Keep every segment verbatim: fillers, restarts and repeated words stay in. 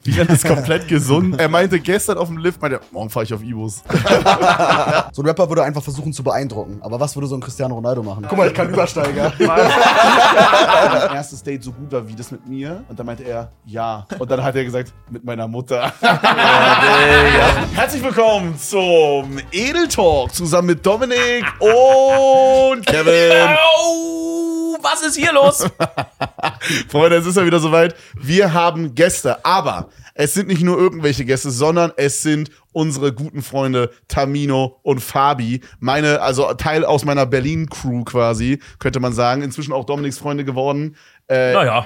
Viren ist komplett gesund. Er meinte gestern auf dem Lift, meinte, morgen fahre ich auf Ibus. So ein Rapper würde einfach versuchen zu beeindrucken. Aber was würde so ein Cristiano Ronaldo machen? Guck mal, ich kann Übersteiger. Erstes Date so gut war wie das mit mir. Und dann meinte er, ja. Und dann hat er gesagt, mit meiner Mutter. Herzlich willkommen zum Edel Talk zusammen mit Dominik und Kevin. Oh, was ist hier los? Freunde, es ist ja wieder soweit. Wir haben Gäste, aber es sind nicht nur irgendwelche Gäste, sondern es sind unsere guten Freunde Tamino und Fabi. Meine, also Teil aus meiner Berlin-Crew quasi, könnte man sagen. Inzwischen auch Dominiks Freunde geworden. Äh, Naja.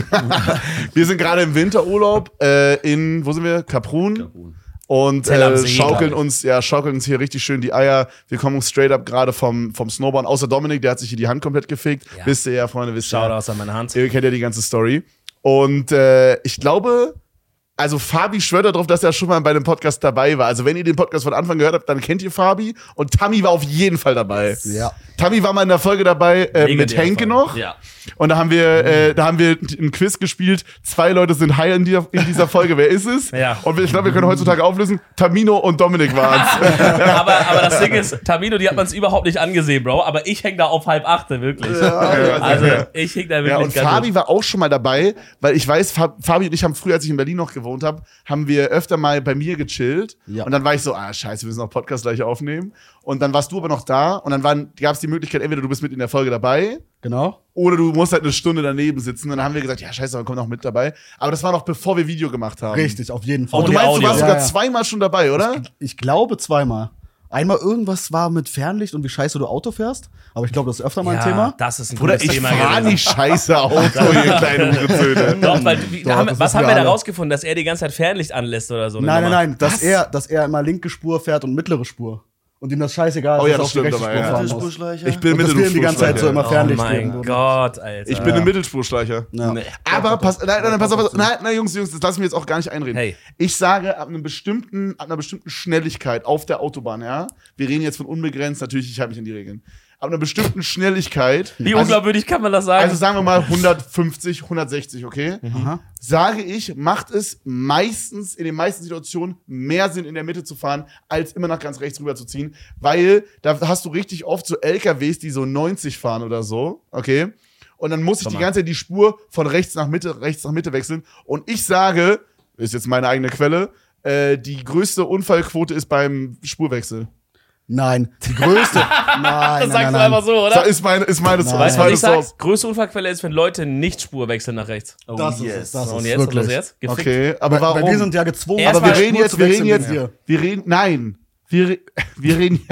Wir sind gerade im Winterurlaub äh, in, wo sind wir? Kaprun. Kaprun. Und Zell am äh, See, schaukeln glaub ich. uns, ja, schaukeln uns hier richtig schön die Eier. Wir kommen straight up gerade vom, vom Snowboarden. Außer Dominik, der hat sich hier die Hand komplett gefickt. Ja. Wisst ihr ja, Freunde, wisst ihr. ja. Shoutouts an meine Hand. Ihr kennt ja die ganze Story. Und äh, ich glaube, also Fabi schwört darauf, dass er schon mal bei einem Podcast dabei war. Also wenn ihr den Podcast von Anfang gehört habt, dann kennt ihr Fabi. Und Tammy war auf jeden Fall dabei. Ja. Tammy war mal in der Folge dabei äh, mit Legendäre Henke Folge. noch. Ja. Und da haben wir, äh, da haben wir ein Quiz gespielt. Zwei Leute sind high in, die, in dieser Folge. Wer ist es? Ja. Und ich glaube, wir können heutzutage auflösen. Tamino und Dominik waren's. aber, aber das Ding ist, Tamino, die hat man es überhaupt nicht angesehen, Bro. Aber ich häng da auf halb achte, wirklich. Also ich häng da wirklich Ja, und ganz Fabi gut. war auch schon mal dabei, weil ich weiß, Fa- Fabi und ich haben früher, als ich in Berlin noch gewohnt habe, haben wir öfter mal bei mir gechillt. Ja. Und dann war ich so, ah, scheiße, wir müssen noch Podcast gleich aufnehmen. Und dann warst du aber noch da und dann gab es die Möglichkeit, entweder du bist mit in der Folge dabei Genau. oder du musst halt eine Stunde daneben sitzen. Und dann haben wir gesagt, ja, scheiße, dann komm noch mit dabei. Aber das war noch bevor wir Video gemacht haben. Richtig, auf jeden Fall. Und du die meinst, du Audio. warst Ja, sogar ja. zweimal schon dabei, oder? Ich glaube zweimal. Einmal irgendwas war mit Fernlicht und wie scheiße du Auto fährst. Aber ich glaube, das ist öfter mal ein ja, Thema. das ist ein Oder gutes ich Thema fahr gewesen. nicht scheiße Auto, ihr kleinen Hurenzöne. Doch, weil, wie, Doch, haben, das was wissen haben wir wir da alle. rausgefunden, dass er die ganze Zeit Fernlicht anlässt oder so? eine Nein, nein, Nummer? nein, dass er, dass er immer linke Spur fährt und mittlere Spur. Und ihm das scheißegal ist, Oh ja, dass das er auf die stimmt rechte aber, Spur ja. fahren muss. Mittelspurschleicher. Ich bin Und dass wir ihm die ganze Zeit so immer Oh Fernlicht mein geben. Gott, Alter. Ich bin ein Mittelspurschleicher. Ja. Nee. Aber pass, nein, nein, pass auf, pass auf. Nein, nein, Jungs, Jungs, das lassen wir jetzt auch gar nicht einreden. Hey. Ich sage, ab, einem bestimmten, ab einer bestimmten Schnelligkeit auf der Autobahn, ja, wir reden jetzt von unbegrenzt, natürlich, ich habe mich an die Regeln. Ab einer bestimmten Schnelligkeit, Wie also, unglaubwürdig kann man das sagen? also sagen wir mal hundertfünfzig, hundertsechzig, okay? Aha. Sage ich, macht es meistens, in den meisten Situationen, mehr Sinn, in der Mitte zu fahren, als immer nach ganz rechts rüber zu ziehen, weil da hast du richtig oft so L K Ws, die so neunzig fahren oder so, okay? Und dann muss ich die ganze Zeit die Spur von rechts nach Mitte, rechts nach Mitte wechseln. Und ich sage, ist jetzt meine eigene Quelle, äh, die größte Unfallquote ist beim Spurwechsel. Nein, die größte. nein, das nein, sagst nein, du nein. einfach so, Das oder? ist meine, ist meine, Nein. ist Weißt du, was meine ich sag? Source. Größte Unfallquelle ist, wenn Leute nicht Spur wechseln nach rechts. Oh, Das ist yes. es, das Und ist jetzt, und wirklich. los jetzt? Gefickt. Okay, aber Weil, warum? weil wir sind ja gezwungen, Erst aber wir mal reden Spur jetzt, zu wir wechseln reden jetzt, wie wir. wir reden, nein, wir, re- wir reden,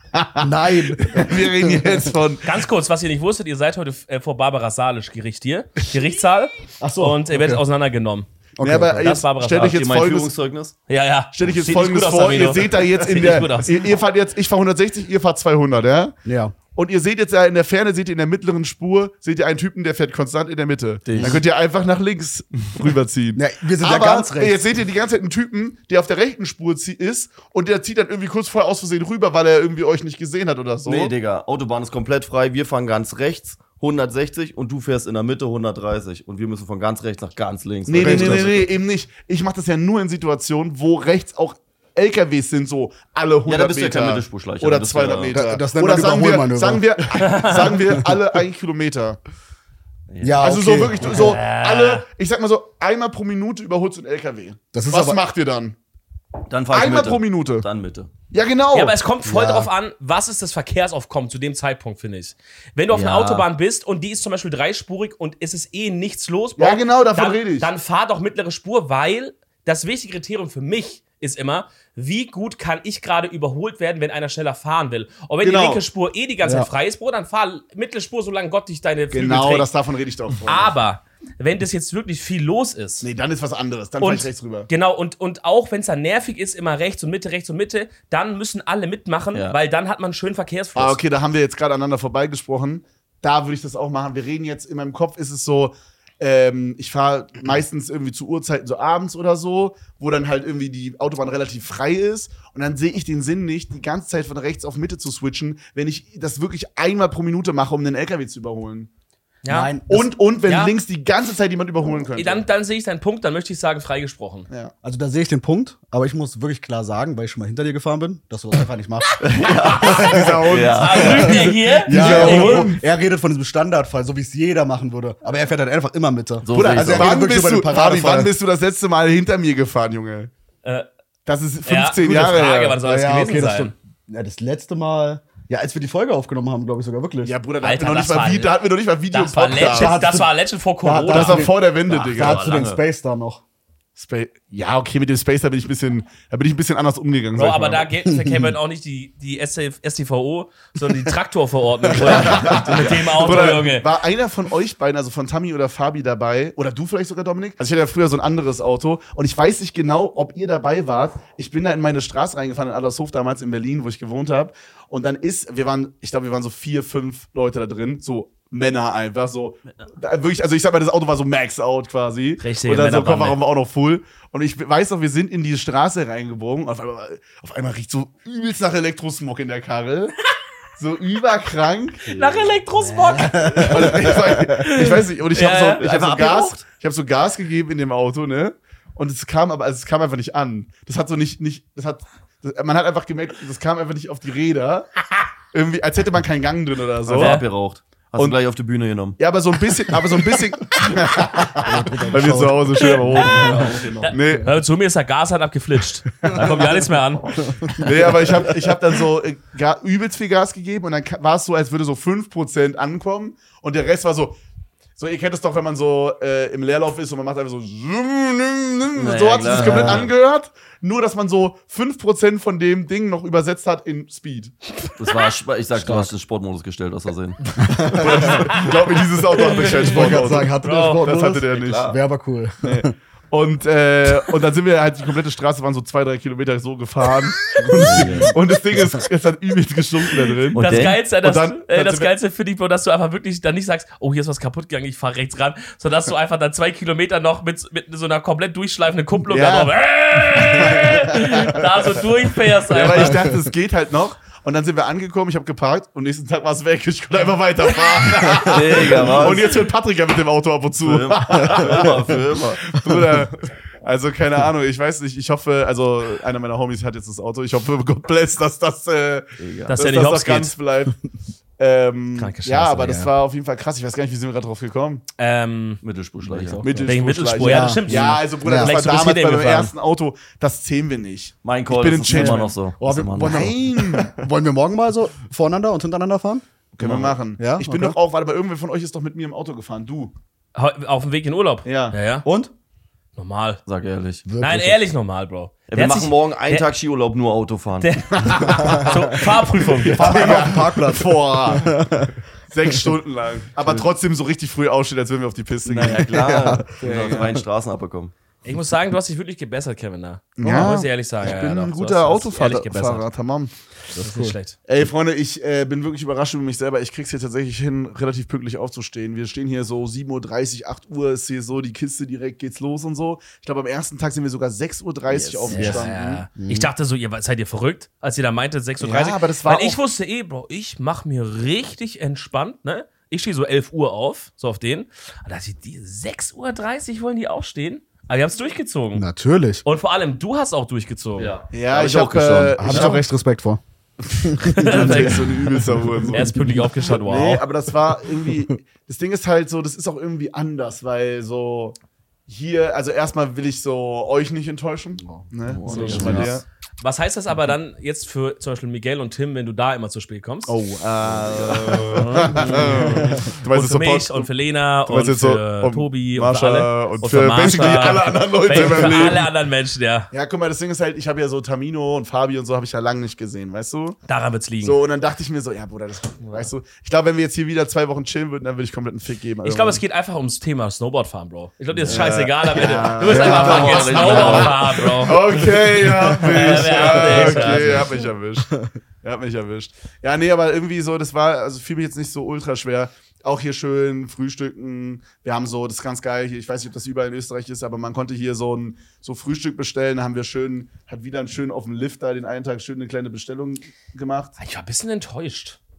Nein. wir reden jetzt von, Ganz kurz, was ihr nicht wusstet, ihr seid heute äh, vor Barbara Salisch Gericht hier, Gerichtssaal. Ach so, Und ihr werdet okay. auseinandergenommen. Okay, ja, aber okay. Das jetzt, war aber stell Habt dich Ihr jetzt mein folgendes, Führungszeugnis? Ja, ja. stell dich jetzt Sieht nicht folgendes gut aus, vor, Tamino. ihr seht da jetzt in Sieht der, nicht gut aus. ihr, ihr fahrt jetzt, ich fahr hundertsechzig, ihr fahrt zweihundert, ja? Ja. Und ihr seht jetzt ja in der Ferne, seht ihr in der mittleren Spur, seht ihr einen Typen, der fährt konstant in der Mitte. Dich. Dann könnt ihr einfach nach links rüberziehen. Ja, wir sind ja Aber ganz rechts. jetzt seht ihr die ganze Zeit einen Typen, der auf der rechten Spur zie- ist und der zieht dann irgendwie kurz vorher aus Versehen rüber, weil er irgendwie euch nicht gesehen hat oder so. Nee, Digga, Autobahn ist komplett frei. Wir fahren ganz rechts, hundertsechzig, und du fährst in der Mitte hundertdreißig. Und wir müssen von ganz rechts nach ganz links. Nee, nee, nee, Richtig. nee, nee, eben nicht. Ich mach das ja nur in Situationen, wo rechts auch L K Ws sind, so alle hundert Ja, da bist du ja Meter. kein Mittelspurschleicher. Oder Das ist zweihundert ja- Meter. Da- das nennt Oder man sagen wir, Überholmanöver. sagen, wir, sagen wir alle ein Kilometer. Ja, Also okay. so wirklich, so alle, ich sag mal so, einmal pro Minute überholst du einen L K W. Das ist Was aber- macht ihr dann? Dann fahr ich Einmal Mitte. pro Minute. Dann Mitte. Ja, genau. Ja, aber es kommt voll Ja. drauf an, was ist das Verkehrsaufkommen zu dem Zeitpunkt, finde ich. Wenn du auf einer Ja. Autobahn bist und die ist zum Beispiel dreispurig und es ist eh nichts los, Ja, Bro, genau, davon dann, rede ich. Dann fahr doch mittlere Spur, weil das wichtige Kriterium für mich ist immer, wie gut kann ich gerade überholt werden, wenn einer schneller fahren will. Und wenn Genau. die linke Spur eh die ganze Ja. Zeit frei ist, Bro, dann fahr mittlere Spur, solange Gott dich deine Flügel genau, trägt. das davon rede ich doch. Freunde. Aber wenn das jetzt wirklich viel los ist, Nee, dann ist was anderes. Dann fahr ich rechts rüber. genau, und, und auch wenn es dann nervig ist, immer rechts und Mitte, rechts und Mitte, dann müssen alle mitmachen, Ja. weil dann hat man einen schönen Verkehrsfluss. Ah, okay, da haben wir jetzt gerade aneinander vorbeigesprochen. Da würde ich das auch machen. Wir reden jetzt, in meinem Kopf ist es so, ähm, ich fahre meistens irgendwie zu Uhrzeiten so abends oder so, wo dann halt irgendwie die Autobahn relativ frei ist. Und dann sehe ich den Sinn nicht, die ganze Zeit von rechts auf Mitte zu switchen, wenn ich das wirklich einmal pro Minute mache, um den L K W zu überholen. Ja. Nein, das, Und, und wenn Ja. links die ganze Zeit jemand überholen könnte. Dann, dann sehe ich deinen Punkt, dann möchte ich sagen, freigesprochen. ja. also da sehe ich den Punkt, aber ich muss wirklich klar sagen, weil ich schon mal hinter dir gefahren bin, dass du das einfach nicht machst. Dieser Hund. Ja. Ah, rügt ihr hier? Ja, Ey, und, und er redet von diesem Standardfall, so wie es jeder machen würde. Aber er fährt halt einfach immer Mitte. So Bruder, sehe also ich's auch. er wann redet wirklich bist, über du, den Fabi, Paradefall. wann bist du das letzte Mal hinter mir gefahren, Junge? Äh, Das ist ja, fünfzehn gute Jahre Frage, her. wann soll das ja, gewesen okay, das sein? stimmt. Ja, das letzte Mal, ja, als wir die Folge aufgenommen haben, glaube ich sogar wirklich. Ja, Bruder, da Alter, hatten wir noch das nicht mal war- Vi- da hatten wir noch nicht mal Video Das war Legend, Da das hast war Legend vor Corona. da Das war hast vor der Wende, Ach, Digga. da hast du den lange. Space da noch. Spa- ja, okay, mit dem Space, da bin ich ein bisschen, da bin ich ein bisschen anders umgegangen. Bro, sag ich aber mal. da gelten für Kevin auch nicht die, die S T V O, sondern die Traktorverordnung. Bruder. So mit dem Auto, Bruder, Junge. war einer von euch beiden, also von Tammy oder Fabi dabei, oder du vielleicht sogar, Dominik? Also ich hatte ja früher so ein anderes Auto und ich weiß nicht genau, ob ihr dabei wart. Ich bin da in meine Straße reingefahren, in Adlershof damals in Berlin, wo ich gewohnt habe. Und dann ist, wir waren, ich glaube, wir waren so vier, fünf Leute da drin, so Männer einfach so. Da, wirklich, also ich sag mal, das Auto war so max out quasi. Richtige Und dann so Männerbande. Kofferraum war auch noch full. Und ich weiß noch, wir sind in die Straße reingebogen und auf einmal, auf einmal riecht so übelst nach Elektrosmog in der Karre. So überkrank. Nach Elektrosmog. Und ich, weiß, ich weiß nicht, und ich Ja, habe so, ja. ich hab so Einfach Gas, abgeraucht? ich habe so Gas gegeben in dem Auto, ne? Und es kam aber, also es kam einfach nicht an. Das hat so nicht, nicht, das hat, das, man hat einfach gemerkt, das kam einfach nicht auf die Räder. Irgendwie, als hätte man keinen Gang drin oder so. Einfach Ja. abgeraucht. Hast Und- du gleich auf die Bühne genommen. Ja, aber so ein bisschen, aber so ein bisschen. Bei mir zu Hause schön aber hoch. Nee, Hör zu, mir ist der Gas halt abgeflitscht. Da kommt ja nichts mehr an. nee, aber ich habe ich hab dann so äh, ga, übelst viel Gas gegeben und dann ka- war es so, als würde so fünf Prozent ankommen und der Rest war so. So, ihr kennt es doch, wenn man so äh, im Leerlauf ist und man macht einfach so. So Naja, hat sich das klar. komplett angehört. Nur, dass man so fünf Prozent von dem Ding noch übersetzt hat in Speed. Das war, Sp- ich sag, du hast den Sportmodus gestellt, aus Versehen. Ich glaube, dieses Auto hat mich kein Ich wollte gerade Sport. sagen, hatte der Bro, Sport Das hatte der nicht. Wäre aber cool. Und, äh, und dann sind wir halt, die komplette Straße waren so zwei, drei Kilometer so gefahren. und das Ding ist, es hat übelst gestunken da drin. Und Das dann- Geilste, das, und dann- äh, dann das sind wir- Geilste finde ich, Bro, dass du einfach wirklich dann nicht sagst, oh, hier ist was kaputt gegangen, ich fahre rechts ran, sondern dass du einfach dann zwei Kilometer noch mit, mit so einer komplett durchschleifenden Kupplung Ja. da, drauf, äh, da so durchfährst Ja, einfach. weil ich dachte, es geht halt noch. Und dann sind wir angekommen, ich habe geparkt und nächsten Tag war es weg. Ich konnte einfach weiterfahren. Digga, was? Und jetzt hört Patrick ja mit dem Auto ab und zu. Für immer, für immer. Bruder, also keine Ahnung, ich weiß nicht, ich hoffe, also einer meiner Homies hat jetzt das Auto, ich hoffe, God bless, dass das, äh, Dass dass der nicht das hops noch ganz geht. bleibt. Ähm, Kranke Scheiße, ja, aber das ja. war auf jeden Fall krass. Ich weiß gar nicht, wie sind wir gerade drauf gekommen? Ähm, Mittelspurschleicher. Wegen Mittelspur, ja, das stimmt. Ja, also Bruder, Ja. das Längst war du bist damals hinter bei ihm meinem gefahren. ersten Auto, das zählen wir nicht. Mein Ich Call, bin das ein ist immer Changeman. noch so. Oh, Das ist wir, immer noch wollen, so. Nein! wir, wollen wir morgen mal so voreinander und hintereinander fahren? Können wir machen. Ja, Ich bin okay. doch auch, warte mal, irgendwer von euch ist doch mit mir im Auto gefahren. Du. Heu- Auf dem Weg in Urlaub? Ja. Ja, ja. Und? Normal. Sag ehrlich. Wirklich? Nein, ehrlich normal, Bro. Ja, Der wir hat machen sich- morgen einen der- Tag Skiurlaub, nur Autofahren. Der, so, Fahrprüfung. Fahren wir auf den Parkplatz. Boah. Sechs Stunden lang. Aber trotzdem so richtig früh aufstehen, als würden wir auf die Piste gehen. Ja, klar. Wir sind aus freien Straßen abbekommen. Ich muss sagen, du hast dich wirklich gebessert, Kevin. Da. Ja. muss ich ehrlich sagen. Ich ja, bin ja, ein doch, guter du hast- du hast ehrlich Autofahrer, gebessert. tamam. Das ist nicht schlecht. Ey, Freunde, ich äh, bin wirklich überrascht über mich selber. Ich krieg's hier tatsächlich hin, relativ pünktlich aufzustehen. Wir stehen hier so sieben Uhr dreißig, acht Uhr ist hier so die Kiste, direkt geht's los und so. Ich glaube, am ersten Tag sind wir sogar sechs Uhr dreißig Yes. aufgestanden. Ja. Ich dachte so, ihr seid ihr verrückt, als ihr da meinte sechs Uhr dreißig. Ja, aber das war Weil ich auch- wusste eh, Bro, ich mach mir richtig entspannt, ne? Ich stehe so elf Uhr auf, so auf den. Und da dachte ich, die sechs Uhr dreißig wollen die aufstehen? Aber die haben's durchgezogen. Natürlich. Und vor allem, du hast auch durchgezogen. Ja, Hab ich ich auch hab, äh, gestanden. Habe ich ich hab auch recht Respekt vor. so eine übelster Hurensohn. Er ist pünktlich aufgestanden, wow. Nee, aber das war irgendwie, das Ding ist halt so, das ist auch irgendwie anders, weil so hier, also erstmal will ich so euch nicht enttäuschen. Ne? Oh, so nee, schon mal ja. der. Was heißt das aber dann jetzt für zum Beispiel Miguel und Tim, wenn du da immer zu spät kommst? Oh, äh. und du weißt für jetzt mich so und für Lena Du meinst und jetzt so für um Tobi und Marsha für alle. und für basically alle anderen Leute Basically in meinem für Leben. alle anderen Menschen, ja. Ja, guck mal, das Ding ist halt, ich habe ja so Tamino und Fabi und so habe ich ja lange nicht gesehen, weißt du? Daran wird's liegen. So, und dann dachte ich mir so, ja, Bruder, das, weißt du, ich glaube, wenn wir jetzt hier wieder zwei Wochen chillen würden, dann würde ich komplett einen Fick geben. Ich glaube, es geht einfach ums Thema Snowboardfahren, Bro. Ich glaube, dir ist scheißegal am Ende. Ja. Du willst Ja. einfach Ja. fucking Snowboard fahren, Bro. Okay, ihr habt mich. Ja, wir haben Ja, dich, okay, ja. ihr habt mich erwischt. Ihr habt mich erwischt. Ja, nee, aber irgendwie so, das war, also fiel mir jetzt nicht so ultra schwer. Auch hier schön frühstücken. Wir haben so, das ist ganz geil hier, ich weiß nicht, ob das überall in Österreich ist, aber man konnte hier so ein so Frühstück bestellen. Da haben wir schön, hat wieder einen schön auf dem Lift da den einen Tag schön eine kleine Bestellung gemacht. Ich war ein bisschen enttäuscht.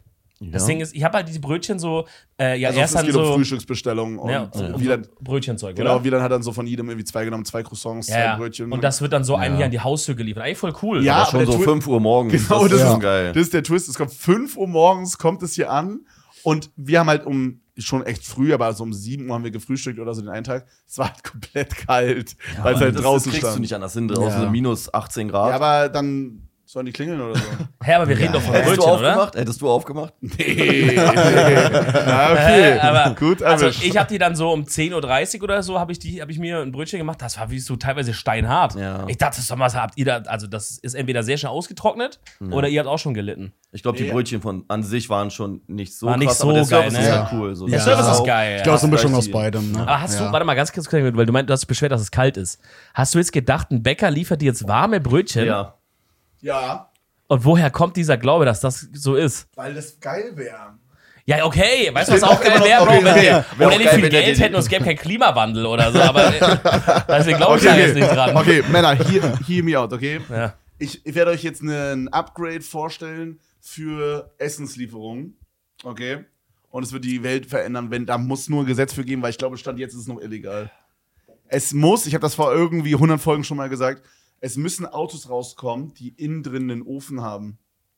Das Ding ist, ich habe halt diese Brötchen so, äh, ja, Also erst es dann geht um so. Frühstücksbestellungen und Ja, um wie so dann, Brötchenzeug, genau, oder? wie dann hat dann so von jedem irgendwie zwei genommen, zwei Croissants, Ja, zwei ja. Brötchen. Und das wird dann so einem Ja. hier an die Haustür geliefert. Eigentlich voll cool. Ja, Aber aber schon der so Twi- fünf Uhr morgens. Genau, das ist das schon ist, geil. das ist der Twist. Es kommt fünf Uhr morgens, kommt es hier an und wir haben halt um, schon echt früh, aber so um sieben Uhr haben wir gefrühstückt oder so den einen Tag. Es war halt komplett kalt, weil es halt das, draußen das kriegst stand. du nicht anders hin. Draußen Ja. sind minus achtzehn Grad. Ja, aber dann sollen die klingeln oder so. Hä, aber wir reden doch von Hättest du Brötchen, oder? aufgemacht? Hättest du aufgemacht? Nee, nee. Ja, okay. Äh, aber Gut also erwischt. ich habe die dann so um zehn Uhr dreißig oder so, habe ich, die- hab ich mir ein Brötchen gemacht. Das war wie so teilweise steinhart. Ja. Ich dachte, sag mal, habt ihr da, also das ist entweder sehr schnell ausgetrocknet oder ihr habt auch schon gelitten. Ich glaube, die Nee. Brötchen von an sich waren schon nicht so War nicht krass, so aber der geil, Service ne? ist Ja. halt cool. So. Der Ja. Service ist Auch- geil. Ich glaube, so eine Mischung aus die- beidem. Ne? Aber hast ja. du, warte mal ganz kurz, weil du meinst, du hast dich beschwert, dass es kalt ist. Hast du jetzt gedacht, ein Bäcker liefert dir jetzt warme Brötchen? Ja. Ja, Und woher kommt dieser Glaube, dass das so ist? weil das geil wäre. Ja, okay, weißt du, was bin auch auch immer geil noch- wäre, Bro, okay, wenn okay. wir Wär auch unendlich geil, viel wenn der Geld den- hätten und es gäbe keinen Klimawandel oder so, aber äh, deswegen glaube ich da Okay, jetzt nicht dran. okay, Männer, hear, hear me out, okay? Ja. Ich, ich werde euch jetzt ein Upgrade vorstellen für Essenslieferungen, okay? Und es wird die Welt verändern, wenn da muss nur ein Gesetz für geben, weil ich glaube, Stand jetzt ist es noch illegal. Es muss, ich habe das vor irgendwie hundert Folgen schon mal gesagt, es müssen Autos rauskommen, die innen drin einen Ofen haben.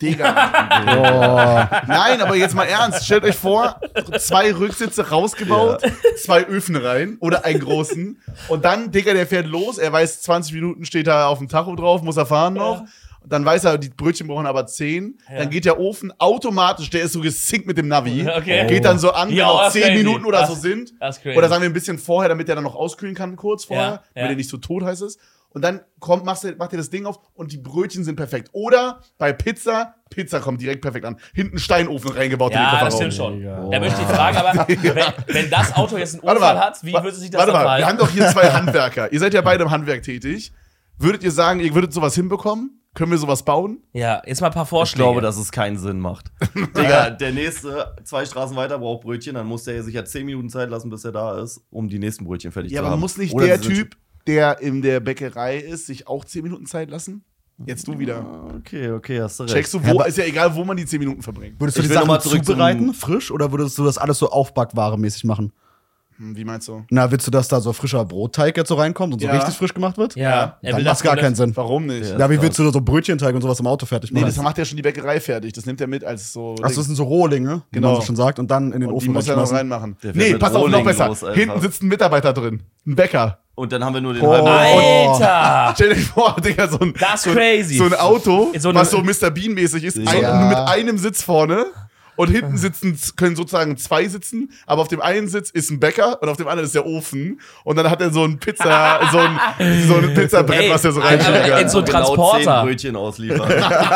Digga. Nein, aber jetzt mal ernst. Stellt euch vor, zwei Rücksitze rausgebaut, zwei Öfen rein oder einen großen. Und dann, Digga, der fährt los. Er weiß, zwanzig Minuten steht da auf dem Tacho drauf, muss er fahren noch. Dann weiß er, die Brötchen brauchen aber zehn. Ja. Dann geht der Ofen automatisch, der ist so gesynkt mit dem Navi. Okay. Geht dann so an, wenn Ja, noch das ist zehn crazy. Minuten oder Das- so sind. das ist crazy. Oder sagen wir ein bisschen vorher, damit der dann noch auskühlen kann, kurz vorher, Ja, damit ja. er nicht so tot heiß ist. Und dann kommt, machst du, macht ihr das Ding auf und die Brötchen sind perfekt. Oder bei Pizza, Pizza kommt direkt perfekt an. Hinten Steinofen reingebaut in den Ja, Kofferraum. das stimmt schon. Mega. Da möchte ich fragen, aber wenn, wenn das Auto jetzt einen Warte Unfall mal, hat, wie wa- würde sich das Warte dann mal, wir haben verhalten? doch hier zwei Handwerker. Ihr seid ja beide im Handwerk tätig. Würdet ihr sagen, ihr würdet sowas hinbekommen? Können wir sowas bauen? Ja, jetzt mal ein paar Ich Vorschläge. glaube, dass es keinen Sinn macht. Digga, der nächste zwei Straßen weiter braucht Brötchen, dann muss der sich ja zehn Minuten Zeit lassen, bis er da ist, um die nächsten Brötchen fertig Ja, zu aber haben. muss nicht Oder der sie sind Typ, der in der Bäckerei ist, sich auch zehn Minuten Zeit lassen? Jetzt du wieder. schon- Okay, okay, hast du recht. Checkst du, Ja, wo, aber- ist ja egal, wo man die zehn Minuten verbringt. Würdest du Ich die will noch Sachen mal zurück zum- zubereiten, frisch, oder würdest du das alles so Aufbackware-mäßig machen? Hm, wie meinst du? Na, willst du, dass da so frischer Brotteig jetzt so reinkommt und so Ja. richtig frisch gemacht wird? ja, Dann macht's gar keinen Sinn. Warum nicht? Ja. Ja, wie willst du so Brötchenteig und sowas im Auto fertig Nee, machen? das macht ja schon die Bäckerei fertig. Das nimmt er mit als so. Achso, das sind so Rohlinge, wie Genau. man so schon sagt, und dann in den und die Ofen muss er noch reinschmeißen. reinmachen. Der fährt Nee, mit pass auf, noch Rohling besser. los, Alter. Hinten sitzt ein Mitarbeiter drin. Ein Bäcker. Und dann haben wir nur den Boah. halben. Alter! Stell dir vor, Digga, so ein, Das ist so, ein- crazy. so ein Auto, So eine- was so Mister Bean-mäßig ist, Ja. ein, nur mit einem Sitz vorne. Und hinten sitzen, können sozusagen zwei sitzen, aber auf dem einen Sitz ist ein Bäcker und auf dem anderen ist der Ofen. Und dann hat er so ein Pizza, so ein, so ein Pizzabrett, Ey, was er so aber reinschieben in kann. so ein Genau Transporter. zehn Brötchen ausliefern.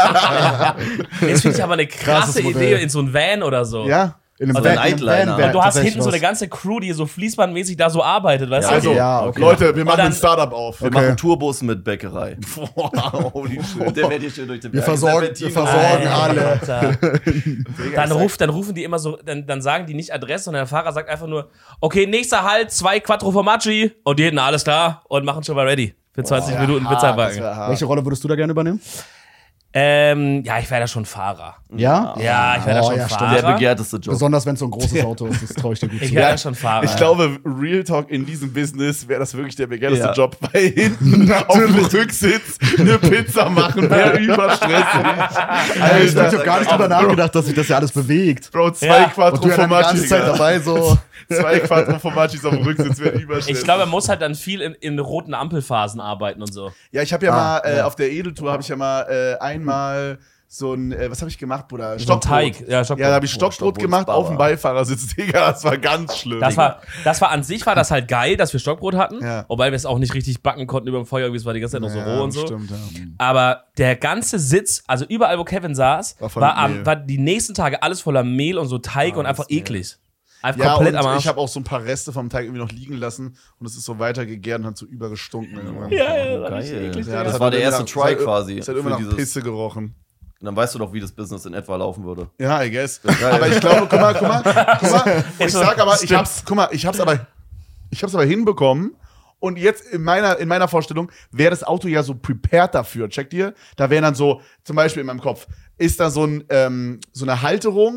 Das finde ich aber eine krasse Krasses Modell. Idee in so ein Van oder so. Ja. In einem Also Van- ein in einem Nightliner. Van wär Und du hast tatsächlich hinten so eine was. ganze Crew, die so fließbandmäßig da so arbeitet, weißt Ja, du? Also, Ja, okay. Leute, wir machen dann- ein Startup auf. Wir Okay. machen Tourbus mit Bäckerei. Boah, holy shit. Und der wird hier schön durch den Wir Berg. versorgen- Serpentinen. wir versorgen Alter. alle. Dann, ruft, dann rufen die immer so, dann, dann sagen die nicht Adresse, sondern der Fahrer sagt einfach nur, okay, nächster Halt, zwei Quattro Formaggi und die hinten, alles klar und machen schon mal ready. Für zwanzig Boah, Minuten hart, Pizza das backen. wär hart. Welche Rolle würdest du da gerne übernehmen? Ähm, ja, ich wäre da schon Fahrer. Ja? Ja, ich wäre da Oh, schon ja, stimmt. Fahrer. Der begehrteste Job. Besonders wenn es so ein großes Auto ist, das traue ich dir gut Ich zu. wäre da schon Fahrer. Ich glaube, Real Talk in diesem Business wäre das wirklich der begehrteste Ja. Job, weil hinten auf dem Rücksitz eine Pizza machen wäre überstressig. Alter, ich habe gar nicht drüber nachgedacht, dass sich das ja alles bewegt. Bro, zwei Ja. Und Quattro du ja dann die ganze Formaggi. Zeit dabei so. Zwei Quattro Formaggi auf dem Rücksitz wäre überstressig. Ich glaube, er muss halt dann viel in, in roten Ampelphasen arbeiten und so. Ja, ich habe ja Ah, mal äh, ja. auf der Edeltour habe ich ja mal äh, einmal so ein, äh, was habe ich gemacht, Bruder? So ein Teig. Ja, Stockbrot. Ja, da habe ich Stockbrot Stockbrot ist gemacht Baba. auf dem Beifahrersitz, Digga. Das war ganz schlimm. Das war, das war an sich war das halt geil, dass wir Stockbrot hatten, Ja. wobei wir es auch nicht richtig backen konnten über dem Feuer, irgendwie es war die ganze Zeit noch so Ja, roh und so. Stimmt, ja. Aber der ganze Sitz, also überall, wo Kevin saß, War war, voll am, Mehl. war die nächsten Tage alles voller Mehl und so Teig und einfach eklig. Einfach Ja, komplett und am Arsch. ich habe auch so ein paar Reste vom Teig irgendwie noch liegen lassen und es ist so weitergegärt und hat so übergestunken. irgendwann. ja, ja, das war richtig Geil. eklig. Ja, Das hat war der immer erste nach- Try es hat- quasi Es hat immer für nach dieses- Pisse gerochen. Und dann weißt du doch, wie das Business in etwa laufen würde. Ja, I guess. Aber ich glaube, guck mal, guck mal, guck mal. Ich sag aber, ich hab's, guck mal, ich hab's aber, ich hab's aber hinbekommen. Und jetzt in meiner, in meiner Vorstellung wäre das Auto ja so prepared dafür. Checkt ihr? Da wären dann so, zum Beispiel in meinem Kopf, ist da so, ein, ähm, so eine Halterung,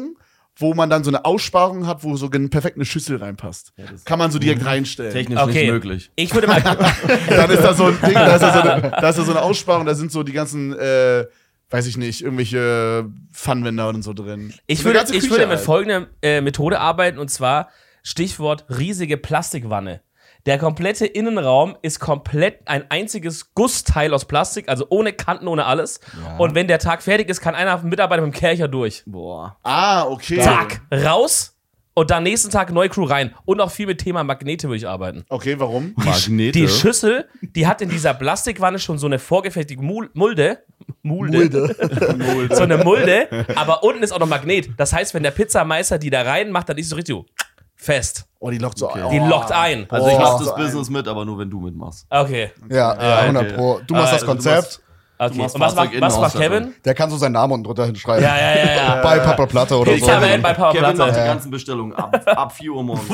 wo man dann so eine Aussparung hat, wo so gen- perfekt eine Schüssel reinpasst. Kann man so direkt reinstellen. Technisch Okay. nicht möglich. Ich würde mal. Dann ist da so ein Ding, da ist da so eine, da ist da so eine Aussparung, da sind so die ganzen, äh, weiß ich nicht, irgendwelche Pfannwender und so drin. Ich So eine würde, ganze ich Küche würde mit halt. folgender äh, Methode arbeiten, und zwar Stichwort riesige Plastikwanne. Der komplette Innenraum ist komplett ein einziges Gussteil aus Plastik, also ohne Kanten, ohne alles. Und wenn der Tag fertig ist, kann einer Mitarbeiter mit dem Kercher durch. Boah. Ah, okay. Zack, raus und dann nächsten Tag neue Crew rein. Und auch viel mit Thema Magnete würde ich arbeiten. Okay, warum? Magnete. Die Schüssel, die hat in dieser Plastikwanne schon so eine vorgefertigte Mul- Mulde. Mulde. Mulde. So eine Mulde, aber unten ist auch noch Magnet. Das heißt, wenn der Pizzameister die da reinmacht, dann ist sie so richtig so fest. Oh, die lockt so Okay. Die oh. lockt ein. Also ich Oh. mach das So ein- Business mit, aber nur wenn du mitmachst. Okay. Ja, ja, hundert okay. Pro. Du machst Ah, das also du Konzept, machst- Okay. machst Und was macht, was macht Fahrzeuginnen- Kevin? der kann so seinen Namen unten drunter hinschreiben. Ja, ja, ja, ja. Bei Papa Platte oder so. Pizzaman bei Power Kevin macht Platte. die ganzen Bestellungen ab, ab vier Uhr morgens.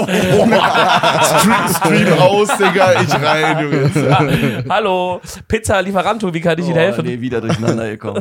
Stream, Stream aus, Digga, ich rein, Junge. Hallo, Pizza Lieferanto, wie kann ich Ihnen helfen? nee, wieder durcheinander gekommen.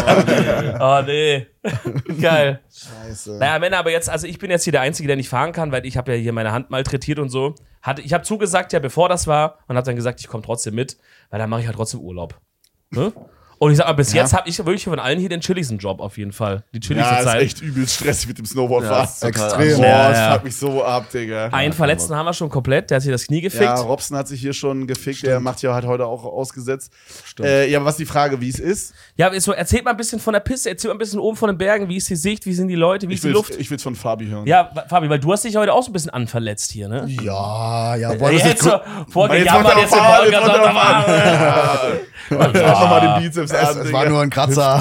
Oh nee. Geil. Scheiße. Naja, Männer, aber jetzt, also ich bin jetzt hier der Einzige, der nicht fahren kann, weil ich habe ja hier meine Hand malträtiert und so. Hatte, ich habe zugesagt, ja, bevor das war, und habe dann gesagt, ich komme trotzdem mit, weil dann mache ich halt trotzdem Urlaub. Ne? Und ich sag mal, bis Ja. jetzt habe ich wirklich von allen hier den chilligsten Job auf jeden Fall. Die chilligste Ja, ist Zeit. echt übelst stressig mit dem Snowboardfahren. Ja, ist total Extrem. anstrengend. Boah, Ja, das ja. fuckt mich so ab, Digga. Einen Verletzten haben wir schon komplett, der hat sich das Knie gefickt. Ja, Robson hat sich hier schon gefickt, der macht ja halt heute auch ausgesetzt. Äh, ja, aber was ist die Frage, wie es ist? Ja, so, erzählt mal ein bisschen von der Piste, erzählt mal ein bisschen oben von den Bergen, wie ist die Sicht, wie sind die Leute, wie Ich ist die will's, Luft. ich will's von Fabi hören. Ja, Fabi, weil du hast dich heute auch so ein bisschen anverletzt hier, ne? Ja, ja, wollen wir Jetzt jetzt so Jetzt vorgejammert, macht er jetzt im Fahr, jetzt Podcast. macht er Fahr. Mach nochmal den Bizeps es, an, es Digga. war nur ein Kratzer.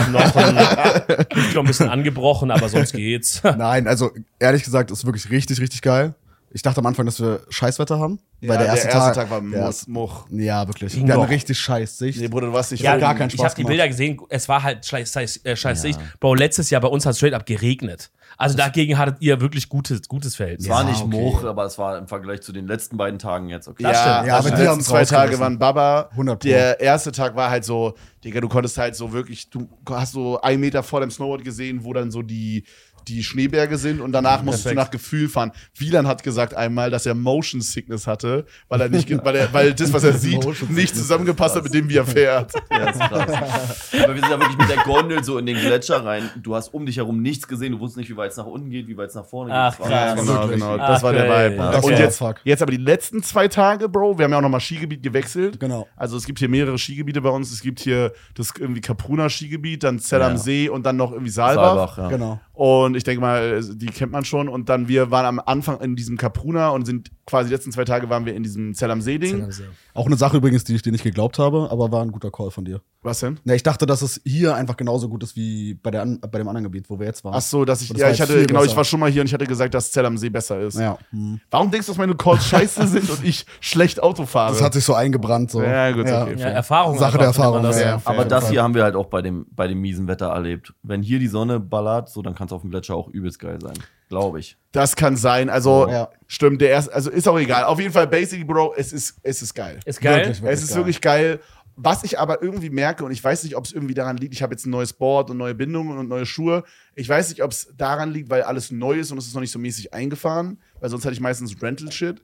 Ich bin ein bisschen angebrochen, aber sonst geht's. Nein, also ehrlich gesagt, ist wirklich richtig, richtig geil. Ich dachte am Anfang, dass wir Scheißwetter haben. Ja, weil der erste, Tag, war der Much. erste- Much. Ja, wirklich. Ging Wir hatten noch. richtig scheiß Sicht. Nee, Bruder, du warst nicht Ja, oben. gar keinen Ich Spaß habe die gemacht. Bilder gesehen, es war halt scheiß, scheiß, äh, scheiß Sicht. Bro, letztes Jahr bei uns hat straight up geregnet. Also dagegen hattet ihr wirklich gutes, gutes Verhältnis. Es war nicht okay. Moch, aber es war im Vergleich zu den letzten beiden Tagen jetzt okay. Ja, Das stimmt. ja, Ja, aber aber die die letzten haben's zwei Tage rausgerissen. waren Baba. hundert Pro. Der erste Tag war halt so, Digga, du konntest halt so wirklich, du hast so einen Meter vor dem Snowboard gesehen, wo dann so die, die Schneeberge sind und danach musstest Perfekt. du nach Gefühl fahren. Wieland hat gesagt einmal, dass er Motion Sickness hatte, weil er nicht, ge- weil, er, weil das, was er sieht, Motion nicht Sickness, zusammengepasst hat mit dem, wie er fährt. Ja, ist krass. Aber wir sind ja wirklich mit der Gondel so in den Gletscher rein. Du hast um dich herum nichts gesehen, du wusstest nicht, wie weit es nach unten geht, wie weit es nach vorne geht. Ach, Das war- krass. das war Genau, wirklich- genau. Das war der Okay. Vibe. Ja, Und okay. jetzt, Fuck. jetzt aber die letzten zwei Tage, Bro, wir haben ja auch nochmal Skigebiet gewechselt. Genau. Also es gibt hier mehrere Skigebiete bei uns. Es gibt hier das irgendwie Kapruna Skigebiet, dann Zell am Ja. See und dann noch irgendwie Saalbach. Saalbach, ja. Genau. Und ich denke mal, die kennt man schon. Und dann wir waren am Anfang in diesem Kapruna und sind quasi die letzten zwei Tage waren wir in diesem Zell am See-Ding. Auch eine Sache übrigens, die ich dir nicht geglaubt habe, aber war ein guter Call von dir. Was denn? Ne, ich dachte, dass es hier einfach genauso gut ist wie bei, der, an- bei dem anderen Gebiet, wo wir jetzt waren. Ach so, dass ich, Das ja, war ich jetzt hatte, viel genau, ich besser. war schon mal hier und ich hatte gesagt, dass Zell am See besser ist. Ja. Hm. Warum denkst du, dass meine Calls scheiße sind und ich schlecht Auto fahre? Das hat sich so eingebrannt. So. Ja, gut, okay. Ja, Erfahrung. Sache der einfach, nennt man Erfahrung, das. ja. Aber Auf das jeden hier Fall. haben wir halt auch bei dem, bei dem miesen Wetter erlebt. Wenn hier die Sonne ballert, so, dann kann es auf dem Gletscher auch übelst geil sein. Glaube ich. Das kann sein. Also, Ja. stimmt, der erste, also ist auch egal. Auf jeden Fall, basically, Bro, es ist, es ist geil. Ist geil. Wirklich, wirklich es ist geil. wirklich geil. Was ich aber irgendwie merke, und ich weiß nicht, ob es irgendwie daran liegt, ich habe jetzt ein neues Board und neue Bindungen und neue Schuhe. Ich weiß nicht, ob es daran liegt, weil alles neu ist und es ist noch nicht so mäßig eingefahren, weil sonst hätte ich meistens Rental-Shit.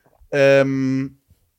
Ähm,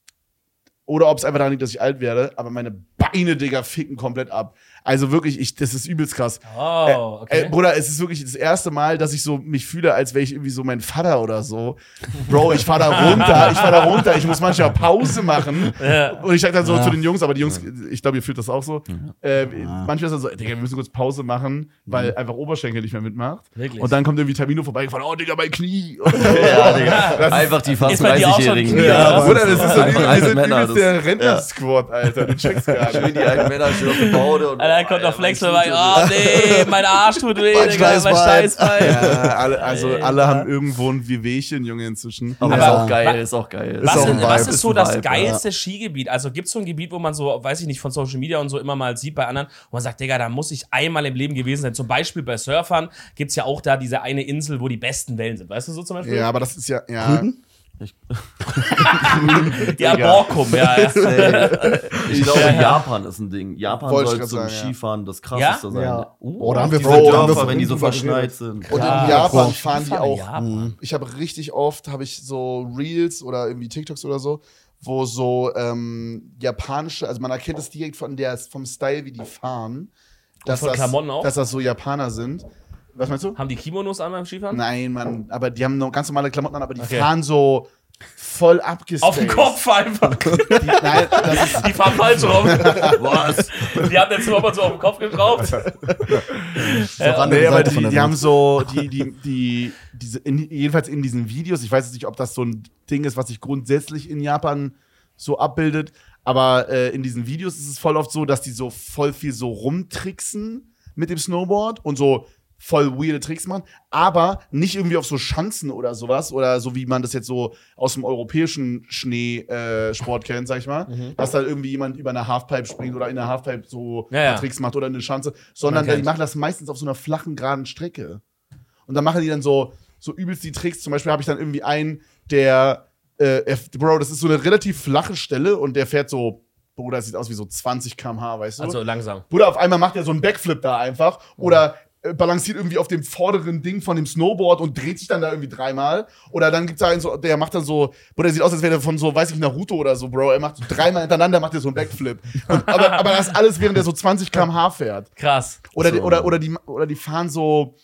oder ob es einfach daran liegt, dass ich alt werde, aber meine Beine, Digga, ficken komplett ab. Also wirklich, ich, das ist übelst krass. Oh, okay. Äh, Bruder, es ist wirklich das erste Mal, dass ich so mich fühle, als wäre ich irgendwie so mein Vater oder so. Bro, ich fahr da runter, ich fahr da runter, ich muss manchmal Pause machen. Ja. Und ich sag dann so Ja. zu den Jungs, aber die Jungs, ich glaube, ihr fühlt das auch so. Äh, manchmal ist dann so, Digga, wir müssen kurz Pause machen, weil einfach Oberschenkel nicht mehr mitmacht. Wirklich? Und dann kommt irgendwie Tamino vorbeigefahren, oh, Digga, mein Knie. Und so. Ja, Digga. Das ist- Einfach die fast Ist bei dir auch schon dreißig-Jährigen. Knie, Ja, Ja, Bruder, das ist so, Alte wir sind Männer, übelst der Rentner-Squad, Alter. Du checkst gar Schön nicht. die alten Männer schön auf der Baude. Und Alter, kommt noch Flex mein vorbei. Knie Oh tut nee, mein Arsch tut weh, Mein Digga, mein Steißbein. Steißbein. Ja, alle, also Alter. alle haben irgendwo ein Wehwehchen, Junge, inzwischen. Aber Ja. ist auch geil, ist auch geil. Was, auch ist, ein Vibe, was ist ist so ein das Vibe, geilste Skigebiet? Also gibt es so ein Gebiet, wo man so, weiß ich nicht, von Social Media und so immer mal sieht bei anderen, wo man sagt, Digga, da muss ich einmal im Leben gewesen sein. Zum Beispiel bei Surfern gibt es ja auch da diese eine Insel, wo die besten Wellen sind. Weißt du so zum Beispiel? Ja, aber das ist ja, ja. Ja, Borkum, ja. ja. Ich glaube, Ja, ja. Japan ist ein Ding. Japan Wollte ich soll grad zum sagen, ja. Skifahren das krasseste sein. Ja. Uh, Oh, da haben wir Diese vorhin- da haben wir Dörfer, wenn die so vorhin drüber verschneit geredet. sind. Und in Krass. Japan Boah, fahren die Skifahren in auch. Japan. Ich habe richtig oft, habe ich so Reels oder irgendwie TikToks oder so, wo so ähm, japanische, also man erkennt es direkt von der, vom Style, wie die fahren, dass, von das, Klamotten auch? dass das so Japaner sind. Was meinst du? Haben die Kimonos an beim Skifahren? Nein, Mann, aber die haben noch ganz normale Klamotten an, aber die Okay. fahren so voll abgespaced. Auf dem Kopf einfach. Die, nein, das ist, Die fahren falsch rum. Was? Die haben den Snowboard so auf den Kopf geschraubt. Ist auch Äh, andere nee, aber Seite von die, der die Welt. haben so, die, die, die, diese, in, jedenfalls in diesen Videos, ich weiß jetzt nicht, ob das so ein Ding ist, was sich grundsätzlich in Japan so abbildet, aber äh, in diesen Videos ist es voll oft so, dass die so voll viel so rumtricksen mit dem Snowboard und so voll weirde Tricks machen, aber nicht irgendwie auf so Schanzen oder sowas oder so wie man das jetzt so aus dem europäischen Schneesport kennt, sag ich mal, dass da irgendwie jemand über eine Halfpipe springt oder in der Halfpipe so Ja, ja. Tricks macht oder eine Schanze, sondern Man die machen das meistens auf so einer flachen, geraden Strecke. Und dann machen die dann so, so übelst die Tricks. Zum Beispiel habe ich dann irgendwie einen, der, äh, er- Bro, das ist so eine relativ flache Stelle und der fährt so, Bruder, das sieht aus wie so zwanzig Kilometer pro Stunde, weißt du? Also langsam. Bruder, auf einmal macht er so einen Backflip da einfach oder äh, balanciert irgendwie auf dem vorderen Ding von dem Snowboard und dreht sich dann da irgendwie dreimal. Oder dann gibt's da einen so, der macht dann so, Bruder, der sieht aus, als wäre der von so, weiß ich, Naruto oder so, Bro. Er macht so dreimal hintereinander, macht er so einen Backflip. Und, aber, aber das alles, während er so zwanzig Kilometer pro Stunde fährt. Krass. Oder, So. die, oder, oder, die, oder die fahren so,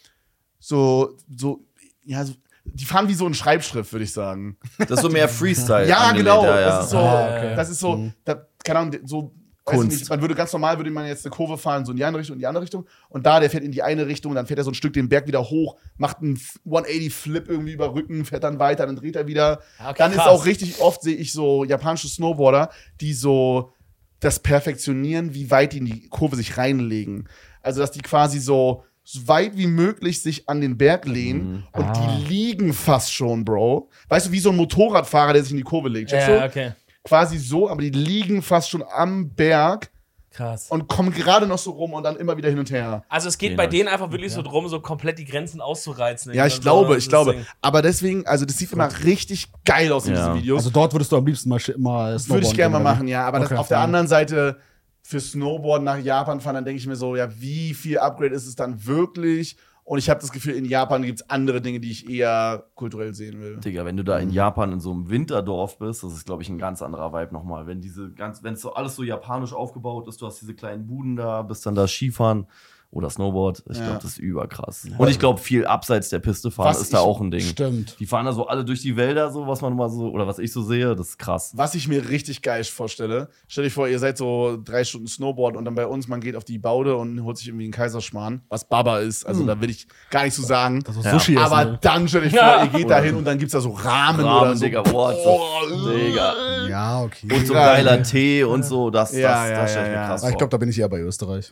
so, so, ja, so, die fahren wie so in Schreibschrift, würde ich sagen. Das ist so mehr Freestyle. Ja, angelehnt, genau. ja, ja. Das ist so, Ah, okay. das ist so, da, keine Ahnung, so, weiß ich Kunst. nicht, man würde ganz normal, würde man jetzt eine Kurve fahren, so in die eine Richtung, in die andere Richtung. Und da, der fährt in die eine Richtung, dann fährt er so ein Stück den Berg wieder hoch, macht einen hundertachtzig-Flip irgendwie über Rücken, fährt dann weiter, dann dreht er wieder. Okay, dann ist krass. auch richtig oft, sehe ich so japanische Snowboarder, die so das perfektionieren, wie weit die in die Kurve sich reinlegen. Also, dass die quasi so, so weit wie möglich sich an den Berg lehnen und Ah. die liegen fast schon, Bro. Weißt du, wie so ein Motorradfahrer, der sich in die Kurve legt. Checkst Ja, du? okay. Quasi so, aber die liegen fast schon am Berg Krass. und kommen gerade noch so rum und dann immer wieder hin und her. Also es geht Nee, bei nice. denen einfach wirklich so drum, so komplett die Grenzen auszureizen. Ja, ich Und glaube, so, ich das glaube. Ding. Aber deswegen, also das sieht immer richtig geil aus in Ja. diesen Videos. Also dort würdest du am liebsten mal, sch- mal Würde ich snowboarden gerne mal gehen, oder machen, ja. Aber das, Okay, auf der ja. anderen Seite, für Snowboard nach Japan fahren, dann denke ich mir so, ja, wie viel Upgrade ist es dann wirklich? Und ich habe das Gefühl, in Japan gibt es andere Dinge, die ich eher kulturell sehen will. Digga, wenn du da in Japan in so einem Winterdorf bist, das ist, glaube ich, ein ganz anderer Vibe nochmal. Wenn diese ganz, wenn es so alles so japanisch aufgebaut ist, du hast diese kleinen Buden da, bist dann da Skifahren oder Snowboard. Ich Ja. glaube, das ist überkrass. Und ich glaube, viel abseits der Piste fahren Was ist da ich- auch ein Ding. Stimmt. Die fahren da so alle durch die Wälder, so was man mal so, oder was ich so sehe, das ist krass. Was ich mir richtig geil vorstelle, stell dich vor, ihr seid so drei Stunden Snowboard und dann bei uns, man geht auf die Baude und holt sich irgendwie einen Kaiserschmarrn, was Baba ist. Also da will ich gar nicht so sagen. Das ist Ja. Sushi essen, Aber ne? dann stell dich vor, Ja. ihr geht da hin und dann gibt's da so Ramen, oder Ramen, so. Digga, what the Oh, Digga. Ja, okay. Und so Geil. geiler Tee und so, das, das, Ja, ja, das stell ich ja, mir ja. krass Ah, ich vor. glaube, da bin ich eher bei Österreich.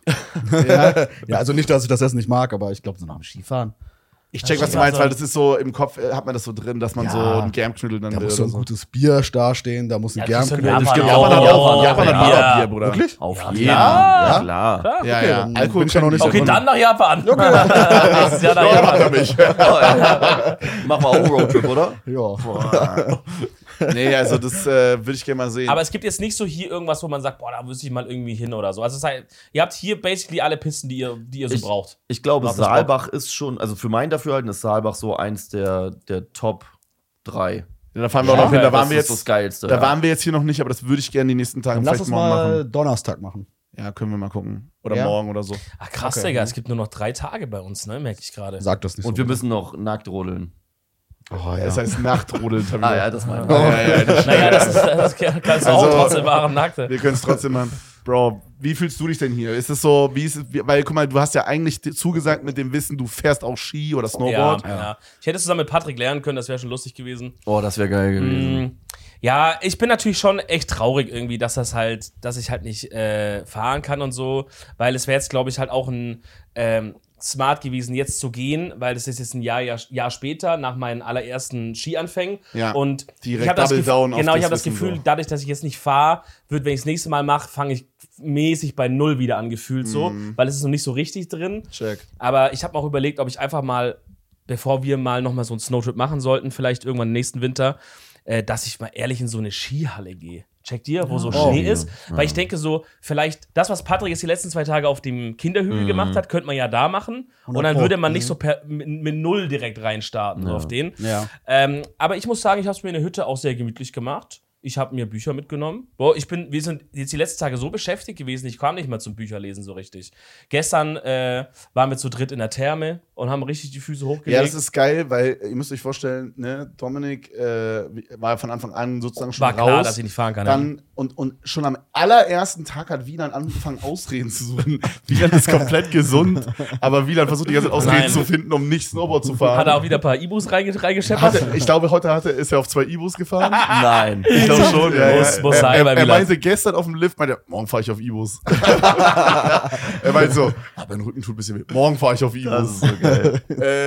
Ja. Ja, also nicht, dass ich das Essen nicht mag, aber ich glaube, so nach dem Skifahren. Ich check, was du meinst, weil das ist so im Kopf, äh, hat man das so drin, dass man Ja. so einen Germknödel dann Da will muss so oder ein so. gutes Bier dastehen, da muss ein Ja, das ist in Germknödel. Japan stehen. auch. Japan hat auch, Ja, Japan hat ja. Baba-Bier, Bruder. Wirklich? Auf Ja, jeden klar. Ja, klar. Klar. Ja, Okay, ja. dann Alkohol bin ich ja noch nicht Okay, so dann nach Japan. Nächstes Jahr nach Ja, Japan. für mich. Machen wir auch einen Roadtrip, oder? Ja. Nee, also das äh, würde ich gerne mal sehen. Aber es gibt jetzt nicht so hier irgendwas, wo man sagt, boah, da müsste ich mal irgendwie hin oder so. Also es heißt, ihr habt hier basically alle Pisten, die ihr, die ihr so Ich- braucht. Ich glaube, Macht das Saalbach ist schon, also für mein Dafürhalten ist Saalbach so eins der, der Top drei. Ja, da fahren wir Ja, auch noch hin. Da das waren wir ist jetzt, das Geilste. da ja. waren wir jetzt hier noch nicht, aber das würde ich gerne die nächsten Tage Dann lass vielleicht uns morgen mal machen. Donnerstag machen. Ja, können wir mal gucken. Oder Ja. morgen oder so. Ach krass, Okay. Digga, es gibt nur noch drei Tage bei uns, ne? Merke ich gerade. Sag das nicht Und so. wir müssen noch nackt rodeln. Oh, Das heißt Nachtrodeln. Ah ja, das meine ich. ja, ja, nicht Naja, das, ist, das kannst du Also- auch trotzdem machen, Nackte. Wir können es trotzdem machen. Bro, wie fühlst du dich denn hier? Ist es so, wie ist es, wie, weil guck mal, du hast ja eigentlich zugesagt mit dem Wissen, du fährst auch Ski oder Ja, Snowboard. ja. Ich hätte zusammen mit Patrick lernen können, das wäre schon lustig gewesen. Oh, das wäre geil gewesen. Mm, Ja, ich bin natürlich schon echt traurig irgendwie, dass das halt, dass ich halt nicht äh, fahren kann und so, weil es wäre jetzt, glaube ich, halt auch ein ähm, smart gewesen, jetzt zu gehen, weil das ist jetzt ein Jahr, Jahr, Jahr später nach meinen allerersten Skianfängen. Ja, Und direkt ich habe das, Double Gefühl, down auf genau, ich das habe das Wissen Gefühl, so. dadurch, dass ich jetzt nicht fahre, wird, wenn ich das nächste Mal mache, fange ich mäßig bei Null wieder angefühlt so, Mhm. weil es ist noch nicht so richtig drin. Check. Aber ich habe mir auch überlegt, ob ich einfach mal, bevor wir mal noch mal so einen Snowtrip machen sollten, vielleicht irgendwann nächsten Winter, äh, dass ich mal ehrlich in so eine Skihalle gehe. Checkt ihr, wo so Oh. Schnee ist? Ja. Weil ich denke so, vielleicht das, was Patrick jetzt die letzten zwei Tage auf dem Kinderhügel Mhm. gemacht hat, könnte man ja da machen. Und dann Pro. würde man nicht Mhm. so per, mit, mit Null direkt reinstarten Ja. auf den. Ja. Ähm, aber ich muss sagen, ich habe es mir in der Hütte auch sehr gemütlich gemacht. Ich habe mir Bücher mitgenommen. Boah, ich bin, wir sind jetzt die letzten Tage so beschäftigt gewesen, ich kam nicht mehr zum Bücherlesen so richtig. Gestern äh, waren wir zu dritt in der Therme und haben richtig die Füße hochgelegt. Ja, das ist geil, weil ihr müsst euch vorstellen, ne, Dominik äh, war von Anfang an sozusagen schon War raus. klar, dass ich nicht fahren kann. Dann, und, und schon am allerersten Tag hat Wieland angefangen, Ausreden zu suchen. Wieland ist komplett gesund, aber Wieland versucht die ganze Zeit Ausreden Nein. zu finden, um nicht Snowboard zu fahren. Hat er auch wieder ein paar E-Bus reinge reingescheppert? Hatte, ich glaube, heute hatte, ist er auf zwei E-Bus gefahren. Nein. Ich glaube schon. Ja, ja. Muss- muss er, sein er, bei er Wieland. meinte gestern auf dem Lift, meinte, morgen fahre ich auf E-Bus. Er meinte so, ah, mein Rücken tut ein bisschen weh. Morgen fahre ich auf Das E-Bus. ist so geil.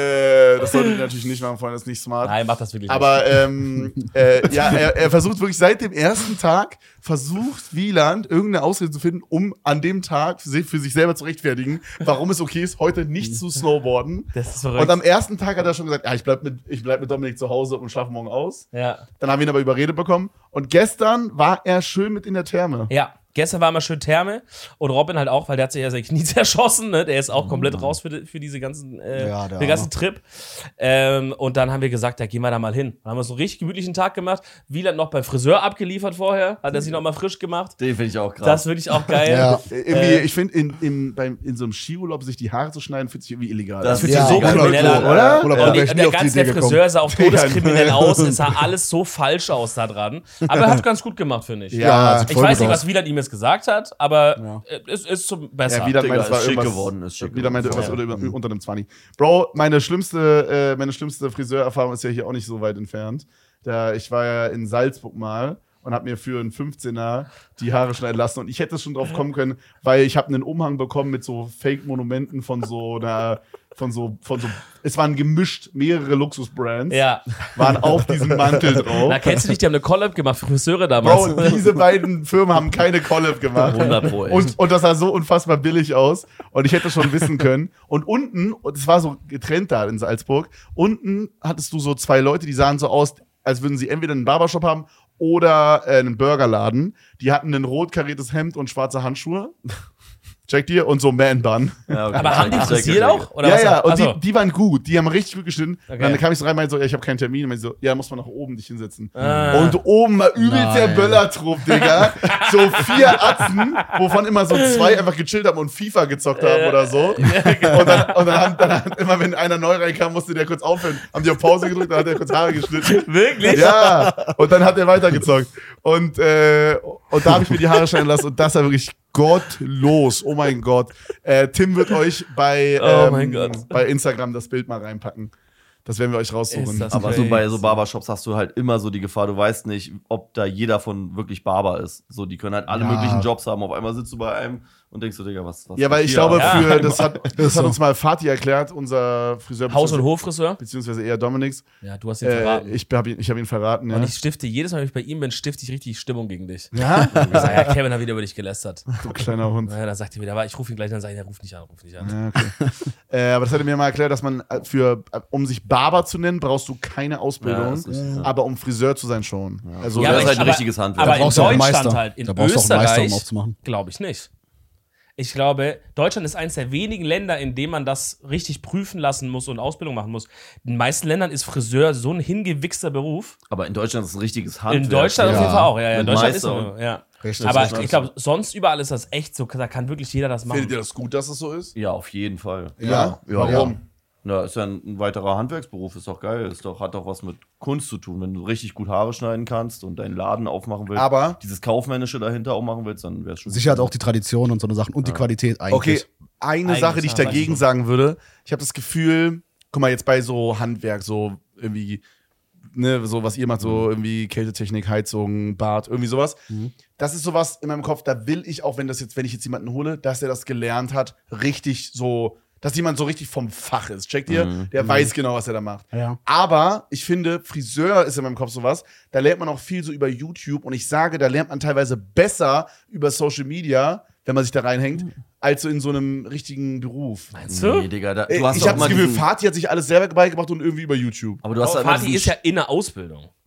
Äh, das solltet ihr natürlich nicht machen, Freunde, das ist nicht smart. Nein, mach das wirklich Aber ähm, äh, ja, er, er versucht wirklich seit dem ersten Tag, versucht Wieland irgendeine Ausrede zu finden, um an dem Tag für sich, für sich selber zu rechtfertigen, warum es okay ist, heute nicht zu snowboarden. nicht. Das ist verrückt. Und am ersten Tag hat er schon gesagt, ja, ich bleib mit, ich bleib mit Dominik zu Hause und schlafe morgen aus. ja. Dann haben wir ihn aber überredet bekommen. Und gestern war er schön mit in der Therme. Ja, gestern war mal schön Therme und Robin halt auch, weil der hat sich ja sein Knie zerschossen, ne? Der ist auch komplett raus für, die, für diese ganzen, äh, Ja, der den ganzen Arme. Trip. Ähm, und dann haben wir gesagt, ja, gehen wir da mal hin. Dann haben wir so einen richtig gemütlichen Tag gemacht. Wieland noch beim Friseur abgeliefert vorher, hat er sich noch mal frisch gemacht. Den finde ich auch krass. Das ist wirklich auch geil. Ja. Äh, Irgendwie, ich finde, in, in, beim- in so einem Skiurlaub sich die Haare zu schneiden, fühlt sich irgendwie illegal Das an. fühlt sich Ja, so oder- kriminell an, oder? Oder? Und, Oder die, wäre ich nie der auf die ganze Idee der gekommen. Friseur sah auch todeskriminell aus. Es sah alles so falsch aus da dran. Aber er hat ganz gut gemacht, finde ich. Ja, sieht Ich voll weiß gut nicht, aus. was Wieland ihm jetzt gesagt hat, aber Ja. äh, es ist zum besser. Ja, Wieland Digga, meinte, es war ist schick irgendwas, geworden, ist schick Wieland meinte geworden. irgendwas unter, unter einem zwanzig. Bro, meine schlimmste, äh, meine schlimmste Friseurerfahrung ist ja hier auch nicht so weit entfernt. Da, ich war ja in Salzburg mal und habe mir für einen fünfzehner die Haare schneiden lassen. Und ich hätte schon drauf kommen können, weil ich habe einen Umhang bekommen mit so Fake-Monumenten von so einer, von so, von so, es waren gemischt mehrere Luxusbrands, Ja. waren auf diesem Mantel drauf. Na, kennst du nicht, die haben eine Collab gemacht für Friseure damals. Bro, diese beiden Firmen haben keine Collab gemacht. hundert Pro, ey. Und, und das sah so unfassbar billig aus. Und ich hätte schon wissen können. Und unten, und es war so getrennt da in Salzburg, unten hattest du so zwei Leute, die sahen so aus, als würden sie entweder einen Barbershop haben oder äh, einen Burgerladen. Die hatten ein rot kariertes Hemd und schwarze Handschuhe. Checkt ihr? Und so Man-Bun. Ja, okay. Aber haben die Check, frisiert check. auch? Oder ja, was? ja, und Achso. die, die waren gut. Die haben richtig gut geschnitten. Okay. Dann kam ich so rein, meinte so, ja, ich habe keinen Termin. Und meinte so, ja, muss man nach oben dich hinsetzen. Ah. Und oben mal übelst der Nein. Böllertrupp, Digga. So vier Atzen, wovon immer so zwei einfach gechillt haben und FIFA gezockt haben oder so. Und dann, und dann, haben, dann haben immer, wenn einer neu reinkam, musste der kurz aufhören. Haben die auf Pause gedrückt, dann hat er kurz Haare geschnitten. Wirklich? Ja, und dann hat er weitergezockt. Und, äh, und da habe ich mir die Haare schneiden lassen und das war wirklich gottlos. Oh mein Gott. Äh, Tim wird euch bei, Oh ähm, mein Gott. bei Instagram das Bild mal reinpacken. Das werden wir euch raussuchen. Ist das Aber crazy. so bei so Barbershops hast du halt immer so die Gefahr, du weißt nicht, ob da jeder von wirklich Barber ist. So, die können halt alle Ja. möglichen Jobs haben. Auf einmal sitzt du bei einem und denkst du, Digga, was, was Ja, weil geht ich hier glaube, ab? Ja. für, das hat, das hat uns mal Fatih erklärt, unser Friseur. Haus- und Hoffriseur? Beziehungsweise eher Dominiks. Ja, du hast ihn Äh, verraten. ich habe ihn, ich hab ihn verraten, ja. Und ich stifte, jedes Mal, wenn ich bei ihm bin, stifte ich richtig Stimmung gegen dich. Ja? Ich sag, ja, Kevin hat wieder über dich gelästert. Du kleiner Hund. Ja, dann sagt er wieder, aber ich rufe ihn gleich, dann sage ich, ja, ruf nicht an, ruf nicht an. Ja, okay. äh, aber das hat er mir mal erklärt, dass man äh, für, äh, um sich Barber zu nennen, brauchst du keine Ausbildung, Ja, das ist- ja. aber um Friseur zu sein schon. Also Ja, das aber ist halt ich- ein aber- richtiges Handwerk. Aber Da in brauchst du auch einen Deutschland Meister. halt, in Da brauchst du auch einen Meister, um Österreich, aufzumachen. glaube ich nicht. Ich glaube, Deutschland ist eines der wenigen Länder, in dem man das richtig prüfen lassen muss und Ausbildung machen muss. In den meisten Ländern ist Friseur so ein hingewichster Beruf. Aber in Deutschland ist es ein richtiges Handwerk. In Deutschland auf Ja. jeden Fall auch. Ja, ja, in Mit Deutschland ist Meister es, ja. Richtig. Aber ist ich glaube, sonst überall ist das echt so, da kann wirklich jeder das machen. Findet ihr das gut, dass es so ist? Ja, auf jeden Fall. Ja? Warum? Na, ist ja ein, ein weiterer Handwerksberuf, ist doch geil. Ist doch, hat doch was mit Kunst zu tun. Wenn du richtig gut Haare schneiden kannst und deinen Laden aufmachen willst, Aber- dieses Kaufmännische daher auch machen willst, dann wäre es schon. Sicher auch die Tradition und so eine Sachen und die Qualität eigentlich. Okay, eine Eigentlich, Sache, die ich ja, dagegen weiß ich sagen würde, ich habe das Gefühl, guck mal, jetzt bei so Handwerk, so irgendwie, ne, so was ihr macht, so irgendwie Kältetechnik, Heizung, Bad, irgendwie sowas. Das ist sowas in meinem Kopf, da will ich auch, wenn das jetzt, wenn ich jetzt jemanden hole, dass der das gelernt hat, richtig so, dass jemand so richtig vom Fach ist. Checkt ihr? Mhm. Der weiß genau, was er da macht. Ja. Aber ich finde, Friseur ist in meinem Kopf sowas, da lernt man auch viel so über YouTube und ich sage, da lernt man teilweise besser über Social Media, wenn man sich da reinhängt, als so in so einem richtigen Beruf. Meinst du? Nee, Digga, da, Ey, du hast ich doch habe das mal Gefühl, diesen- Fatih hat sich alles selber beigebracht und irgendwie über YouTube. Aber du hast Aber halt immer Fatih diesen ist ja in der Ausbildung.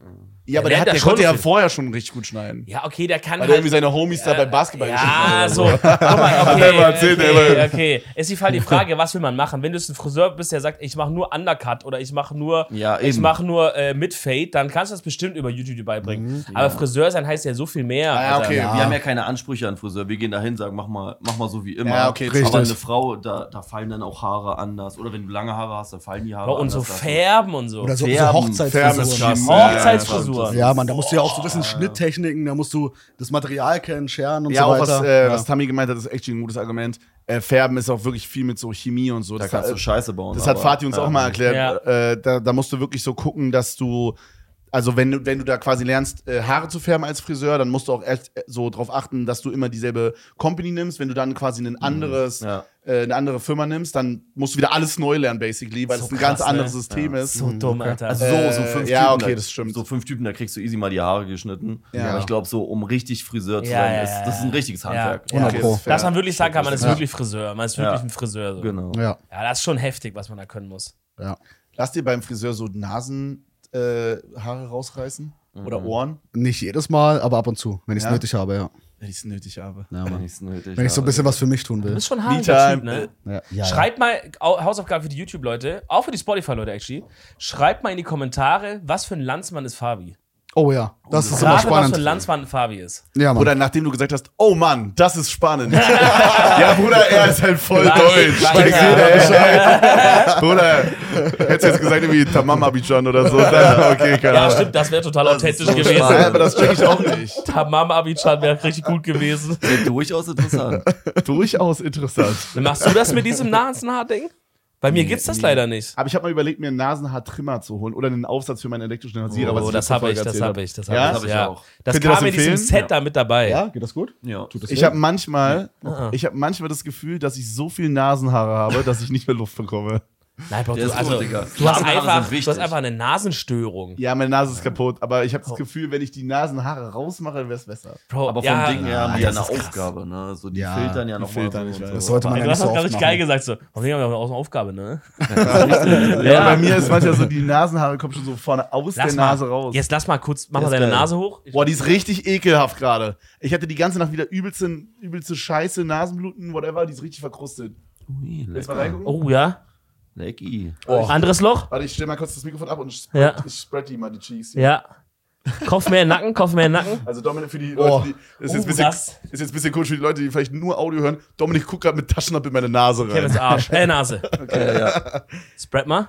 Ja, aber Der der, hat, lernt der ja konnte schon ja viel. vorher schon richtig gut schneiden. Ja, okay, der kann Weil der halt. irgendwie seine Homies da beim Basketball Ja, geschnitten so. hat Guck mal, okay, er mal erzählt, okay, der okay. Es ist halt die Frage, was will man machen? Wenn du jetzt ein Friseur bist, der sagt, ich mache nur Undercut oder ich mache nur, Ja, ich eben. mache nur äh, mit Fade, dann kannst du das bestimmt über YouTube dir beibringen. Aber Friseur sein heißt ja so viel mehr. Ah, ja, Alter. okay. Wir haben ja keine Ansprüche an Friseur. Wir gehen da hin, sagen, mach mal, mach mal so wie immer. Ja, okay, richtig. Aber eine Frau, da, da fallen dann auch Haare anders. Oder wenn du lange Haare hast, dann fallen die Haare Bro, und anders. so Also- Färben und so. Oder so, so Färben, Färben Hochzeitsfrisuren. ist krass. Hochzeitsfrisuren. Ja, Mann, da musst du ja auch so wissen, Schnitttechniken, da musst du das Material kennen, scheren und Ja, so auch weiter. was, äh, ja. was Tammy gemeint hat, ist echt ein gutes Argument. Äh, Färben ist auch wirklich viel mit so Chemie und so. Da Das, kannst du hat, Scheiße bauen. das hat aber- Fatih uns ja. auch mal erklärt. Ja. Äh, da, da musst du wirklich so gucken, dass du, also wenn du, wenn du da quasi lernst, äh, Haare zu färben als Friseur, dann musst du auch echt so drauf achten, dass du immer dieselbe Company nimmst. Wenn du dann quasi ein anderes, Ja. äh, eine andere Firma nimmst, dann musst du wieder alles neu lernen, basically, weil So es ein krass, ganz anderes ne? System ist. So dumm, Alter. Also so, so fünf Äh, ja, Typen. okay, da, das stimmt. So fünf Typen, da kriegst du easy mal die Haare geschnitten. Ja. Aber ich glaube, so, um richtig Friseur zu Ja, sein, ja, ist, ja, das ist ein ja. richtiges Ja. Handwerk. Ja. Okay, Pro. das ist fair. Dass man wirklich sagen kann, man ist Ja. wirklich Friseur. Man ist wirklich Ja. ein Friseur. So. Genau. ja, Ja, das ist schon heftig, was man da können muss. ja. Lass dir beim Friseur so Nasenhaare äh, Haare rausreißen oder Ohren, Nicht jedes Mal, aber ab und zu, wenn ich es Ja? nötig habe, ja. wenn ich es nötig habe. ja Wenn Mann. ich's nötig Wenn ich so ein habe. bisschen was für mich tun Du will. bist schon ein Me-Time, harter Typ, ne? Ja, ja, ja. Schreibt mal, Au- Hausaufgabe für die YouTube-Leute, auch für die Spotify-Leute, actually. Schreibt mal in die Kommentare, was für ein Landsmann ist Fabi. Oh ja, das ist immer Gerade was für ein spannend. Landsmann Fabi ist. Ja, Mann. Oder nachdem du gesagt hast, oh Mann, das ist spannend. Ja, Bruder, er ist halt voll Weiter, deutsch. weiter. Checkst du, ey? Bruder, hättest jetzt gesagt irgendwie Tamam Abidjan oder so. Dann, okay, keine Ja, Ahnung. stimmt, das wäre total Das ist authentisch so gewesen. spannend. Ja, aber das check ich auch nicht. Tamam Abidjan wäre richtig gut gewesen. Ja, durchaus interessant. Durchaus interessant. Machst du das mit diesem Nasenhaar-Ding? Bei mir gibt's das leider nicht. Aber ich habe mal überlegt, mir einen Nasenhaartrimmer zu holen oder einen Aufsatz für meinen elektrischen Rasierer. was Oh, ich das letzte habe ich, Folge das erzählt habe ich, das habe Ja? ich. Das hab ich ja. auch. Das Könnt ihr kam das in diesem empfehlen? Set da mit dabei. ja, geht das gut? Ja. Tut das Ich weh? habe manchmal, Ah. ich habe manchmal das Gefühl, dass ich so viel Nasenhaare habe, dass ich nicht mehr Luft bekomme. Nein, Bro, Der du, ist also, gut, Digga. du, hast Nasenhaare einfach, sind du hast wichtig. einfach eine Nasenstörung. Ja, meine Nase ist kaputt, aber ich habe Oh. das Gefühl, wenn ich die Nasenhaare rausmache, wäre es besser. Bro, Aber vom ja, Ding her haben die ja, ja eine das ist krass. Aufgabe, ne? So, die Ja, filtern ja die nochmal filtern, so ich und weiß. so. Das sollte man Ey, ja du nicht hast so das oft gerade richtig machen. geil gesagt, so. Auf jeden Fall auch eine Aufgabe, ne? Ja, aber bei mir ist manchmal so, die Nasenhaare kommen schon so vorne aus Lass der mal, Nase raus. Jetzt lass mal kurz, mach Der mal ist deine geil. Nase hoch. Ich- Boah, die ist richtig ekelhaft gerade. Ich hatte die ganze Nacht wieder übelste, übelste Scheiße, Nasenbluten, whatever, die ist richtig verkrustet. Ui, Willst du mal lecker. reingucken? Oh ja. Lecky. Oh. Anderes Loch? Warte, ich stell mal kurz das Mikrofon ab und ich spread, Ja. ich spread die mal, die Cheeks. Ja. Kopf mehr in den Nacken, Kopf mehr in den Nacken. Also Dominik, für die Oh. Leute, die, ist, jetzt Oh, ein bisschen, das. ist jetzt ein bisschen komisch für die Leute, die vielleicht nur Audio hören. Dominik guckt gerade mit Taschenlampe in meine Nase rein. Kevins Arsch. Äh, Nase. Ja, ja. Spread mal.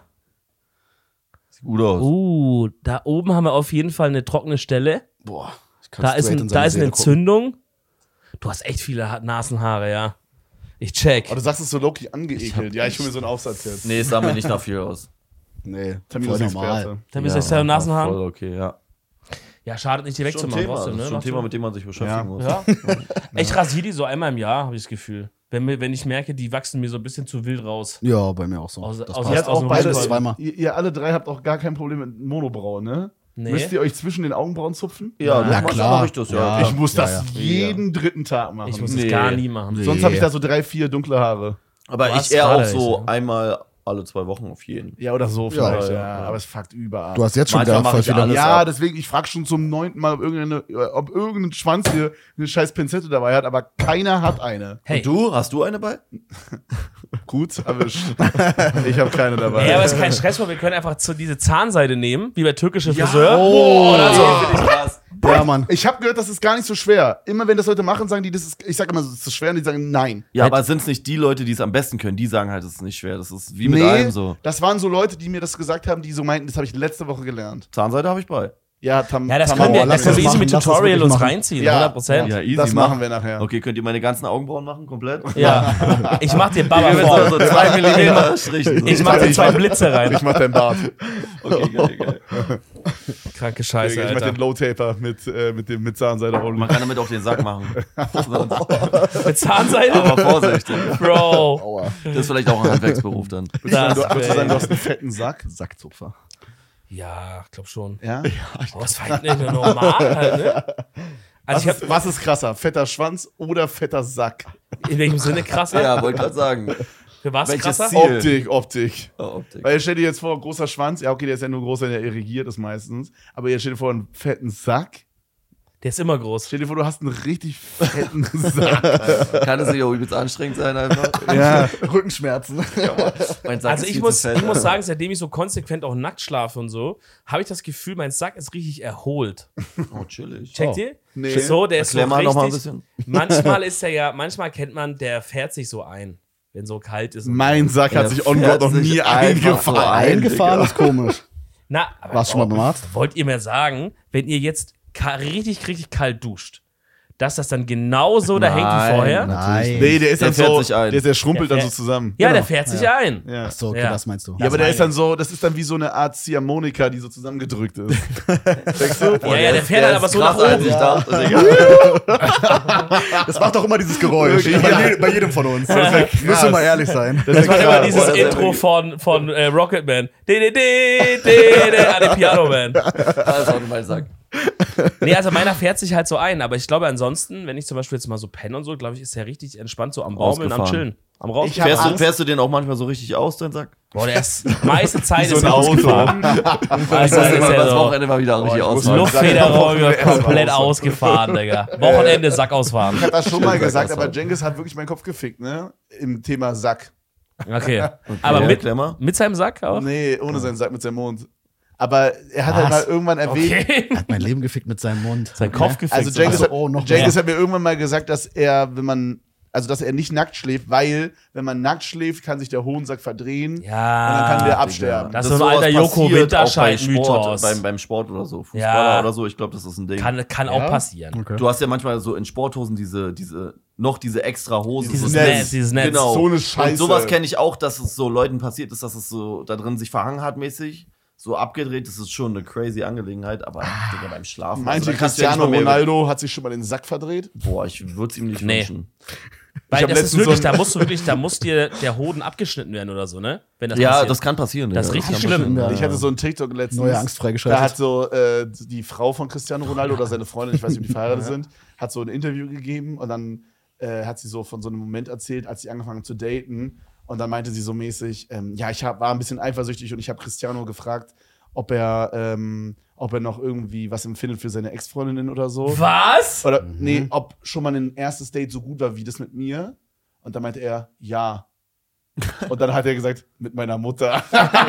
Sieht gut aus. Uh, da oben haben wir auf jeden Fall eine trockene Stelle. Boah, ich kann Da ist, straight ein, in da seine ist eine Seele gucken. Entzündung. Du hast echt viele Ha- Nasenhaare, ja. Ich check. Aber du sagst es so low-key angeekelt. Ja, ich hole mir so einen Aufsatz jetzt. Nee, es sah mir nicht nach viel aus. Nee, Terminus voll Experte. normal. Dann bist du extra Nasenhaaren. Voll okay, ja. Ja, schadet nicht, die Schon ein wegzumachen. Thema, brauchst du, das ne? ist schon ein Machst Thema, du. mit dem man sich beschäftigen Ja. muss. Ja. Ich rasiere die so einmal im Jahr, habe ich das Gefühl. Wenn, mir, wenn ich merke, die wachsen mir so ein bisschen zu wild raus. Ja, bei mir auch so. Aus- Das aus- passt. Ihr habt aus auch dem beide, Rückholz. zweimal. ihr, ihr alle drei habt auch gar kein Problem mit Monobrauen, ne? Nee. Müsst ihr euch zwischen den Augenbrauen zupfen? Ja, Ja, das klar. mache ich das, ja. Ja. klar. Ich muss Ja, das ja. jeden dritten Tag machen. Ich muss Nee. das gar nie machen. Nee. Sonst habe ich da so drei, vier dunkle Haare. Aber Du hast ich eher gerade auch so welche. einmal alle zwei Wochen auf jeden. Ja, oder so vielleicht, ja. ja, ja. Aber es fuckt überall. Du hast jetzt schon Manchmal wieder mach voll ich viele. alles. ja, ab. deswegen, ich frage schon zum neunten Mal, ob, irgendeine, ob irgendein Schwanz hier eine scheiß Pinzette dabei hat, aber keiner hat eine. Hey. Und du? Hast du eine bei? Gut, erwischt. Ich habe keine dabei. Ja, aber es ist kein Stress, weil wir können einfach so diese Zahnseide nehmen, wie bei türkische Ja. Friseur. Oh, Oder so. Ja, Mann. Ich habe gehört, das ist gar nicht so schwer. Immer wenn das Leute machen, sagen die, das ist, ich sage immer, das ist schwer und die sagen nein. Ja, aber sind es nicht die Leute, die es am besten können? Die sagen halt, es ist nicht schwer. Das ist wie mit nee, allem so. das waren so Leute, die mir das gesagt haben, die so meinten, das habe ich letzte Woche gelernt. Zahnseite habe ich bei. Ja, Tam, Ja, das Tam können wir, Oh, lass das können wir das easy mit machen, lass das Tutorial wirklich uns machen. reinziehen, Ja. hundert Prozent. Ja, easy. das mach. machen wir nachher. Okay, könnt ihr meine ganzen Augenbrauen machen, komplett? Ja. Ich mach dir Baba So, vor. so zwei Millimeter Strichen. Ich mach dir zwei Blitze rein. Ich mach deinen Bart. Okay, geil, geil. Kranke Scheiße, ich mach Alter. den Low-Taper mit, äh, mit, dem, mit Zahnseide Man only. kann damit auf den Sack machen. Mit Zahnseide? Aber vorsichtig. Bro. Aua. Das ist vielleicht auch ein Handwerksberuf dann. Du, Das, du würdest du sagen, du ey. hast einen fetten Sack. Sackzupfer. Ja, ich glaub schon. Ja? Aber es war halt nicht nur normal, halt, ne? Also Was ich hab, ist, was ist krasser? Fetter Schwanz oder fetter Sack? in welchem Sinne krasser? Ja, wollte gerade sagen. Für was Welches krasser? Ziel? Optik, Optik. Oh, Optik. Weil ihr stellt dir jetzt vor, großer Schwanz, ja okay, der ist ja nur groß, wenn er irrigiert ist meistens, aber ihr stellt dir vor, einen fetten Sack. Der ist immer groß. Stell dir vor, du hast einen richtig fetten Sack. Kann es nicht auch übelst anstrengend sein einfach? Ja. Rückenschmerzen. Mein Sack Also ist ich viel muss, zu fett. ich muss sagen, seitdem ich so konsequent auch nackt schlafe und so, habe ich das Gefühl, mein Sack ist richtig erholt. Oh, chillig. Checkt ihr? Nee. So, der ist Erklär so mal noch mal ein richtig. bisschen. Manchmal ist er ja, manchmal kennt man, der fährt sich so ein, wenn so kalt ist. und Mein Sack hat Der sich on fährt God noch sich nie einfach so eingefahren. ein. Eingefahren ist komisch. so. Na, aber Warst du schon mal beim Arzt? wollt ihr mir sagen, wenn ihr jetzt ka- richtig, richtig kalt duscht, dass das dann genauso da hängt wie Nein, vorher? Nein. Nee, der ist Der dann fährt so, sich ein. der, der schrumpelt Der dann so fährt- zusammen. Ja, Genau. der fährt sich ein. Ja. Ach so, okay, Ja. das meinst du. Ja, aber der meine ist dann so, das ist dann wie so eine Art Ziehharmonika, die so zusammengedrückt ist. Denkst du? Ja, ja, der fährt halt aber so nach als oben. ich dachte, Digga. Das macht doch immer dieses Geräusch. Ja. Bei, je, bei jedem von uns. Müssen wir mal ehrlich sein. Das war immer krass. dieses Boah, das ist Intro wirklich- von, von äh, Rocketman. De, de, de, de, de, an den Piano Man. Das ist auch mein Sack. Nee, also meiner fährt sich halt so ein, aber ich glaube ansonsten, wenn ich zum Beispiel jetzt mal so penne und so, glaube ich, ist der richtig entspannt so am Baumeln, am Rausgefahren. Chillen. Am Raus. Ich hab Fährst du, Angst. fährst du den auch manchmal so richtig aus, dein Sack? Boah, der ist meiste Zeit So ist ein er Auto. ausgefahren. Also, das ist Das ja so Wochenende mal wieder richtig ich muss ausfahren. mal- Luftfederung Sag- komplett Sag- ausgefahren, Digga. Wochenende Sack ausfahren. Ich hab das schon mal Schön gesagt, Sack aber ausfahren. Cengiz hat wirklich meinen Kopf gefickt, ne? Im Thema Sack. Okay. Aber Ja, mit, erklär mal. mit seinem Sack auch? Nee, ohne seinen Sack mit seinem Mund. Aber er hat halt Was? mal irgendwann erwähnt, Okay. Hat mein Leben gefickt mit seinem Mund. Sein Kopf gefickt. also Cengiz, Ach so, hat, oh, noch Cengiz mehr. hat mir irgendwann mal gesagt, dass er, wenn man, also dass er nicht nackt schläft, weil, wenn man nackt schläft, kann sich der Hohensack verdrehen Ja. und dann kann der absterben. Das ist so ein sowas alter Joko passiert auch bei Winterscheid-Mythos. Sport, Beim, beim Sport oder so. Fußballer Ja. oder so, ich glaube, das ist ein Ding. Kann, kann auch passieren. Okay. Du hast ja manchmal so in Sporthosen diese, diese, noch diese extra Hose. Dieses Netz. Netz, dieses Netz. Genau. So eine Scheiße. Und sowas kenne ich auch, dass es so Leuten passiert ist, dass es so da drin sich verhangen hat mäßig. So abgedreht, das ist schon eine crazy Angelegenheit, aber Digga, beim Schlafen. Meinte also, da kannst du ja Cristiano nicht mal mehr- Ronaldo hat sich schon mal den Sack verdreht? Boah, ich würde es ihm nicht Nee. wünschen. Weil hab das ist letztens wirklich, so ein- da musst du wirklich, da muss dir der Hoden abgeschnitten werden oder so, ne? Wenn das Ja, passiert. das kann passieren. Das ist Digga. richtig kann schlimm. passieren. Ja. Ich hatte so einen TikTok letztens. Neue Angst freigeschaltet. Da hat so äh, die Frau von Cristiano Ronaldo oder seine Freundin, ich weiß nicht, ob die verheiratet sind, hat so ein Interview gegeben und dann äh, hat sie so von so einem Moment erzählt, als sie angefangen haben zu daten. Und dann meinte sie so mäßig, ähm, ja, ich hab, war ein bisschen eifersüchtig und ich habe Cristiano gefragt, ob er, ähm, ob er noch irgendwie was empfindet für seine Ex-Freundinnen oder so. Was? Oder nee, ob schon mal ein erstes Date so gut war wie das mit mir. Und dann meinte er, ja. Und dann hat er gesagt, mit meiner Mutter.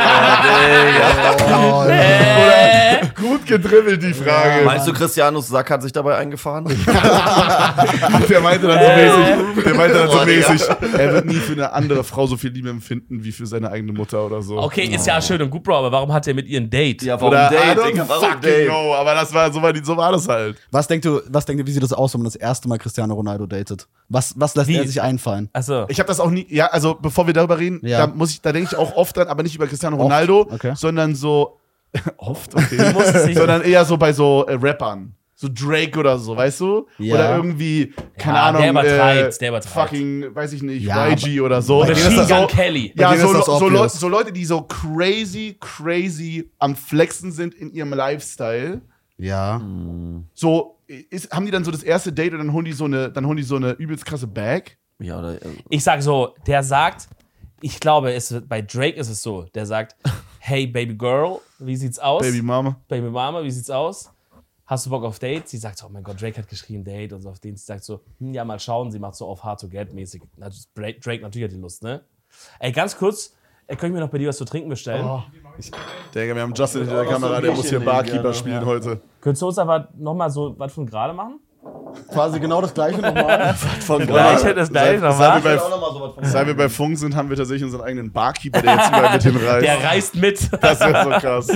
Oh, Äh, Gut gedribbelt, die Frage. Meinst du, Cristianos Sack hat sich dabei eingefahren? Der meinte dann so mäßig, der meinte dann so Boah, Digga. mäßig, er wird nie für eine andere Frau so viel Liebe empfinden wie für seine eigene Mutter oder so. okay, ist ja schön und gut, Bro, aber warum hat er mit ihr ein Date? Ja, warum Oder I Date, don't Digga? Warum fucking Date? know, aber das war so, war die, so war das halt. Was denkt du, was denkt ihr, wie sieht das aus, wenn man das erste Mal Cristiano Ronaldo datet? Was, was lässt Wie? er sich einfallen? Achso. Ich habe das auch nie, ja, also bevor wir darüber reden, Ja. da muss ich, da denke ich auch oft dran, aber nicht über Cristiano Ronaldo, Okay. sondern so oft, okay, musst es nicht- sondern eher so bei so äh, Rappern. So Drake oder so, weißt du? Ja. Oder irgendwie, keine Ja, Ahnung, der übertreibt's, äh, der übertreibt's. fucking, weiß ich nicht, Ja, Y G oder so. bei denen ist Machine das Gun so- Kelly. Bei Ja, denen so, ist das so, obvious. Leute, so Leute, die so crazy, crazy am Flexen sind in ihrem Lifestyle. Ja. So, ist, haben die dann so das erste Date und dann holen die so eine, dann holen die so eine übelst krasse Bag? Ja, oder, äh, Ich sag so, der sagt, ich glaube, es, wird- bei Drake ist es so, der sagt, hey Baby Girl, wie sieht's aus? Baby Mama. Baby Mama, wie sieht's aus? Hast du Bock auf Date? Sie sagt so, oh mein Gott, Drake hat geschrieben Date und so auf den. Sie sagt so, hm, ja, mal schauen. Sie macht so auf Hard to Get mäßig. Also Drake, Drake natürlich hat die Lust, ne? Ey, ganz kurz, äh, können wir noch bei dir was zu trinken bestellen? Oh. Digga, wir haben Justin hinter der Kamera, der muss hier Barkeeper spielen heute. Könntest du uns aber nochmal so was von gerade machen? Quasi genau das gleiche nochmal. Von Gleiche, das gleiche Seit, nochmal. seit, wir auch bei, noch mal sowas von seit wir bei Funk sind, haben wir tatsächlich unseren eigenen Barkeeper, der jetzt überall mit hinreißt. Der reist mit. Das wäre so krass.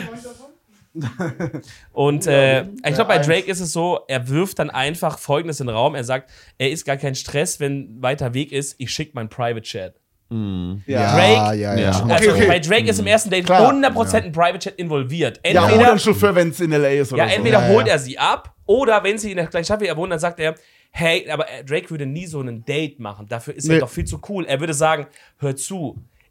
Und äh, ich glaube, bei Drake ist es so, er wirft dann einfach Folgendes in den Raum. Er sagt, er ist gar kein Stress, wenn weiter Weg ist. Ich schicke mein Private Chat. Ja. Drake- ja, ja. Ja. Also Okay, okay. bei Drake ist im ersten Date Klar. hundert Prozent ein Private Chat involviert. Ja, Entweder, oder ein Chauffeur, wenn es in L A ist oder ja, so. entweder Ja, holt ja. er sie ab oder wenn sie in der gleichen Stadt wieder wohnen, dann sagt er, hey, aber Drake würde nie so ein Date machen. Dafür ist Nee. er doch viel zu cool. Er würde sagen, hör zu,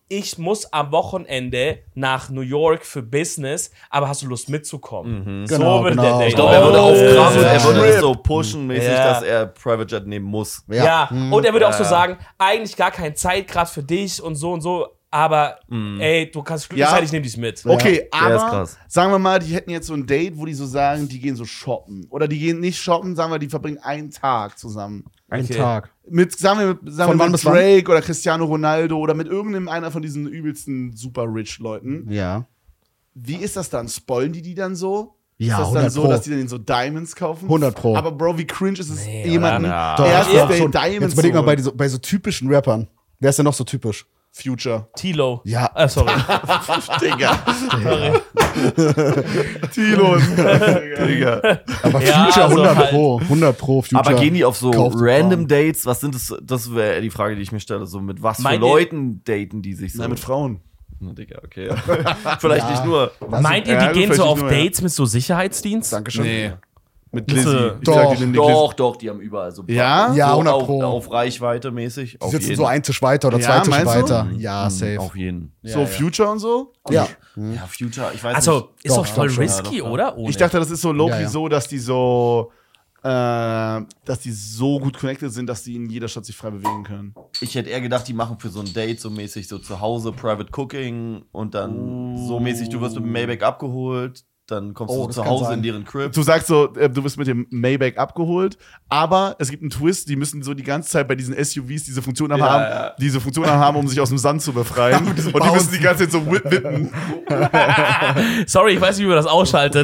ich muss am Wochenende nach New York für Business, aber hast du Lust mitzukommen? So Genau, würde genau. der Date. Ich glaube, er würde Oh. aufkramen, Ja. er würde es so pushen mäßig, Ja. dass er Private Jet nehmen muss. Ja, und er würde auch so Ja. sagen, eigentlich gar keine Zeit gerade für dich und so und so, aber ey, du kannst glücklich Ja. sein, ich nehme dich mit. Okay, Der ist aber krass. sagen wir mal, die hätten jetzt so ein Date, wo die so sagen, die gehen so shoppen. Oder die gehen nicht shoppen, sagen wir, die verbringen einen Tag zusammen. Ein Okay. Tag. Mit, sagen wir, sagen Von wir wann mit bis wann? Drake oder Cristiano Ronaldo oder mit irgendeinem einer von diesen übelsten super rich Leuten. Ja. Wie ist das dann? Spoilen die die dann so? Ja, ist das dann hundert so, Pro. dass die dann so Diamonds kaufen? hundert Pro. Aber Bro, wie cringe ist es, Nee, jemanden oder? Doch, erstes ja, Date schon. Diamonds Jetzt überleg zu mal bei, holen? so, bei so typischen Rappern. Wer ist denn noch so typisch? Future. Tilo. Ja. Ah, sorry. Digga. sorry. Tilos. Digga. Aber Ja, Future also hundert halt. Pro. hundert Pro Future. Aber gehen die auf so Kauft random Frauen. Dates? Was sind das? Das wäre die Frage, die ich mir stelle. So mit was für Meint ihr- Leuten daten die sich so? Na, mit Frauen. Na, Digga, okay. Vielleicht Ja. nicht nur. Meint ihr, die Ja, gehen so vielleicht auf nur, ja. Dates mit so Sicherheitsdienst? Dankeschön. Nee. Mit Mit so- Lizzie. Ich Doch. sag, die nehmen die Lizzie. Doch, doch, die haben überall so. Ja? Ja, so hundert auf, Pro. auf Reichweite mäßig. Die Auf sitzen jeden. so ein Tisch weiter oder Ja, zwei Tische meinst du? weiter. Mhm. Ja, Mhm, safe. Auf jeden. So Future und so? Ja. Ja, Future, ich weiß Also, nicht. ist Doch, doch voll doch schon. risky, Ja, doch, oder? Ohne. Ich dachte, das ist so low-key Ja, ja. so, dass die so, äh, dass die so gut connected sind, dass die in jeder Stadt sich frei bewegen können. Ich hätte eher gedacht, die machen für so ein Date so mäßig so zu Hause Private Cooking und dann so mäßig, du wirst mit dem Maybach abgeholt, dann kommst Oh, du das zu kann Hause sein. in deren Crib. Du sagst so, äh, du wirst mit dem Maybach abgeholt, aber es gibt einen Twist, die müssen so die ganze Zeit bei diesen S U Vs diese Funktion haben, Ja, ja. diese Funktion haben, um sich aus dem Sand zu befreien. Und die müssen die ganze Zeit so whip- wippen. Sorry, ich weiß nicht, wie man das ausschaltet.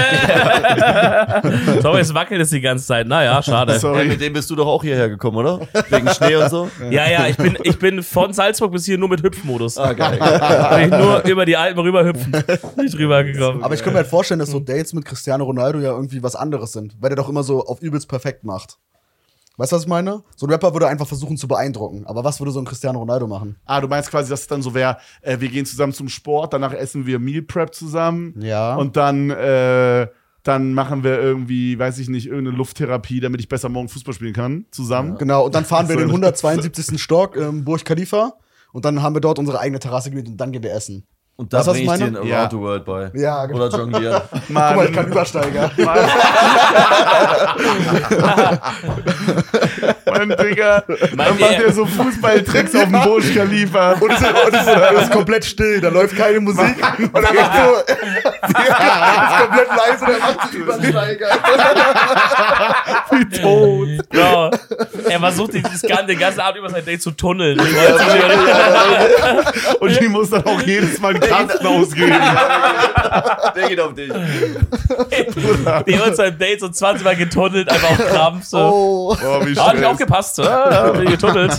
Sorry, es wackelt es die ganze Zeit. Naja, schade. Hey, Sorry. mit dem bist du doch auch hierher gekommen, oder? Wegen Schnee und so? Ja, ja, ich bin, ich bin von Salzburg bis hier nur mit Hüpfmodus. Ah, geil. Bin ich nur über die Alpen rüber hüpfen. Nicht rübergekommen. Aber ich kann mir halt vorstellen, dass so Dates mit Cristiano Ronaldo ja irgendwie was anderes sind, weil der doch immer so auf übelst perfekt macht. Weißt du, was ich meine? So ein Rapper würde einfach versuchen zu beeindrucken. Aber was würde so ein Cristiano Ronaldo machen? Ah, du meinst quasi, dass es dann so wäre, äh, wir gehen zusammen zum Sport, danach essen wir Meal Prep zusammen. Ja. Und dann, äh, dann machen wir irgendwie, weiß ich nicht, irgendeine Lufttherapie, damit ich besser morgen Fußball spielen kann, zusammen. Genau, und dann fahren wir So. in den hundertzweiundsiebzigsten Stock im Burj Khalifa und dann haben wir dort unsere eigene Terrasse gemietet und dann gehen wir essen. Und da Weißt du, was bring ich ich dir meine? ein Around Ja. the World bei. Ja, genau. Oder jonglieren. Guck mal, ich kann Übersteiger. Mann, Digga, dann Meint macht ihr- er so Fußballtricks auf dem Burj Khalifa. Und es ist, und es ist, es ist komplett still, da läuft keine Musik. Und er macht so. Es ist komplett leise, der macht so Übersteiger. Wie tot. Genau. Er versucht dieses ganze, den ganzen Abend über sein Date zu tunneln. Und die muss dann auch jedes Mal einen Kasten ausgeben. Der geht auf dich. Die hat sein Date so zwanzig Mal getunnelt, einfach auf Krampf. So. Oh. Boah, wie Ah, hab ich Stress. aufgepasst. Ah, ja, bin getunnelt.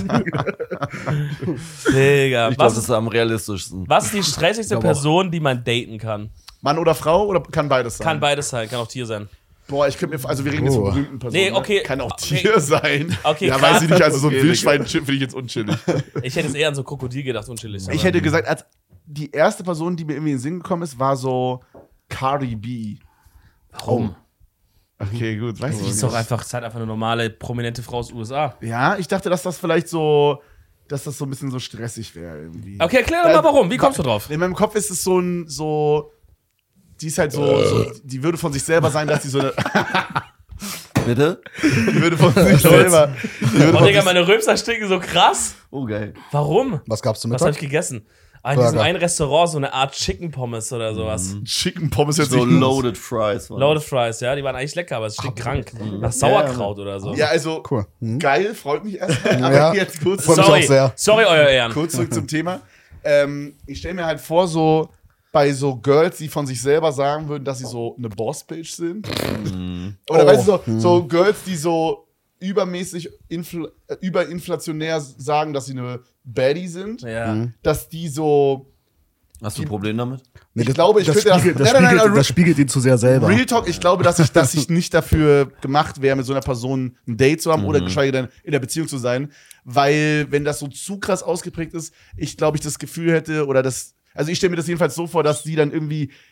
Digga. Ich glaube, Was, das ist am realistischsten. was ist die stressigste glaube auch. Person, die man daten kann? Mann oder Frau oder kann beides sein? Kann beides sein, kann auch Tier sein. Boah, ich könnte mir, also wir reden jetzt Oh. von berühmten Personen. Nee, okay. Ne? Kann auch Okay. Tier sein. Okay, ja, krass. weiß ich nicht, also so ein Okay, Wildschwein finde ich jetzt unchillig. Ich hätte es eher an so Krokodil gedacht, unchillig. Ich hätte gesagt, als die erste Person, die mir irgendwie in den Sinn gekommen ist, war so Cardi B. Warum? Okay, gut, weiß Die ich ist doch nicht. einfach, ist halt einfach eine normale, prominente Frau aus den U S A. Ja, ich dachte, dass das vielleicht so, dass das so ein bisschen so stressig wäre irgendwie. Okay, erklär doch mal warum. Wie kommst du drauf? In meinem Kopf ist es so ein, so, die ist halt so, so die würde von sich selber sein, dass sie so eine, Bitte? die würde von sich selber, die würde Oh, von Digga, sich, meine Rülpser stinken so krass. Oh, geil. Warum? Was gab's zum Was habe Mittag? ich gegessen? Ah, in diesem Burger. einen Restaurant, so eine Art Chicken Pommes oder sowas. Chicken Pommes jetzt So nicht. loaded fries. Mann. Loaded Fries, ja, die waren eigentlich lecker, aber es stinkt krank. Nach Sauerkraut oder so. Ja, also, Cool. Hm? geil, freut mich erstmal, aber Ja. jetzt kurz, Freut mich Sorry, auch sehr. sorry, euer Ehren. kurz zurück zum Thema. Ähm, ich stelle mir halt vor, so bei so Girls, die von sich selber sagen würden, dass sie so eine Boss-Bitch sind. Oder Oh. weißt du, so, so Girls, die so übermäßig infl äh, überinflationär sagen, dass sie eine Baddie sind, Ja. dass die so Hast du ein Problem damit? Nee, Ich glaube, ich das, könnte das- spiegelt, das, Nein, nein, spiegelt, nein, das spiegelt ihn zu sehr selber. Real Talk, ich glaube, dass ich, dass ich nicht dafür gemacht wäre, mit so einer Person ein Date zu haben oder geschweige denn in der Beziehung zu sein, weil wenn das so zu krass ausgeprägt ist, ich glaube, ich das Gefühl hätte oder das, also ich stelle mir das jedenfalls so vor, dass sie dann irgendwie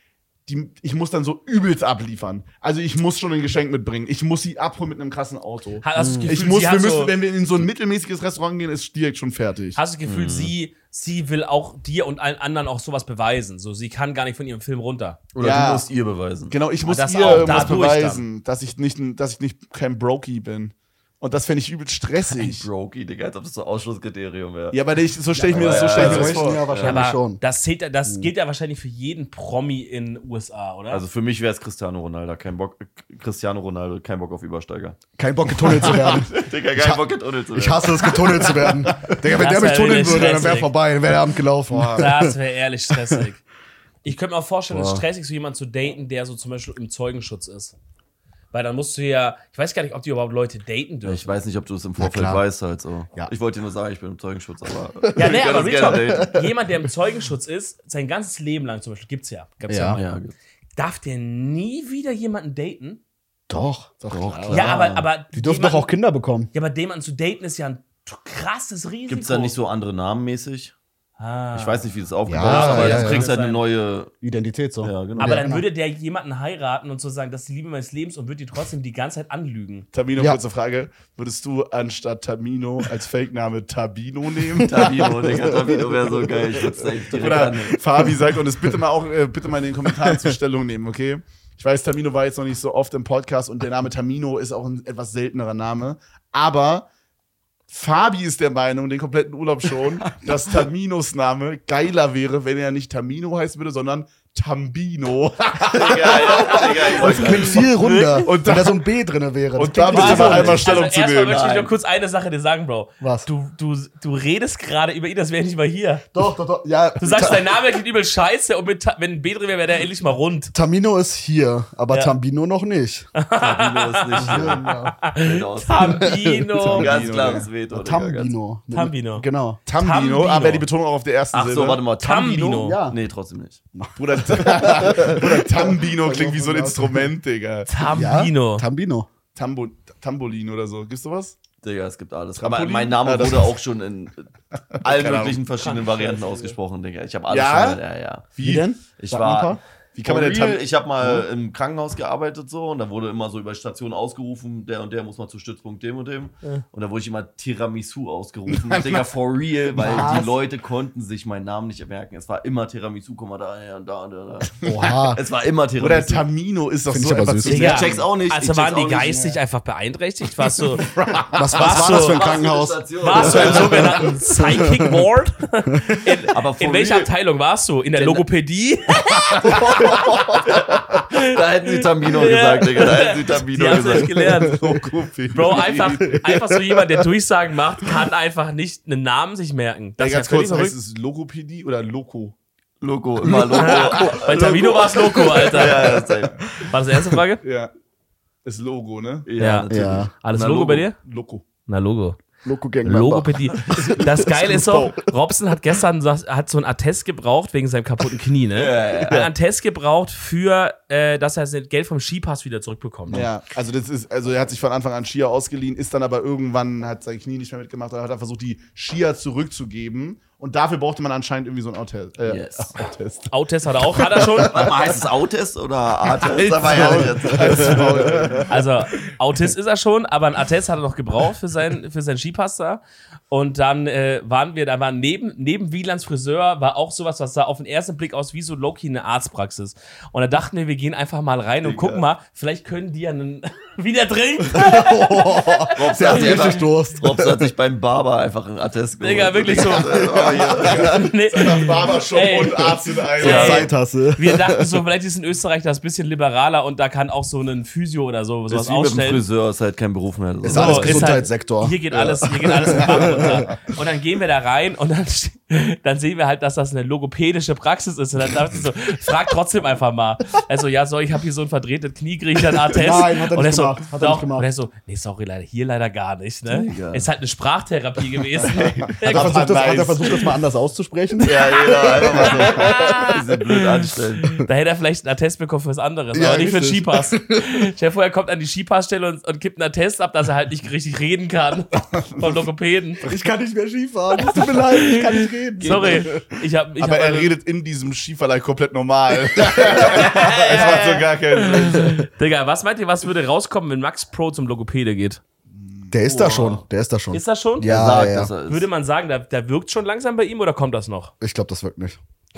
die, ich muss dann so übelst abliefern. Also ich muss schon ein Geschenk mitbringen. Ich muss sie abholen mit einem krassen Auto. Hast du das Gefühl, Ich muss, sie wir hat müssen, so, wenn wir in so ein mittelmäßiges Restaurant gehen, ist direkt schon fertig. hast du das Gefühl, sie, sie will auch dir und allen anderen auch sowas beweisen. So, sie kann gar nicht von ihrem Film runter. Oder Ja. du musst ihr beweisen. Genau, ich muss das ihr auch irgendwas dadurch beweisen, dass ich nicht, dass ich nicht kein Brokey bin. Und das fände ich übelst stressig. Brokey, Digga, als ob das so ein Ausschlusskriterium wäre. Ja, aber ich, so stelle ich mir das, so ja, stell ich ja, mir das ja, vor. ja, wahrscheinlich Aber schon. das, zählt, ja- das gilt ja wahrscheinlich für jeden Promi in U S A, oder? Also für mich wäre es Cristiano Ronaldo, kein Bock, Cristiano Ronaldo, kein Bock auf Übersteiger. Kein Bock, getunnelt zu werden. Digga, Ich kein ha- Bock, getunnelt zu Ich hasse es, getunnelt zu werden. Digga, wenn Das der mich wär tunneln wirklich würde, dann wäre stressig. vorbei, dann wäre der Abend gelaufen. Das wäre ehrlich stressig. Ich könnte mir auch vorstellen, es ist Boah. stressig, so jemanden zu daten, der so zum Beispiel im Zeugenschutz ist. Weil dann musst du ja, ich weiß gar nicht, ob die überhaupt Leute daten dürfen. Ich weiß nicht, ob du es im Vorfeld klar. weißt halt so. Ja. Ich wollte dir nur sagen, ich bin im Zeugenschutz, aber ja, nee, ich kann aber das gerne Real daten. Talk, jemand, der im Zeugenschutz ist, sein ganzes Leben lang zum Beispiel, gibt's ja. Gab's ja, Ja. mal. Ja, Darf der nie wieder jemanden daten? Doch. Doch, klar. Ja, aber, aber Die dürfen jemanden- doch auch Kinder bekommen. Ja, aber jemanden zu daten ist ja ein krasses Risiko. Gibt es da nicht so andere Namen mäßig? Ah. Ich weiß nicht, wie das aufgebaut Ja, ist, aber ja, du ja, kriegst ja. halt eine neue. Identität so. Ja, genau. Aber Ja, dann genau. würde der jemanden heiraten und so sagen, das ist die Liebe meines Lebens und würde die trotzdem die ganze Zeit anlügen. Tamino, Ja. kurze Frage. Würdest du anstatt Tamino als Fake-Name Tabino nehmen? Tabino, Digga, Tabino wäre so geil. Ich würde safe direkt Oder annehmen. Fabi sagt und es bitte mal auch äh, bitte mal in den Kommentaren zur Stellung nehmen, okay? Ich weiß, Tamino war jetzt noch nicht so oft im Podcast und der Name Tamino ist auch ein etwas seltenerer Name. Aber Fabi ist der Meinung, den kompletten Urlaub schon, dass Taminos Name geiler wäre, wenn er nicht Tamino heißen würde, sondern Tambino. Digga, Digga, Das klingt viel runder. Und Und da- wenn da so ein B drin wäre. Und Das da klingt bitte viel mal runder. einmal Stellung also zu erstmal nehmen. möchte ich Nein. nur kurz eine Sache dir sagen, Bro. Was? Du, du, du redest gerade über ihn, das wäre nicht mal hier. Doch, doch, doch. Ja, Du sagst, dein Name klingt übel scheiße und mit, Ta- wenn ein B drin wäre, wäre der endlich mal rund. Tamino ist hier, aber Ja. Tambino noch nicht. Tabino ist nicht hier. Sieht aus. Tambino. Ganz klares Veto. Digga, ganz- Tambino. Tambino. Genau. Tambino, Tambino. aber die Betonung auch auf der ersten Ach Silbe. so, warte mal. Tambino? Tambino. Ja. Nee, trotzdem nicht. Bruder, Bruder Tambino klingt wie so ein Instrument, Digga. Tambino. Tambino. Tambo, Tambolin oder so. Gibt's sowas? Digga, es gibt alles. Trampolin? Aber mein Name Ah, das wurde ist- auch schon in allen Keine möglichen verschiedenen Varianten Scheiße. ausgesprochen, Digga. Ich habe alles Ja? schon. Ja, ja. Wie? denn? Ich Sag mal ein war. paar. Wie kann man denn real, Tam ich habe mal im Krankenhaus gearbeitet so und da wurde immer so über Stationen ausgerufen, der und der muss mal zu Stützpunkt dem und dem. Und da wurde ich immer Tiramisu ausgerufen. Digga, for real, weil Was? die Leute konnten sich meinen Namen nicht merken. Es war immer Tiramisu, komm mal da, ja, und da und da. da. Oha. Es war immer Oder Tiramisu. Tamino ist doch Find so ich aber einfach süß. zu Digga, Ich check's auch nicht, ich Also check's waren die auch nicht. geistig einfach beeinträchtigt? Warst du, Was, was Warst war das du- für ein Was Krankenhaus? eine Station. warst du im sogenannten Psychic Ward? In, Aber for in welcher real, Abteilung warst du? In der Denn- Logopädie? Da hätten sie Tambino gesagt, Digga. Da hätten sie Tambino Die hast du gesagt. nicht gelernt. Logopädie. Bro, einfach, einfach so jemand, der Durchsagen macht, kann einfach nicht einen Namen sich merken. Ja, ist ganz ja kurz, völlig heißt es Logopädie oder Loco? Loco, immer Loco. Bei Tamino war es Loco, Alter. Ja, ja, safe. War das die erste Frage? Ja. Ist Logo, ne? Ja. natürlich. Ja. Alles Na, Logo, Logo. bei dir? Loco. Na, Logo. Loco Gang. Logopädie. Das Geile ist so, Robson hat gestern so- hat so einen Attest gebraucht wegen seinem kaputten Knie, ne? Ja, ja, ja. Ein Attest gebraucht für, äh, dass er sein Geld vom Skipass wieder zurückbekommt. Ja, also das ist, also er hat sich von Anfang an Skier ausgeliehen, ist dann aber irgendwann, hat sein Knie nicht mehr mitgemacht und hat dann versucht, die Skier zurückzugeben. Und dafür brauchte man anscheinend irgendwie so einen Outtest. Äh, Yes. Outtest. Outtest hat er auch, hat er schon. Warte mal, heißt es Autest oder A-Test? Sag mal ehrlich jetzt. Also, Autist ist er schon, aber ein Attest hat er noch gebraucht für seinen für sein Skipass da. Und dann äh, waren wir, da war neben, neben Wielands Friseur, war auch sowas, was sah auf den ersten Blick aus wie so Loki eine Arztpraxis. Und da dachten wir, wir gehen einfach mal rein und gucken mal, vielleicht können die ja einen wieder trinken. Robs Der hat hat sich richtig einfach- Durst. Robs hat sich beim Barber einfach einen Attest geholt. Digga, wirklich so. Oh, ja. Nee. Barbershop Ey. und Arzt in einem. Ja. Zeithasse. Wir dachten so, vielleicht ist in Österreich das ein bisschen liberaler und da kann auch so ein Physio oder so Das sowas ist wie mit dem ausstellen. Friseur, ist halt kein Beruf mehr. Ist So, alles ist Gesundheitssektor. Halt, hier geht alles, hier geht alles im Bach runter. Und dann gehen wir da rein und dann, dann sehen wir halt, dass das eine logopädische Praxis ist. Und dann dachte ich so, frag trotzdem einfach mal. Also, ja, so, ich habe hier so ein verdrehtes Knie, kriege ich dann Attest. Nein, hat er und nicht so, gemacht, hat er doch. nicht gemacht. Und er so, nee, sorry, leider, hier leider gar nicht, ne? Digga. Ist halt eine Sprachtherapie gewesen. Hat er, versucht, das, hat er versucht, das mal anders auszusprechen? Ja, jeder einfach mal so. Diese blöd anstellen. Da hätte er vielleicht einen Attest bekommen fürs anderes, Ja, aber nicht für den richtig. Skipass. Stell dir vor, er kommt an die Skipassstelle und, und gibt einen Attest ab, dass er halt nicht richtig reden kann. Vom Logopäden. Ich kann nicht mehr Skifahren. Es tut mir leid, ich kann nicht reden. Sorry. Ich hab, ich Aber hab er eine- redet in diesem Skiverleih komplett normal. Es macht so gar keinen Sinn. Digga, was meint ihr, was würde rauskommen, wenn Max Pro zum Logopäde geht? Der ist da schon. Der ist da schon. Ist das schon? Ja, Sagt, ja. dass er ist. Würde man sagen, da, da wirkt schon langsam bei ihm oder kommt das noch? Ich glaube, das wirkt nicht.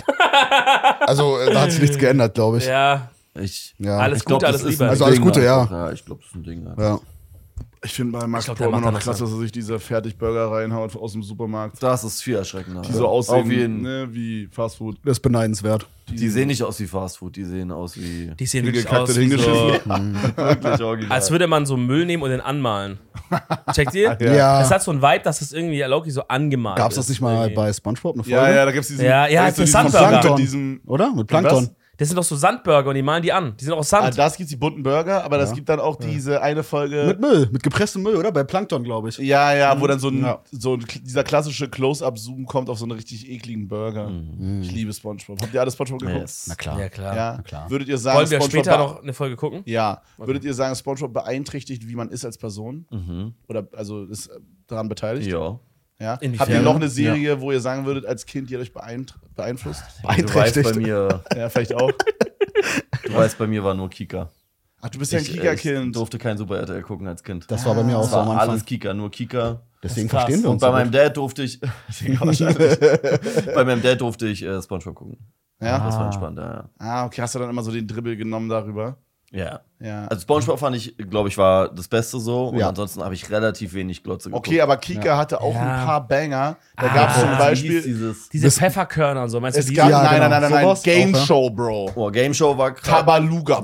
Also, äh, da hat sich nichts geändert, glaube ich. Ja, Ich, Ja. alles ich glaub, Gute, das alles ist Liebe. ein Also alles Ding Gute, ja. einfach. Ja, ich glaube, das ist ein Ding. Ja. Ja. Ich finde bei Max glaub, Pro der immer macht noch da krass, was. dass er sich diese Fertigburger reinhaut aus dem Supermarkt. Das ist viel erschreckender. Die so aussehen Auf jeden. ne, wie Fastfood. Das ist beneidenswert. Die sehen nicht aus wie Fastfood, die sehen aus wie. die sehen wirklich Hingekackt aus und wie so, hingeschissen. Wirklich original. als würde man so Müll nehmen und den anmalen. Checkt ihr? Ja. Ja. Es hat so ein Vibe, dass es irgendwie Loki so angemalt Gab's ist. das nicht mal irgendwie. bei SpongeBob eine Folge? Ja, ja, da gibt's diesen. Ja, ja, weißt du, das diesen Sandburger. Plankton, Plankton. diesen, Oder? Mit Plankton. Das sind doch so Sandburger und die malen die an. Die sind doch aus Sand. Ah, das gibt's die bunten Burger, aber das gibt dann auch diese eine Folge. Mit Müll, mit gepresstem Müll, oder? Bei Plankton, glaube ich. Ja, ja, wo dann so ein, Ja. so ein dieser klassische Close-Up-Zoom kommt auf so einen richtig ekligen Burger. Ich liebe SpongeBob. Habt ihr alle SpongeBob geguckt? Yes. Na klar. ja, klar. Ja. klar. Würdet ihr sagen, Wollen wir SpongeBob später be- noch eine Folge gucken? Ja. Würdet ihr sagen, SpongeBob beeinträchtigt, wie man ist als Person? Mhm. Oder also ist daran beteiligt? Ja. Ja. Inwiefern? Habt ihr noch eine Serie, wo ihr sagen würdet, als Kind, die hat euch beeint beeinflusst? Du weißt, Beeinträchtigt. bei mir, Ja, vielleicht auch. du weißt, bei mir war nur Kika. Ach, du bist ja ein Ich, äh, ich Kika-Kind. durfte kein Super R T L gucken als Kind. Das war bei mir auch Das so am war Anfang. alles Kika, nur Kika. Deswegen Das ist verstehen wir Und uns. bei so meinem gut. Dad durfte ich. wahrscheinlich. Bei meinem Dad durfte ich äh, SpongeBob gucken. Ja? Das war entspannt, ja. Ah, okay, hast du dann immer so den Dribbel genommen darüber? Ja. Ja. Also SpongeBob fand ich, glaube ich, war das Beste so. Und Ja. ansonsten habe ich relativ wenig Glotze geguckt. Okay, aber Kika hatte auch Ja. ein paar Banger. Da Ah, gab es zum wie hieß Beispiel. dieses Diese Pfefferkörner und so. Meinst du Es die? gab, Ja, nein, genau. nein, nein, nein, nein, Sowas Game auch, ja. Show, Bro. Oh, Game Show war krass. Tabaluga.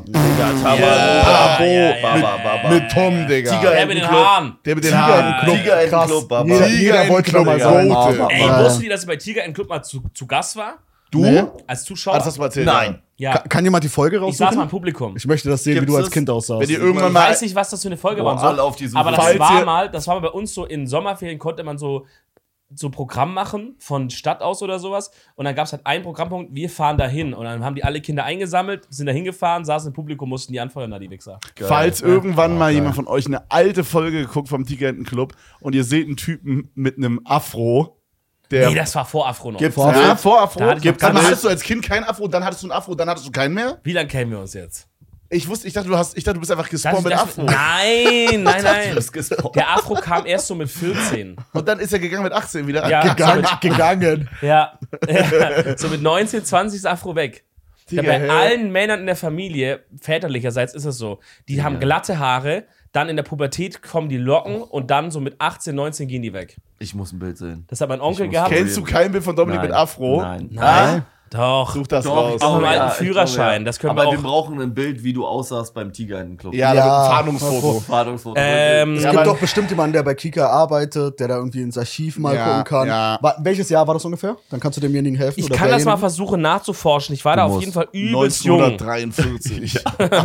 Ja, Abo ja, ja. mit, Ba, ba, ba. mit Tom, Digga. Tiger Der mit den Club. Haaren. Der mit den Tiger Haaren. im Club. Tiger in Krass. Club, Baba. Jeder, Tiger jeder im wollte Club, nur mal Digga. sein. Rote. Ey, Ja. wussten die, dass ich bei Tiger im Club mal zu, zu Gast war? Du? Nee. Als Zuschauer? Ah, das hast du mal erzählt. Nein. ja. Kann, kann jemand die Folge Ich saß mal im raussuchen? Publikum. Ich möchte das sehen, wie Gibt's du als das? Kind aussahst. Wenn ihr irgendwann Ich mal. weiß nicht, was das für eine Folge war. Boah, und alle so. auf diesem Aber das Falls war ihr- mal, das war mal bei uns so in Sommerferien, konnte man so, so Programm machen von Stadt aus oder sowas. Und dann gab es halt einen Programmpunkt, wir fahren dahin. Und dann haben die alle Kinder eingesammelt, sind da hingefahren, saßen im Publikum, mussten die anfeuern, da die Wichser. Falls irgendwann mal jemand von euch eine alte Folge geguckt vom Tigerenten Club und ihr seht einen Typen mit einem Afro, der. Nee, das war vor Afro noch. Gibt's Vor ja, Afro? vor Afro. Da hatte ich Gibt's noch dann keine- hattest du als Kind kein Afro, dann hattest du ein Afro, dann hattest du keinen mehr? Wie lange kennen wir uns jetzt? Ich wusste, ich dachte, du hast, ich dachte, du bist einfach Das, gespawnt mit das, Afro. nein, nein, nein. Das gespawnt. Der Afro kam erst so mit vierzehn. Und dann ist er gegangen mit achtzehn wieder. Ja. gegangen. gegangen. Ja. ja. So mit neunzehn, zwanzig ist Afro weg. Ja, Digga, bei hä? allen Männern in der Familie, väterlicherseits ist es so, die haben glatte Haare, dann in der Pubertät kommen die Locken und dann so mit achtzehn, neunzehn gehen die weg. Ich muss ein Bild sehen. Das hat mein Onkel muss gehabt. kennen. Kennst du kein Bild von Dominik Nein. mit Afro? Nein. Nein. Doch. Such das Doch, raus. ich Auch glaube, im alten ja, ich Führerschein, glaube, das können Aber wir wir auch- brauchen ein Bild, wie du aussahst beim Tiger in den Club. Ja, Ja, ja Fahndungsfoto. Fahndungsfoto. Ähm, Es Ja, gibt aber- doch bestimmt jemanden, der bei Kika arbeitet, der da irgendwie ins Archiv mal Ja, gucken kann. ja. Wa- welches Jahr war das ungefähr? Dann kannst du demjenigen helfen. ich oder kann das mal derjenigen? versuchen nachzuforschen. Ich war da auf musst. jeden Fall übelst jung. neunzehnhundertdreiundvierzig.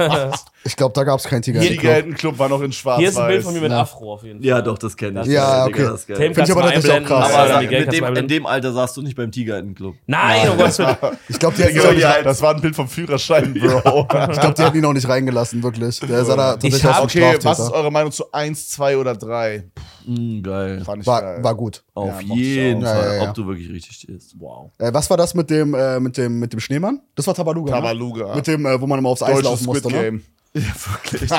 Ich glaube, da gab es keinen Tiger. Hier im die Club. gelben Club war noch in schwarz. Hier ist ein Bild von mir mit Ja. Afro auf jeden Fall. Ja, doch, das kenne ich. Ja, Digga, okay. das ist geil. Tim, Find ich kannst du aber mal tatsächlich auch einblenden? krass. Aber Aber Miguel, mit kannst du dem, mal in einblenden? dem Alter saßt du nicht beim Tiger in den Club. Nein, oh Gott, wird- Ich glaube, die, hätten Das, ihn auch nicht- das war ein Bild vom Führerschein, Bro. ich glaub, die hätten ihn auch nicht reingelassen, wirklich. Der sah da tatsächlich hab- aus wie ein Okay, was ist Straftäter. eure Meinung zu eins, zwei oder drei? Mm, geil. Fand ich War, geil. war gut. Auf Ja, mochte ich jeden auch. Fall. Ja, ja, ja. Ob du wirklich richtig stehst. Wow. Äh, was war das mit dem, äh, mit dem, mit dem Schneemann? Das war Tabaluga. Tabaluga. Ne? Mit dem, äh, wo man immer aufs Eis Deutsches laufen Squid musste, ne? Game. Ja, wirklich.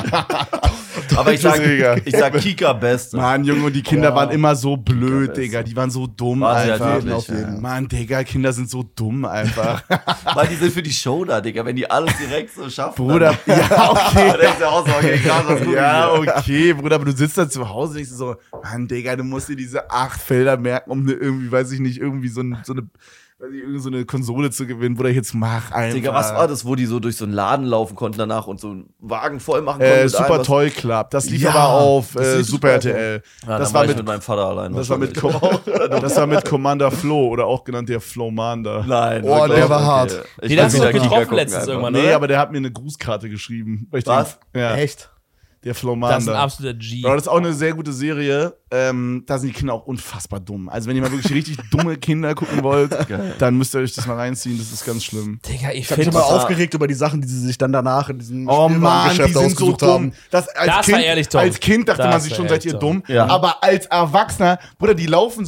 Aber ich sag, Digga. ich sag Kika Beste. Mann, Junge, und die Kinder Ja. waren immer so blöd, Beste. Digga. Die waren so dumm War sie halt einfach. wirklich, auf jeden. ja. Mann, Digga, Kinder sind so dumm einfach. Weil die sind für die Show da, Digga. Wenn die alles direkt so schaffen. Bruder, ja, okay. Dann denkst du auch so, okay, krass, was guck ich Ja, hier? okay, Bruder, aber du sitzt da zu Hause und denkst dir so, Mann, Digga, du musst dir diese acht Felder merken, um eine irgendwie, weiß ich nicht, irgendwie so, ein, so eine, weiß ich, irgendwie so eine Konsole zu gewinnen. Bruder, jetzt mach einfach. Digga, was war das, wo die so durch so einen Laden laufen konnten danach und so einen Wagen voll machen konnten? Äh, mit allem, Super was- Toy Club. Das lief Ja, aber auf das äh, lief Super R T Super L. Ja, das, dann war ich mit, mit meinem Vater allein. das, war mit, wahrscheinlich. das war mit Commander Flo oder auch genannt der Flowmander. Nein. Oh, wirklich, der war okay. hart. Ich Den will hast du wieder doch Kika getroffen gucken letztens einfach. irgendwann, Nee, oder? aber der hat mir eine Grußkarte geschrieben. Weil ich Was? Den, ja, Echt? der Das ist ein Flowmander. absoluter G. Aber das ist auch eine sehr gute Serie. Ähm, da sind die Kinder auch unfassbar dumm. Also wenn ihr mal wirklich richtig dumme Kinder gucken wollt, dann müsst ihr euch das mal reinziehen. Das ist ganz schlimm. Digga, ich Ich habe mich finde immer war- aufgeregt über die Sachen, die sie sich dann danach in diesem Oh Mann, die Spielwarengeschäft sind so ausgesucht dumm. haben. Das, als, Das kind, war ehrlich dumm. als Kind dachte Das man sich war schon, seid ihr ehrlich dumm. dumm. Ja. Aber als Erwachsener, Bruder, die laufen so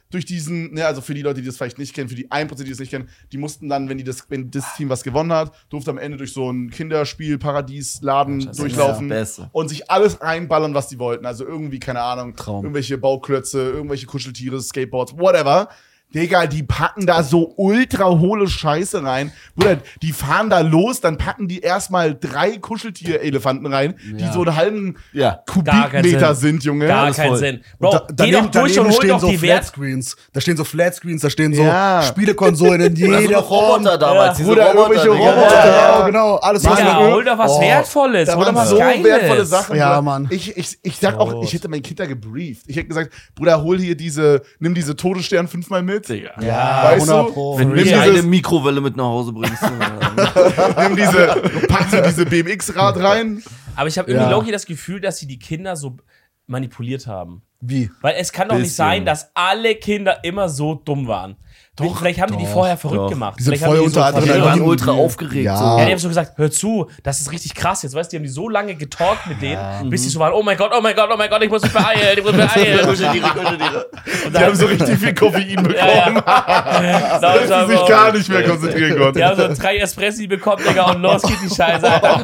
durch diesen, ne, also für die Leute, die das vielleicht nicht kennen, für die ein Prozent, die das nicht kennen, die mussten dann, wenn die das, wenn das Team was gewonnen hat, durfte am Ende durch so ein Kinderspiel, Paradiesladen Ja, durchlaufen das Beste. und sich alles reinballern, was die wollten. Also irgendwie, keine Ahnung, Traum. irgendwelche Bauklötze, irgendwelche Kuscheltiere, Skateboards, whatever. Digga, die packen da so ultra hohle Scheiße rein. Bruder, die fahren da los, dann packen die erstmal drei Kuscheltier-Elefanten rein, die Ja. so einen halben Ja. Gar keinen Kubikmeter Sinn. sind, Junge. Gar Alles keinen voll. Sinn. Bro, Da, geh daneben, doch durch daneben und hol stehen doch so die Wert. Flatscreens. Da stehen so Flatscreens, da stehen so Ja. Spielekonsolen in Das sind jeder doch Roboter Form. damals. diese Bruder, Roboter, irgendwelche Digga. Roboter. Genau, genau. Alles was Digga, man- hol doch was Oh, Wertvolles. Da Hol doch waren was so Geiles. wertvolle Sachen. Ja, Bruder. Mann. Ich, ich, ich sag auch, ich hätte meinen Kinder gebrieft. Ich hätte gesagt, Bruder, hol hier diese, nimm diese Todesstern fünfmal mit. Digga. Ja, Weißt hundert du? Pro. Wenn du Nimm mir dieses- eine Mikrowelle mit nach Hause bringst. Nimm diese, pack so diese B M X-Rad rein. Aber ich habe irgendwie Ja. Loki das Gefühl, dass sie die Kinder so manipuliert haben. Wie? Weil es kann doch nicht Bisschen. sein, dass alle Kinder immer so dumm waren. Doch, vielleicht haben die die doch, vorher verrückt doch. gemacht. Die sind Vielleicht haben voll die unter so Adrenalin. Die waren verstört. ultra aufgeregt. Ja. So. Ja, die haben so gesagt, hör zu, das ist richtig krass. Jetzt weißt du, die haben die so lange getalkt mit denen, bis die so waren, oh mein Gott, oh mein Gott, oh mein Gott, ich muss mich beeilen, ich muss mich beeilen. Kuscheltiere, Kuscheltiere. Und Die haben so richtig viel Koffein bekommen, ja, dass sie sich gar nicht mehr konzentrieren konnten. Die haben so drei Espressi bekommen, Digga, und los geht die Scheiße, Alter.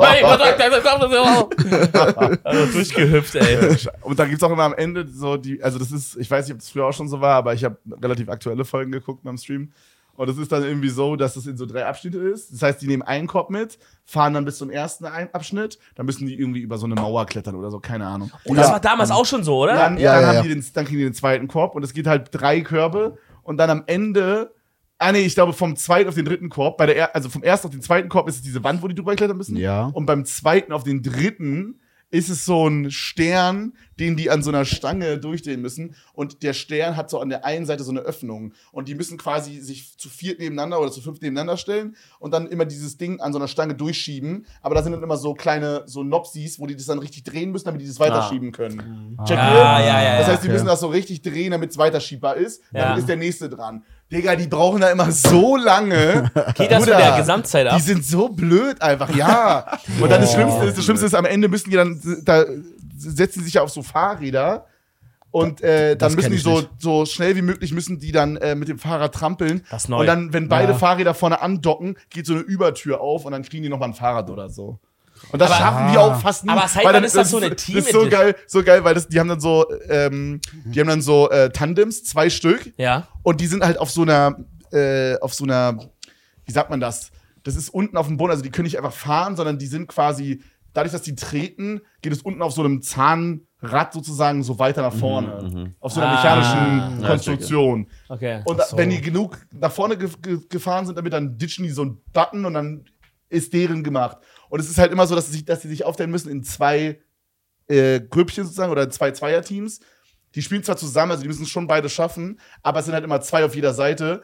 Also durchgehüpft, ey. Und da gibt's auch immer am Ende so die, also das ist, ich weiß nicht, ob das früher auch schon so war, aber ich habe relativ aktuelle Folgen geguckt beim Stream. Und es ist dann irgendwie so, dass es in so drei Abschnitte ist. Das heißt, die nehmen einen Korb mit, fahren dann bis zum ersten Ein- Abschnitt, dann müssen die irgendwie über so eine Mauer klettern oder so, keine Ahnung. Und das war damals auch schon so, oder? Dann, Ja, dann, ja, haben ja. Die den, dann kriegen die den zweiten Korb und es geht halt drei Körbe und dann am Ende, ah nee, ich glaube vom zweiten auf den dritten Korb, bei der, er- also vom ersten auf den zweiten Korb ist es diese Wand, wo die drüber klettern müssen. Ja. Und beim zweiten auf den dritten ist es so ein Stern, den die an so einer Stange durchdrehen müssen. Und der Stern hat so an der einen Seite so eine Öffnung. Und die müssen quasi sich zu viert nebeneinander oder zu fünf nebeneinander stellen und dann immer dieses Ding an so einer Stange durchschieben. Aber da sind dann immer so kleine, so Nopsis, wo die das dann richtig drehen müssen, damit die das weiterschieben können. Check ihr? Ah, ja, ja, Das ja. heißt, die müssen das so richtig drehen, damit es weiterschiebbar ist. Ja. Dann ist der nächste dran. Digga, die brauchen da immer so lange. Geht das Bruder, von der Gesamtzeit ab? Die sind so blöd einfach, ja. Und dann das Schlimmste ist, das Schlimmste ist, am Ende müssen die dann, da setzen die sich ja auf so Fahrräder und äh, Das dann müssen kenn die ich so, nicht. so schnell wie möglich müssen die dann äh, mit dem Fahrrad trampeln. Das ist neu. Und dann, wenn beide Ja. Fahrräder vorne andocken, geht so eine Übertür auf und dann kriegen die nochmal ein Fahrrad oder so. Und das Aber- schaffen die auch fast nie. aber seit weil wann dann- ist das so eine Das ist so Team-Edition? geil, so geil, weil das, die haben dann so, ähm, die haben dann so äh, Tandems, zwei Stück. Ja. Und die sind halt auf so einer, äh, auf so einer, wie sagt man das? Das ist unten auf dem Boden, also die können nicht einfach fahren, sondern die sind quasi, dadurch, dass die treten, geht es unten auf so einem Zahnrad sozusagen so weiter nach vorne. Auf so einer Ah. mechanischen Ja, Konstruktion. Okay. Und Ach so. wenn die genug nach vorne ge ge gefahren sind, damit dann ditchen die so einen Button und dann ist deren gemacht. Und es ist halt immer so, dass sie sich, dass sie sich aufteilen müssen in zwei äh, Grüppchen sozusagen oder zwei Zweierteams. Die spielen zwar zusammen, also die müssen es schon beide schaffen, aber es sind halt immer zwei auf jeder Seite.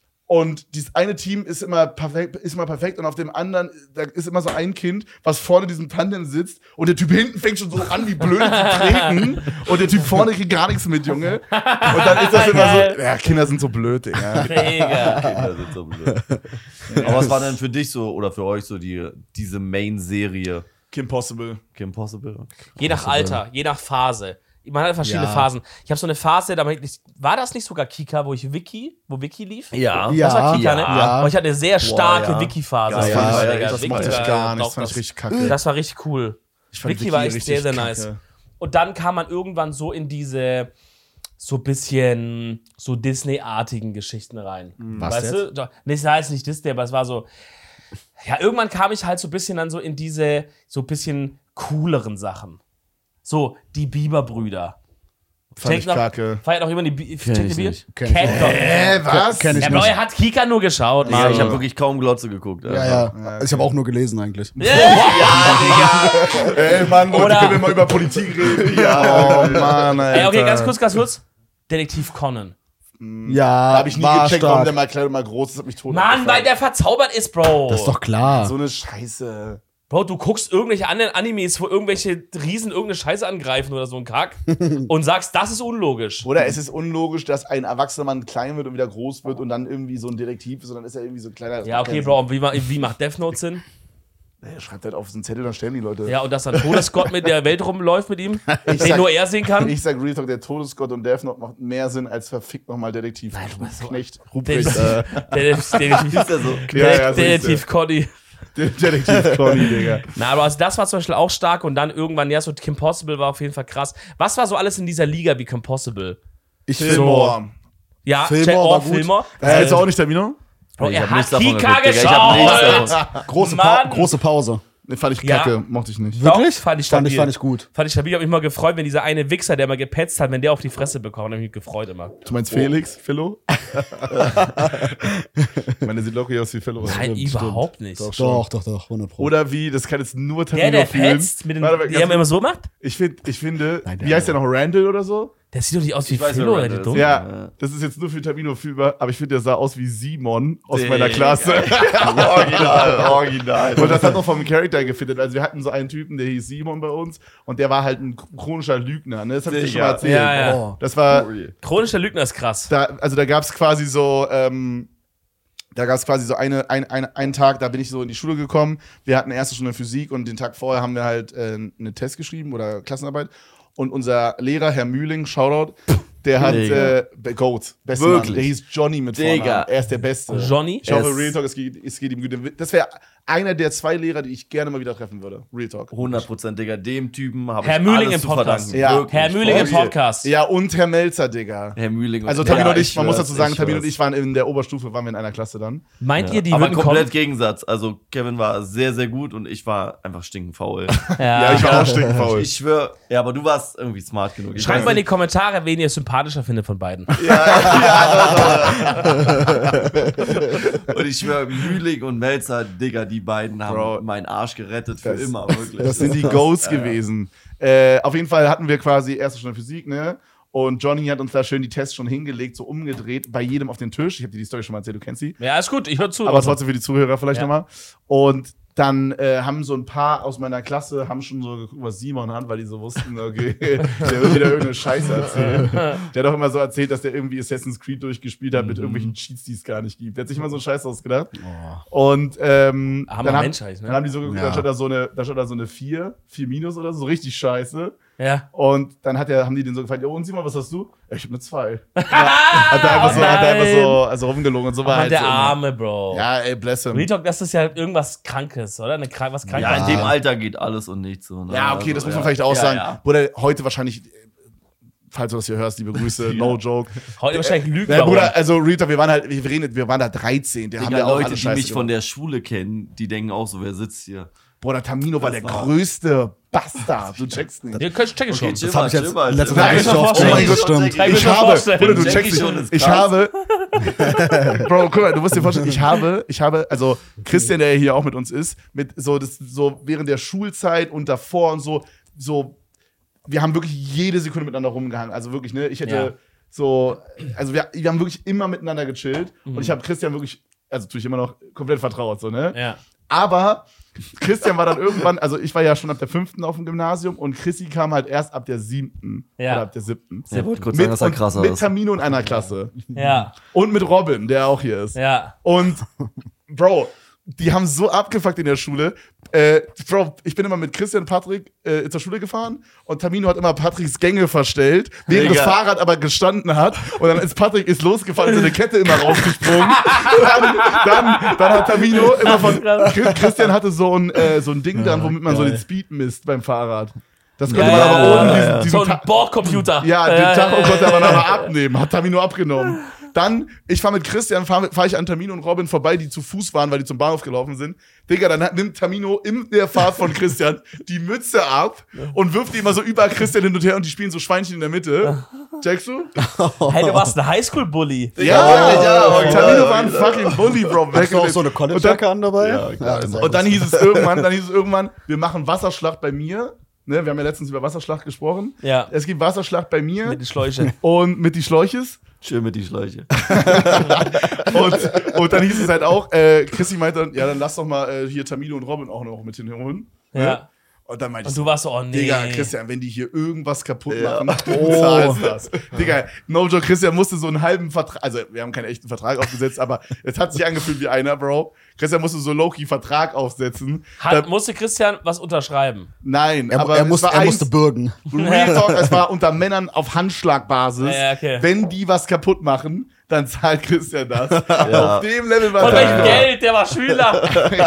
Und dieses eine Team ist immer perfekt, ist immer perfekt und auf dem anderen, da ist immer so ein Kind, was vorne in diesem Tandem sitzt und der Typ hinten fängt schon so an, wie blöd zu treten und der Typ vorne kriegt gar nichts mit, Junge. Und dann ist das immer Geil. so, ja, Kinder sind so blöd, Digga. Mega. Kinder sind so blöd. Aber was war denn für dich so oder für euch so die, diese Main-Serie? Kim Possible. Kim Possible? Je nach Alter, je nach Phase. Man hat verschiedene Ja. Phasen. Ich habe so eine Phase, da war ich- war das nicht sogar Kika, wo ich Wiki, wo Wiki lief? Ja. Ja. Das war Kika, ne? ja. Und ich hatte eine sehr starke ja. Wiki-Phase. Geil. Das war- Ja, Digga, das Wiki mochte ich war- gar nicht. doch, Das fand ich das- richtig kacke. Das war richtig cool. Ich fand Wiki war echt richtig sehr, sehr nice. kacke. Und dann kam man irgendwann so in diese so bisschen so Disney-artigen Geschichten rein. Was weißt du? Doch, nee, es war jetzt nicht Disney, aber es war so. Ja, irgendwann kam ich halt so ein bisschen dann so in diese so bisschen cooleren Sachen. So, die Bieber-Brüder. Fand ich noch, kacke. Feiert noch jemand die Bi Kenn Kennt ich ihr Bier? nicht. Kenn ich Kennt nicht. doch. Hä, was? Kenn ich Ja, nicht. aber er hat Kika nur geschaut, Ja, Mann. ich habe wirklich kaum Glotze geguckt. Ja, ja. Also ich habe auch nur gelesen eigentlich. Ja, Digga. Ey, Mann, Leute, Oder- können wir mal über Politik reden? Ja. Oh, Mann, Alter. Ey, okay, ganz kurz, ganz kurz. Detektiv Conan. Ja, Da hab ich nie war gecheckt, warum stark. der mal klein und mal groß ist. Hat mich tot Mann, abgefuckt. weil der verzaubert ist, Bro. Das ist doch klar. So eine Scheiße. Bro, du guckst irgendwelche anderen Animes, wo irgendwelche Riesen irgendeine Scheiße angreifen oder so ein Kack und sagst, das ist unlogisch. Oder es ist unlogisch, dass ein erwachsener Mann klein wird und wieder groß wird und dann irgendwie so ein Detektiv ist und dann ist er irgendwie so ein kleiner. Ja, okay, Bro, und wie, ma- wie macht Death Note Sinn? Er schreibt halt auf so einen Zettel, dann stellen die Leute. Ja, und dass ein Todesgott mit der Welt rumläuft mit ihm, den sag- nur er sehen kann. Ich sag Real Talk, der Todesgott und Death Note macht mehr Sinn als verfickt nochmal Detektiv. Nein, du bist so- Knecht, Der Ruprecht, ist, äh, der ist Detektiv, Ist ja so. ja, ja, so Detektiv ist Conny. der. Detektiv Conny, Digga. Na, aber also das war zum Beispiel auch stark und dann irgendwann, ja, so Kim Possible war auf jeden Fall krass. Was war so alles in dieser Liga wie Kim Possible? Ich Fillmore. Ja, Fillmore Jack war Orr, gut. Fillmore. Äh, Hältst du auch nicht Termino? Bro, Ich er hab hat nichts davon Kika geguckt, Digga. Ich hab nichts geschaut. davon. Große, pa Mann. große Pause. Den fand ich Ja. kacke, mochte ich nicht. Doch, Wirklich? fand ich fand stabil. ich, fand ich gut. Fand ich stabil. Ich hab mich mal gefreut, wenn dieser eine Wichser, der mal gepetzt hat, wenn der auf die Fresse bekommt. Hab ich mich gefreut immer. Du meinst Felix, Philo? Ich meine, der sieht locker aus wie Philo. Nein, Stimmt, überhaupt nicht. Doch schon. Doch, doch, doch, hundert Pro. Oder wie, das kann jetzt nur Der, Termino der fühlen. petzt, mit den, Warte mal, der ganz- immer so macht, Ich, find, ich finde, Nein, der wie heißt der noch, Randall oder so? der sieht doch nicht aus wie Ich weiß, Philo, wer oder Randall die ist. dumm. Ja, Ja. das ist jetzt nur für Termino fühlbar, aber ich finde, der sah aus wie Simon aus Digga. meiner Klasse. Original, original. Und das hat auch vom Charakter gefittet. Also wir hatten so einen Typen, der hieß Simon bei uns und der war halt ein chronischer Lügner. Ne? Das hab ich dir schon mal Digga. erzählt. Ja, ja. Oh. Das war, Chronischer Lügner ist krass. da, also da gab es quasi so, ähm, da gab es quasi so eine, ein, ein, einen Tag, da bin ich so in die Schule gekommen. Wir hatten erste Stunde Physik und den Tag vorher haben wir halt äh, einen Test geschrieben oder Klassenarbeit. Und unser Lehrer, Herr Mühling, Shoutout, der hat Digga. äh, Goat, bester Wirklich? Mann. Der hieß Johnny mit Digga. Vornamen. Er ist der Beste. Johnny? Ich hoffe, Es- Real Talk, es geht, es geht ihm gut. Das wäre einer der zwei Lehrer, die ich gerne mal wieder treffen würde. Real Talk. hundert Prozent, Digga. Dem Typen habe Herr ich Mühling alles im zu Podcast. verdanken. Ja. Wirklich. Herr Mühling im For real. Podcast. Ja, und Herr Melzer, Digga. Herr Mühling. Also Ja, Tamino und ich, ich man muss schwör's, dazu sagen, ich Tamino und schwör's. ich waren in der Oberstufe, waren wir in einer Klasse dann. Meint ihr, die Aber würden komplett kommen? Gegensatz. Also Kevin war sehr, sehr gut und ich war einfach stinkend faul. Ja, ich war auch stinkenfaul. Ich schwöre, ja, aber du warst irgendwie smart genug. Ich Schreibt weiß mal in die nicht. Kommentare, wen ihr sympathischer findet von beiden. Und ich schwöre, Mühling und Melzer, Digga, die beiden haben Bro. meinen Arsch gerettet für Das- immer, wirklich. Das sind die Ghosts gewesen. Äh, auf jeden Fall hatten wir quasi erste Stunde Physik, ne? Und Johnny hat uns da schön die Tests schon hingelegt, so umgedreht, bei jedem auf den Tisch. Ich habe dir die Story schon mal erzählt, du kennst sie. Ja, ist gut, ich höre zu. Aber trotzdem für die Zuhörer vielleicht Ja. nochmal. Und dann äh, haben so ein paar aus meiner Klasse haben schon so geguckt, was Simon hat, weil die so wussten, okay, der wird wieder irgendeine Scheiße erzählen. Der hat doch immer so erzählt, dass der irgendwie Assassin's Creed durchgespielt hat mit irgendwelchen Cheats, die es gar nicht gibt. Der hat sich immer so einen Scheiß ausgedacht. Und ähm, Armer dann, haben, Mensch heißt, ne? dann haben die so geguckt, Ja. da stand da so eine, da stand da so eine vier, vier Minus oder so, so richtig scheiße. Ja. Und dann hat er, haben die den so gefragt, ja, und Simon, was hast du? Ja, ich hab eine zwei. hat er einfach so, hat er einfach so also rumgelogen und so war Aber halt der so immer. Arme, Bro. Ja, ey, bless him. Real Talk, das ist ja irgendwas Krankes, oder? Eine, Krank- was Krankes. Ja, in dem Alter geht alles und nichts so. Ne? Ja, okay, das Also, muss man ja. vielleicht auch Ja, sagen. ja. Bruder, heute wahrscheinlich, äh, falls du das hier hörst, liebe Grüße, no joke. Heute wahrscheinlich Lügen. Ja, warum? Bruder, also Real Talk, wir waren halt, wir, reden, wir waren da dreizehn, der haben Digga, wir auch Leute, alle die Scheiße mich von gemacht. der Schule kennen, die denken auch so, wer sitzt hier? Bruder, Tamino war Das der war- größte Bastard, du checkst nicht. Ihr könnt checken schon. chill Das hab mal, ich jetzt chill mal, in letzter chill Zeit mal. nicht so oft Oh mein gehört, das Gott, stimmt. Jackie. Kann ich Ich mir habe, vorstellen. Bruder, du Jackie checkst schon nicht. ist Ich krass. habe, Bro, guck mal, du musst dir vorstellen, ich habe, ich habe, also Christian, der hier auch mit uns ist, mit so, das, so während der Schulzeit und davor und so, so, wir haben wirklich jede Sekunde miteinander rumgehangen. Also wirklich, ne, ich hätte Ja. so, also wir, wir haben wirklich immer miteinander gechillt Mhm. und ich habe Christian wirklich, also tue ich immer noch komplett vertraut, so, ne? Ja. Aber Christian war dann irgendwann, also ich war ja schon ab der fünften auf dem Gymnasium und Chrissy kam halt erst ab der siebten Ja. oder ab der siebten. Der wollte kurz Mit, sagen, dass er und krasser mit ist. Tamino in einer Klasse. Ja. Und mit Robin, der auch hier ist. Ja. Und, Bro, die haben so abgefuckt in der Schule. Äh, Bro, ich bin immer mit Christian und Patrick äh, zur Schule gefahren und Tamino hat immer Patricks Gänge verstellt, während Digga. das Fahrrad aber gestanden hat. Und dann ist Patrick ist losgefahren, so eine Kette immer rausgesprungen. dann, dann, dann hat Tamino immer von. Chris- Christian hatte so ein, äh, so ein Ding dann, womit man so den Speed misst beim Fahrrad. Das konnte Ja, man ja, aber ja, oben ja, diesen, ja. diesen So ein Ta- Bordcomputer. ja, den Äh, Tacho äh, konnte er aber aber abnehmen, hat Tamino abgenommen. Dann, ich fahre mit Christian, fahre fahr ich an Tamino und Robin vorbei, die zu Fuß waren, weil die zum Bahnhof gelaufen sind. Digga, dann hat, nimmt Tamino in der Fahrt von Christian die Mütze ab und wirft die immer so über Christian hin und her und die spielen so Schweinchen in der Mitte. Checkst du? Hey, du warst ein Highschool-Bully. Ja, ja, ja, original, Tamino war ein original. fucking Bully, Bro. Hast du auch so eine College-Jacke an dabei? Ja, klar. sehr Und dann gut. hieß es irgendwann, dann hieß es irgendwann, wir machen Wasserschlacht bei mir. Ne, wir haben ja letztens über Wasserschlacht gesprochen. Ja. Es gibt Wasserschlacht bei mir Mit den Schläuchen. und mit die Schläuches. Schön mit die Schläuche. Und, und dann hieß es halt auch, äh, Chrissy meinte dann, ja, dann lass doch mal äh, hier Tamino und Robin auch noch mit hinholen. Ja. Und dann meinte Und ich du so, warst so, oh nee. Digga, Christian, wenn die hier irgendwas kaputt Ja. machen, du Oh. zahlst das. Digga, no joke, Christian musste so einen halben Vertrag, also wir haben keinen echten Vertrag aufgesetzt, aber es hat sich angefühlt wie einer, Bro. Christian musste so low-key Vertrag aufsetzen. Hat, Da, musste Christian was unterschreiben? nein, Er, aber er, es muss, war er ein, musste bürgen. Real Talk, es war unter Männern auf Handschlagbasis. Ja, ja, okay. Wenn die was kaputt machen, dann zahlt Christian das. Ja. Auf dem Level war Von welchem das. Geld? Der war Schüler.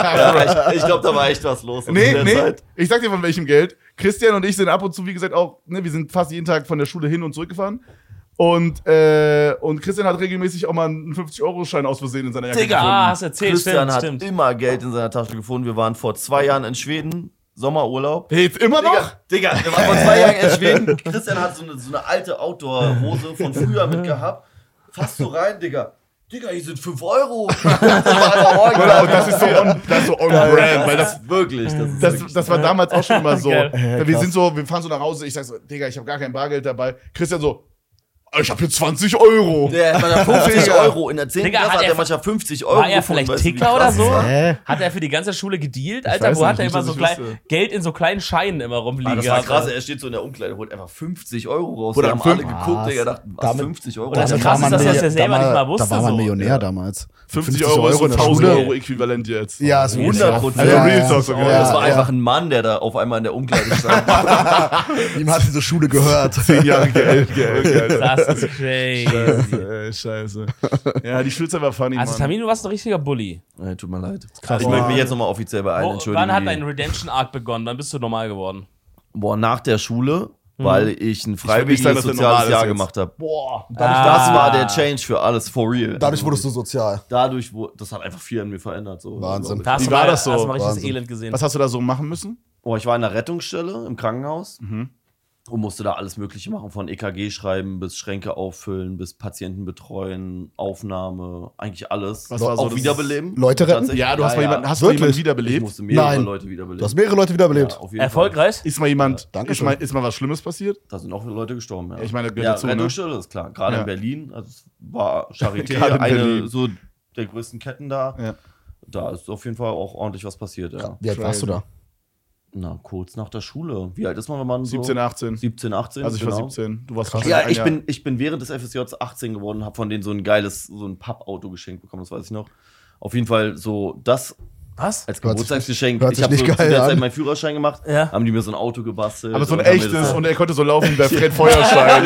Ja, ich ich glaube, da war echt was los. Nee, in der nee, Zeit. ich sag dir von welchem Geld. Christian und ich sind ab und zu, wie gesagt, auch, ne, wir sind fast jeden Tag von der Schule hin und zurückgefahren. Und, äh, und Christian hat regelmäßig auch mal einen fünfzig-Euro-Schein aus Versehen in seiner Jacke Digga, Ah, gefunden. hast erzählt, Christian stimmt, hat stimmt. immer Geld in seiner Tasche gefunden. Wir waren vor zwei Jahren in Schweden, Sommerurlaub. Hey, jetzt immer noch? Digga, Digga, wir waren vor zwei Jahren in Schweden. Christian hat so eine, so eine alte Outdoor-Hose von früher mitgehabt. Fast so rein, Digga. Digga, hier sind fünf Euro. Das war Oder? Und das ist so on, das ist so on brand, weil das, wirklich. Das, ist das, wirklich- das war damals auch schon immer so. Geil. wir krass. sind so, wir fahren so nach Hause, ich sag so, Digga, ich habe gar kein Bargeld dabei. Christian so, ich habe hier zwanzig Euro. Der hat manchmal fünfzig Digga. Euro. In der zehnten Digga, Klasse hat hat er- er manchmal fünfzig Euro War er gefunden, vielleicht weißt du, wie Ticker oder krass so? das war? Hä? Hat er für die ganze Schule gedealt? Alter, weiß wo hat nicht, er nicht, immer dass so ich klein, wüsste. Geld in so kleinen Scheinen immer rumliegen Ah, das war gehabt? krass, er steht so in der Umkleide, holt einfach fünfzig Euro raus. Oder Wir haben fünf- alle geguckt, Ah, Digga, dachten, was, damit- fünfzig Euro? Und das Ja, krass ist, dass er es ja selber da nicht mal- mal wusste, Da war man so. Millionär Ja. damals. fünfzig Euro ist so in der tausend Schule. Euro äquivalent jetzt. Ja, ist hundert Prozent. Also Ja, Real ja. Talk sogar. Ja, Das war ja. einfach ein Mann, der da auf einmal in der Umkleide stand. Ihm hat diese Schule gehört. Zehn Jahre Geld, Geld, Geld. Das ist crazy. Scheiße, ey, scheiße. Ja, die Schulzeit war funny, Also Mann. Tamino, du warst ein richtiger Bully. Nee, tut mir leid. Krass. Ich möchte mich jetzt nochmal offiziell bei allen Wo, entschuldigen. wann hat die- dein Redemption-Arc begonnen? Wann bist du normal geworden? Boah, nach der Schule, weil ich ein nicht freiwilliges sagen, dass der normal soziales ist Jahr jetzt. gemacht habe. Boah. Das Ah. war der Change für alles, for real. Dadurch wurdest du sozial. Dadurch, wo, das hat einfach viel an mir verändert. So, Wahnsinn. Da hast Wie du war mal, das so? Hast du mal richtiges Wahnsinn. Elend gesehen. Was hast du da so machen müssen? Oh, ich war in einer Rettungsstelle im Krankenhaus Mhm. und musste da alles Mögliche machen, von E K G schreiben bis Schränke auffüllen, bis Patienten betreuen, Aufnahme, eigentlich alles. Was war so auch das- wiederbeleben. Leute retten? Tatsächlich. Ja, du hast mal jemanden, hast du Wirklich? mal jemanden Ich wiederbelebt? musste mehrere Nein. Leute wiederbeleben. Du hast mehrere Leute wiederbelebt. Ja, auf jeden Erfolgreich? Ist mal jemand, Ja, danke ist, schön. mal, ist mal was Schlimmes passiert? Fall. Da sind auch Leute gestorben. Ja. Ich meine, gehört ja, dazu, ne? Rettungsstelle ist klar. Gerade Ja. in Berlin, also es war Charité, Gerade in eine Berlin. so der größten Ketten da. Ja. Da ist auf jeden Fall auch ordentlich was passiert. Ja. Wie alt warst du da? Na, kurz nach der Schule. Wie alt ist man, wenn man so siebzehn, achtzehn. siebzehn, achtzehn? Also ich genau. war siebzehn. Du warst Krass. wahrscheinlich Ja, ein ich Jahr. bin, ich bin während des F S Js achtzehn geworden, habe von denen so ein geiles, so ein Pappauto geschenkt bekommen, das weiß ich noch. Auf jeden Fall so das Was? als Hört sich Geburtstagsgeschenk. hört Ich sich habe so nicht zu geil der Zeit an. meinen Führerschein gemacht, Ja. haben die mir so ein Auto gebastelt. Aber so ein und haben mir echtes das- und er konnte so laufen wie bei Fred Feuerstein.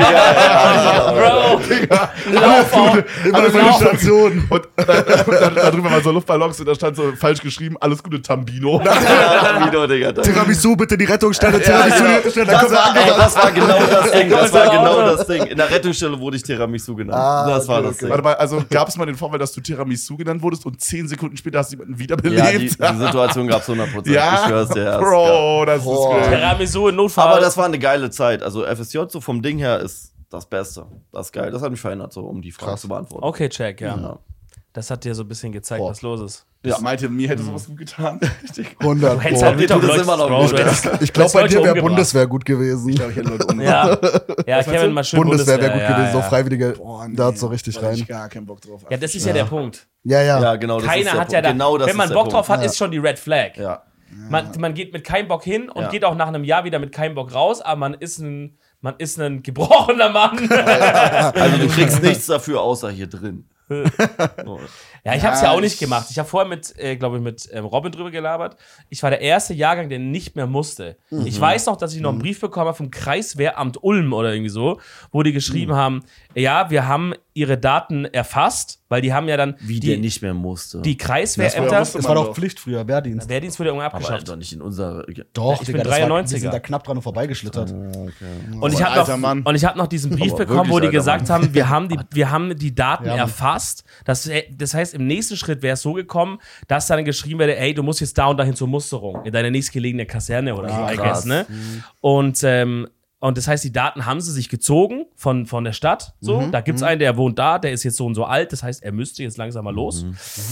Bro, lauf auf. Immer so eine Station. Und da, da, da drüber waren so Luftballons und da stand so falsch geschrieben, alles Gute Tambino. Ja, Video, Digga, danke. Tiramisu, bitte die Rettungsstelle. Ja, Tiramisu, genau. die Rettungsstelle. Da das, kommt er war, ey, angerannt. das war genau das Ding. Das war Auto. genau das Ding. In der Rettungsstelle wurde ich Tiramisu genannt. Ah, das war okay, das okay. Ding. Warte mal, also gab es mal den Vorfall, dass du Tiramisu genannt wurdest und zehn Sekunden später hast du jemanden Ja, die, wiederbelebt? die Situation gab es hundert Prozent. Ja, Ich schwör's dir. Ja, Bro, das Boah. ist geil. Tiramisu in Notfall. Aber das war eine geile Zeit. Also F S J so vom Ding her ist das Beste. Das ist geil. Das hat mich verändert, so um die Frage Krass. zu beantworten. Okay, check, ja. Ja. Das hat dir so ein bisschen gezeigt, Boah. was los ist. Ich meinte, mir hätte sowas gut getan. Ich hundert. Du hättest Boah. halt Nee, du, das Ritterblocks, immer noch Bro. gut. Du hättest- Ich glaube, bei Leute dir wäre umgebracht. Bundeswehr gut gewesen. glaube, ich hätte Leute umgebracht. Ja, ja, Kevin, du? mal schön Bundeswehr wäre gut ja, gewesen, ja. so Freiwillige. Boah, nee, Da hat so richtig da hab ich rein. gar keinen Bock drauf. Ja, das ist ja, der Punkt. Ja, ja. Ja, genau. Das ist Keiner der hat ja Punkt. da, genau das wenn man ist Bock der drauf Punkt. hat, ist schon die Red Flag. Ja. Man, man geht mit keinem Bock hin und Ja. geht auch nach einem Jahr wieder mit keinem Bock raus, aber man ist ein, man ist ein gebrochener Mann. Also du kriegst nichts dafür, außer hier drin. So. Ja, ich habe es ja Ja, auch nicht ich- gemacht. Ich habe vorher mit, äh, glaube ich, mit ähm, Robin drüber gelabert. Ich war der erste Jahrgang, der nicht mehr musste. Ich weiß noch, dass ich noch einen Brief bekommen habe vom Kreiswehramt Ulm oder irgendwie so, wo die geschrieben haben, ja, wir haben ihre Daten erfasst, weil die haben ja dann Wie die, der nicht mehr musste. die Das Kreiswehrämter. war- wusste Das man war doch doch. Pflicht früher, Wehrdienst. Wehrdienst wurde irgendwann aber abgeschafft. doch nicht in unserer. Doch, ich Digga, bin das war, wir dreiundneunziger. sind da knapp dran vorbeigeschlittert. Und ich ein habe alter noch, Mann. und ich hab noch diesen Brief Aber bekommen, wo die wirklich gesagt alter haben, wir haben die, wir haben die Daten Ja, Mann. erfasst. Das, das heißt, im nächsten Schritt wäre es so gekommen, dass dann geschrieben werde, ey, du musst jetzt da und dahin zur Musterung, in deiner nächstgelegene Kaserne oder so, I krass. guess, ne? Und, ähm, und das heißt, die Daten haben sie sich gezogen von, von der Stadt. So, da gibt's einen, der wohnt da, der ist jetzt so und so alt. Das heißt, er müsste jetzt langsam mal los.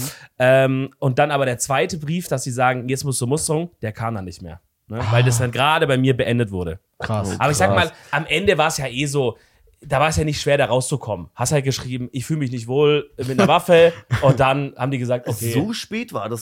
Ähm, und dann aber der zweite Brief, dass sie sagen, jetzt musst du Musterung, der kam dann nicht mehr. Ne? Weil das dann gerade bei mir beendet wurde. Krass. Aber ich sag krass. mal, am Ende war es ja eh so, da war es ja nicht schwer, da rauszukommen. Hast halt geschrieben, ich fühle mich nicht wohl mit einer Waffe und dann haben die gesagt, okay. So spät war das noch?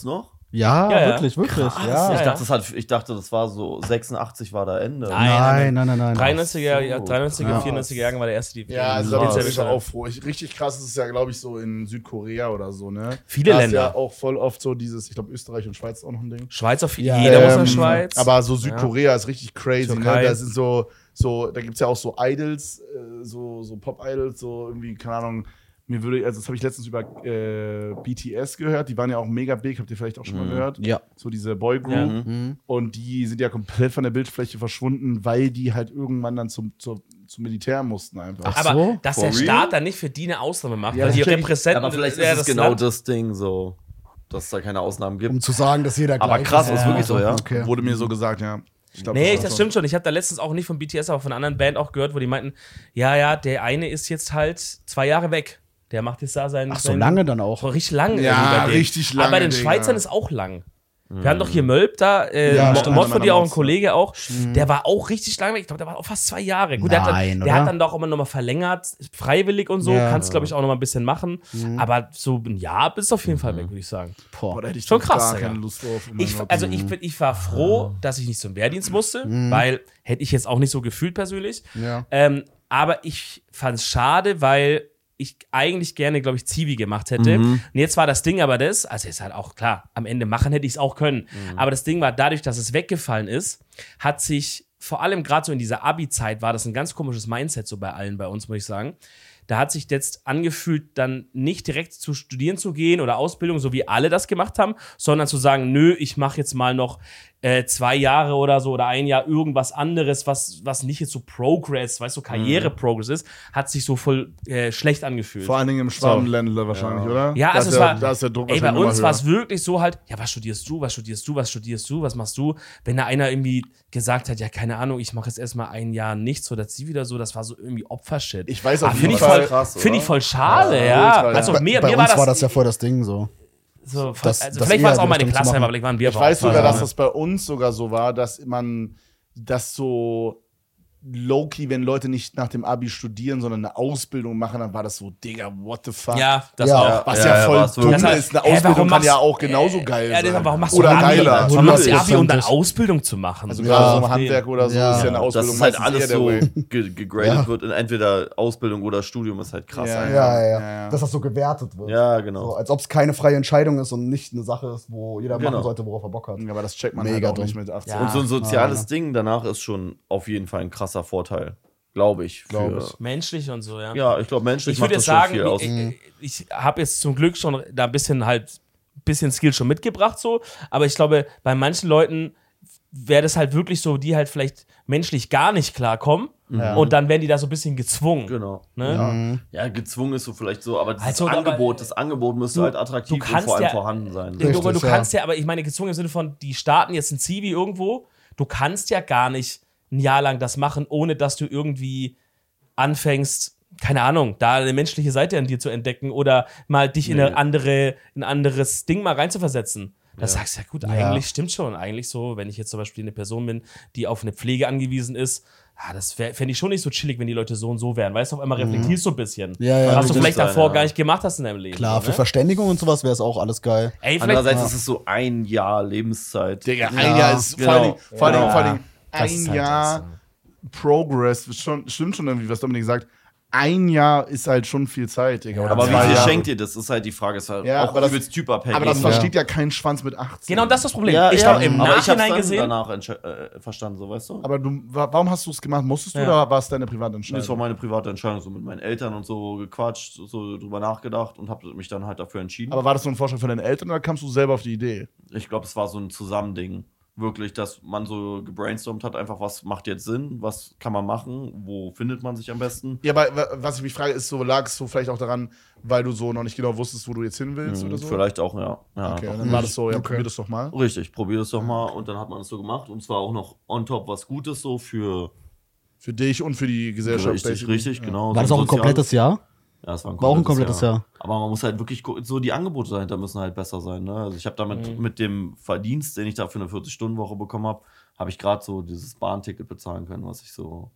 Ja, Ja, ja. wirklich, wirklich. Krass, Ja. ja, Ich dachte, das hat, ich dachte, das war so sechsundachtzig war da Ende. Nein. Nein, nein, nein, nein. dreiundneunziger, Ach so. ja, dreiundneunziger, Ja. vierundneunziger Jahren war der erste, die Ja, also die da bin Dienstag- ich auch froh. Ich, richtig krass ist es ja, glaube ich, so in Südkorea oder so, ne? Viele da Länder. ist ja auch voll oft so dieses, ich glaube, Österreich und Schweiz ist auch noch ein Ding. Schweiz auf Ja. jeder muss Ähm, nach Schweiz. Aber so Südkorea ist richtig crazy, ne? Türkei. Da sind so, so da gibt es ja auch so Idols, äh, so, so Pop-Idols, so irgendwie, keine Ahnung, mir würde, also das habe ich letztens über äh, B T S gehört, die waren ja auch mega big, habt ihr vielleicht auch schon mal gehört? Ja. So diese Boygroup. Ja. Mhm. Und die sind ja komplett von der Bildfläche verschwunden, weil die halt irgendwann dann zum, zum, zum Militär mussten einfach. Ach aber so? dass For der real? Staat dann nicht für die eine Ausnahme macht, Ja, weil das die check ich. repräsentieren. Aber vielleicht ja, ist es das genau Land. das Ding so, dass es da keine Ausnahmen gibt. Um zu sagen, dass jeder Aber gleich krass, ist. ist wirklich so, ja. Okay. Wurde mir so gesagt, ja. Ich glaub, Nee, war das so. stimmt schon. Ich habe da letztens auch nicht von B T S, aber von einer anderen Band auch gehört, wo die meinten, ja, ja, der eine ist jetzt halt zwei Jahre weg. Der macht jetzt da seinen. Ach, so seinen, lange dann auch. Schon richtig lang. Ja, irgendwie bei denen. richtig Aber bei lange, den Digga. Schweizern ist auch lang. Wir haben doch hier Mölb da, äh, Ja, Mo- stimmt, Mod von dir auch, ein Mods, Kollege auch. Der war auch richtig lang weg. Ich glaube, der war auch fast zwei Jahre. Gut, der, hat dann, Nein, der oder? hat dann doch immer nochmal verlängert, freiwillig und so. Ja. Kannst, glaube ich, auch nochmal ein bisschen machen. Aber so ein Jahr bist du auf jeden Fall weg, würde ich sagen. Boah, da hätte ich Schon doch krass, gar Digga. keine Lust drauf. um Ich, mein Gott. also ich, bin- ich war froh, dass ich nicht zum Wehrdienst musste, weil hätte ich jetzt auch nicht so gefühlt persönlich. Ja. Ähm, aber ich fand es schade, weil ich eigentlich gerne, glaube ich, Zivi gemacht hätte. Und jetzt war das Ding aber das, also ist halt auch klar, am Ende machen hätte ich es auch können. Aber das Ding war, dadurch, dass es weggefallen ist, hat sich vor allem gerade so in dieser Abi-Zeit war das ein ganz komisches Mindset so bei allen bei uns, muss ich sagen. Da hat sich jetzt angefühlt, dann nicht direkt zu studieren zu gehen oder Ausbildung, so wie alle das gemacht haben, sondern zu sagen, nö, ich mache jetzt mal noch äh, zwei Jahre oder so oder ein Jahr irgendwas anderes, was, was nicht jetzt so Progress, weißt du, so Karriere-Progress ist, hat sich so voll äh, schlecht angefühlt. Vor allen Dingen im Schwabenländler wahrscheinlich, oder? Ja, Da also ist es der, war, da ist der Druck ey, bei wahrscheinlich uns noch war höher. es wirklich so halt, ja, was studierst du, was studierst du, was studierst du, was machst du? Wenn da einer irgendwie gesagt hat, ja, keine Ahnung, ich mache jetzt erstmal ein Jahr nichts oder sie wieder so, das war so irgendwie Opfershit. Ich weiß auf Ah, jeden Finde ich, Fall- voll, krass, find ich oder? voll schade, Ja, ja. ultra, ja. Also Bei, mir, bei mir uns war das, war das ja voll das Ding so. so, das- also das vielleicht war eher es auch in die meine Richtung zu Klasse, machen. aber vielleicht waren wir Ich aber weiß auch sogar, zwei, dass ja. das bei uns sogar so war, dass man das so low-key, wenn Leute nicht nach dem Abi studieren, sondern eine Ausbildung machen, dann war das so, Digga, what the fuck? Ja, das Ja. auch. Was Ja, ja, ja, voll war's dumm wirklich. Das ist. Eine heißt, hä, Ausbildung warum kann ja machst- auch genauso geil Ja, sein. warum machst du Oder Abi? geiler. Warum machst du Abi, um dann hundertprozentig. Ausbildung zu machen? Also Ja. gerade so im Auf Handwerk oder so Ja. ist ja eine Dass Ausbildung es halt meistens alles eher der so Way. ge gegradet Ja. wird in entweder Ausbildung oder Studium ist halt krass. Ja, einfach. Ja, ja, ja, ja. ja. Dass das so gewertet wird. Ja, genau. So, als ob es keine freie Entscheidung ist und nicht eine Sache ist, wo jeder Genau. machen sollte, worauf er Bock hat. Ja, aber das checkt man Mega halt auch dumm. nicht mit achtzehn. Ja. Und so ein soziales Ah, Ding danach ist schon auf jeden Fall ein krasser Vorteil, glaube ich. Glaub für- ich. Menschlich und so, ja. Ja, ich glaube, menschlich Ich macht würde das jetzt sagen, schon viel aus. ich, ich, ich habe jetzt zum Glück schon da ein bisschen halt bisschen Skill schon mitgebracht so, aber ich glaube, bei manchen Leuten wäre das halt wirklich so, die halt vielleicht menschlich gar nicht klarkommen Ja. und dann werden die da so ein bisschen gezwungen. Genau. Ne? Ja, gezwungen ist so vielleicht so, aber das Also, aber- Angebot, das Angebot müsste Du- halt attraktiv du und kannst vor allem ja- vorhanden sein. Du, Richtig, du ja. kannst ja, aber ich meine gezwungen im Sinne von, die starten jetzt ein Zivi irgendwo, du kannst ja gar nicht ein Jahr lang das machen, ohne dass du irgendwie anfängst, keine Ahnung, da eine menschliche Seite an dir zu entdecken oder mal dich in Nee. eine andere, in ein anderes Ding mal reinzuversetzen. Da Ja. sagst du ja gut, Ja. eigentlich stimmt schon. Eigentlich so, wenn ich jetzt zum Beispiel eine Person bin, die auf eine Pflege angewiesen ist, ah, das fände ich schon nicht so chillig, wenn die Leute so und so wären. Weißt du, auf einmal reflektierst du ein bisschen. Ja, ja, was du richtig vielleicht sein, davor ja. gar nicht gemacht hast in deinem Leben. Klar, so, für ne? Verständigung und sowas wäre es auch alles geil. Ey, vielleicht, Andererseits ist es so ein Jahr Lebenszeit. Digga, Ja, ein Jahr ist vor allen Dingen, vor allen Dingen, Ja. vor allen Dingen Das ein ist halt Jahr Progress, schon, stimmt schon irgendwie, was Dominik sagt. Ein Jahr ist halt schon viel Zeit, Digga. oder Aber wie zwei viel Jahre. schenkt ihr das? Ist halt die Frage, ist halt Ja, auch aber das- übelst typabhängig. Aber das Ja. versteht ja kein Schwanz mit achtzehn. Genau, das ist das Problem. ja, ich ja, glaube, im aber ich hab's Nachhinein dann gesehen. danach entsche- äh, verstanden, so weißt du? Aber du, wa- warum hast du es gemacht? Musstest du Ja. oder war es deine private Das war Entscheidung? meine private Entscheidung, so mit meinen Eltern und so gequatscht, so drüber nachgedacht und habe mich dann halt dafür entschieden. Aber war das so ein Vorschlag von deinen Eltern oder kamst du selber auf die Idee? Ich glaube, es war so ein Zusammending. Wirklich, dass man so gebrainstormt hat, einfach, was macht jetzt Sinn, was kann man machen, wo findet man sich am besten. Ja, aber wa- was ich mich frage, ist so, lag es so vielleicht auch daran, weil du so noch nicht genau wusstest, wo du jetzt hin willst Mhm, oder so? Vielleicht auch, ja. ja. Okay, dann war das so, ja, Okay. probier das doch mal. Richtig, probier es doch mal und dann hat man es so gemacht und zwar auch noch on top was Gutes so für Für dich und für die Gesellschaft. richtig, basically. richtig, genau. War das so auch ein soziales- komplettes Jahr? Ja, es war ein War auch ein komplettes komplettes Jahr. Aber man muss halt wirklich gucken, so die Angebote dahinter müssen halt besser sein. Ne? Also ich habe damit Mhm. mit dem Verdienst, den ich da für eine vierzig-Stunden-Woche bekommen habe, habe ich gerade so dieses Bahnticket bezahlen können, was ich so, was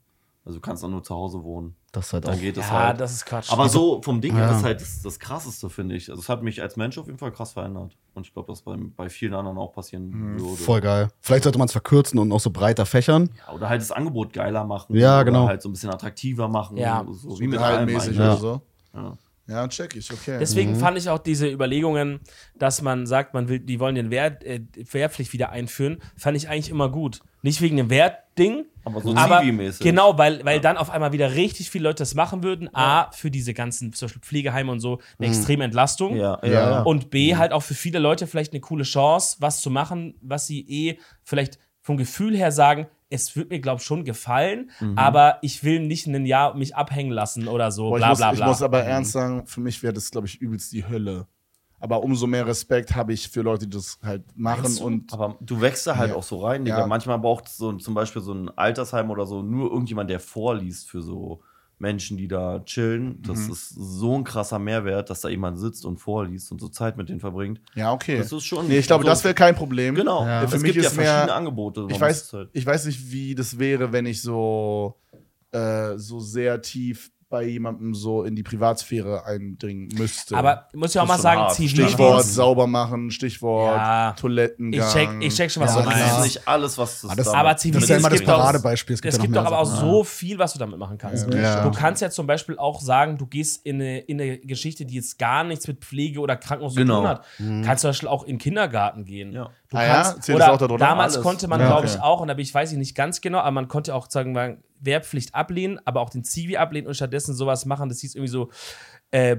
Also du kannst auch nur zu Hause wohnen. Das ist halt Dann auch. geht es Ja, halt. das ist Quatsch. Aber so vom Ding her Ja. ist halt das, das Krasseste, finde ich. Also es hat mich als Mensch auf jeden Fall krass verändert. Und ich glaube, das bei, bei vielen anderen auch passieren Mhm. würde. Voll geil. Vielleicht sollte man es verkürzen und auch so breiter fächern. Ja, oder halt das Angebot geiler machen. Ja, oder genau. halt so ein bisschen attraktiver machen. Ja. So, So wie mit allem gehaltmäßig eigentlich. oder Ja. so. Ja. Ja, check ich, okay. Deswegen fand ich auch diese Überlegungen, dass man sagt, man will, die wollen den Wert, äh, Wehrpflicht wieder einführen, fand ich eigentlich immer gut. Nicht wegen dem Wertding, Aber so aber Zivi-mäßig. genau, weil, weil dann auf einmal wieder richtig viele Leute das machen würden. A, für diese ganzen, zum Beispiel Pflegeheime und so, eine extreme Entlastung. Ja, ja, Ja. ja. Und B, halt auch für viele Leute vielleicht eine coole Chance, was zu machen, was sie eh vielleicht vom Gefühl her sagen, es wird mir, glaube ich, schon gefallen, aber ich will nicht ein Jahr mich abhängen lassen oder so, Boah, ich, bla muss, bla ich bla. muss aber ernst sagen, für mich wäre das, glaube ich, übelst die Hölle. Aber umso mehr Respekt habe ich für Leute, die das halt machen. Und Aber du wächst da halt Ja. auch so rein, Digga. Ja. Manchmal braucht es so zum Beispiel so ein Altersheim oder so nur irgendjemand, der vorliest für so Menschen, die da chillen. Das Mhm. ist so ein krasser Mehrwert, dass da jemand sitzt und vorliest und so Zeit mit denen verbringt. ja, okay. Das ist schon. Nee, ich glaube, so- das wäre kein Problem. Genau. Ja. Es Für mich gibt ja ist mehr- verschiedene Angebote. Ich Man weiß, muss halt- ich weiß nicht, wie das wäre, wenn ich so, äh, so sehr tief bei jemandem so in die Privatsphäre eindringen müsste. Aber muss ich auch Das mal ist schon sagen, hart. Stichwort Zivildienst. sauber machen, Stichwort Ja. Toilettengang. Ich check, ich check schon, was Ja, du klar. Das ist meinst. nicht alles, was das Ah, das- damit- Aber Das ist ja Zivildienst immer das gibt auch- Paradebeispiel. Es gibt, Es ja gibt noch doch mehr aber auch Sachen. so viel, was du damit machen kannst. Ja. Du kannst ja zum Beispiel auch sagen, du gehst in eine, in eine Geschichte, die jetzt gar nichts mit Pflege oder Krankenhaus zu Genau. tun hat. Kannst zum Beispiel auch in den Kindergarten gehen. Ja. Du Ah ja? kannst, Zählt das oder auch da drunter? damals Alles. konnte man, Ja, glaube okay. ich, auch, und da bin ich, weiß ich nicht ganz genau, aber man konnte auch sagen, wir Wehrpflicht ablehnen, aber auch den Zivi ablehnen und stattdessen sowas machen. Das hieß irgendwie so äh,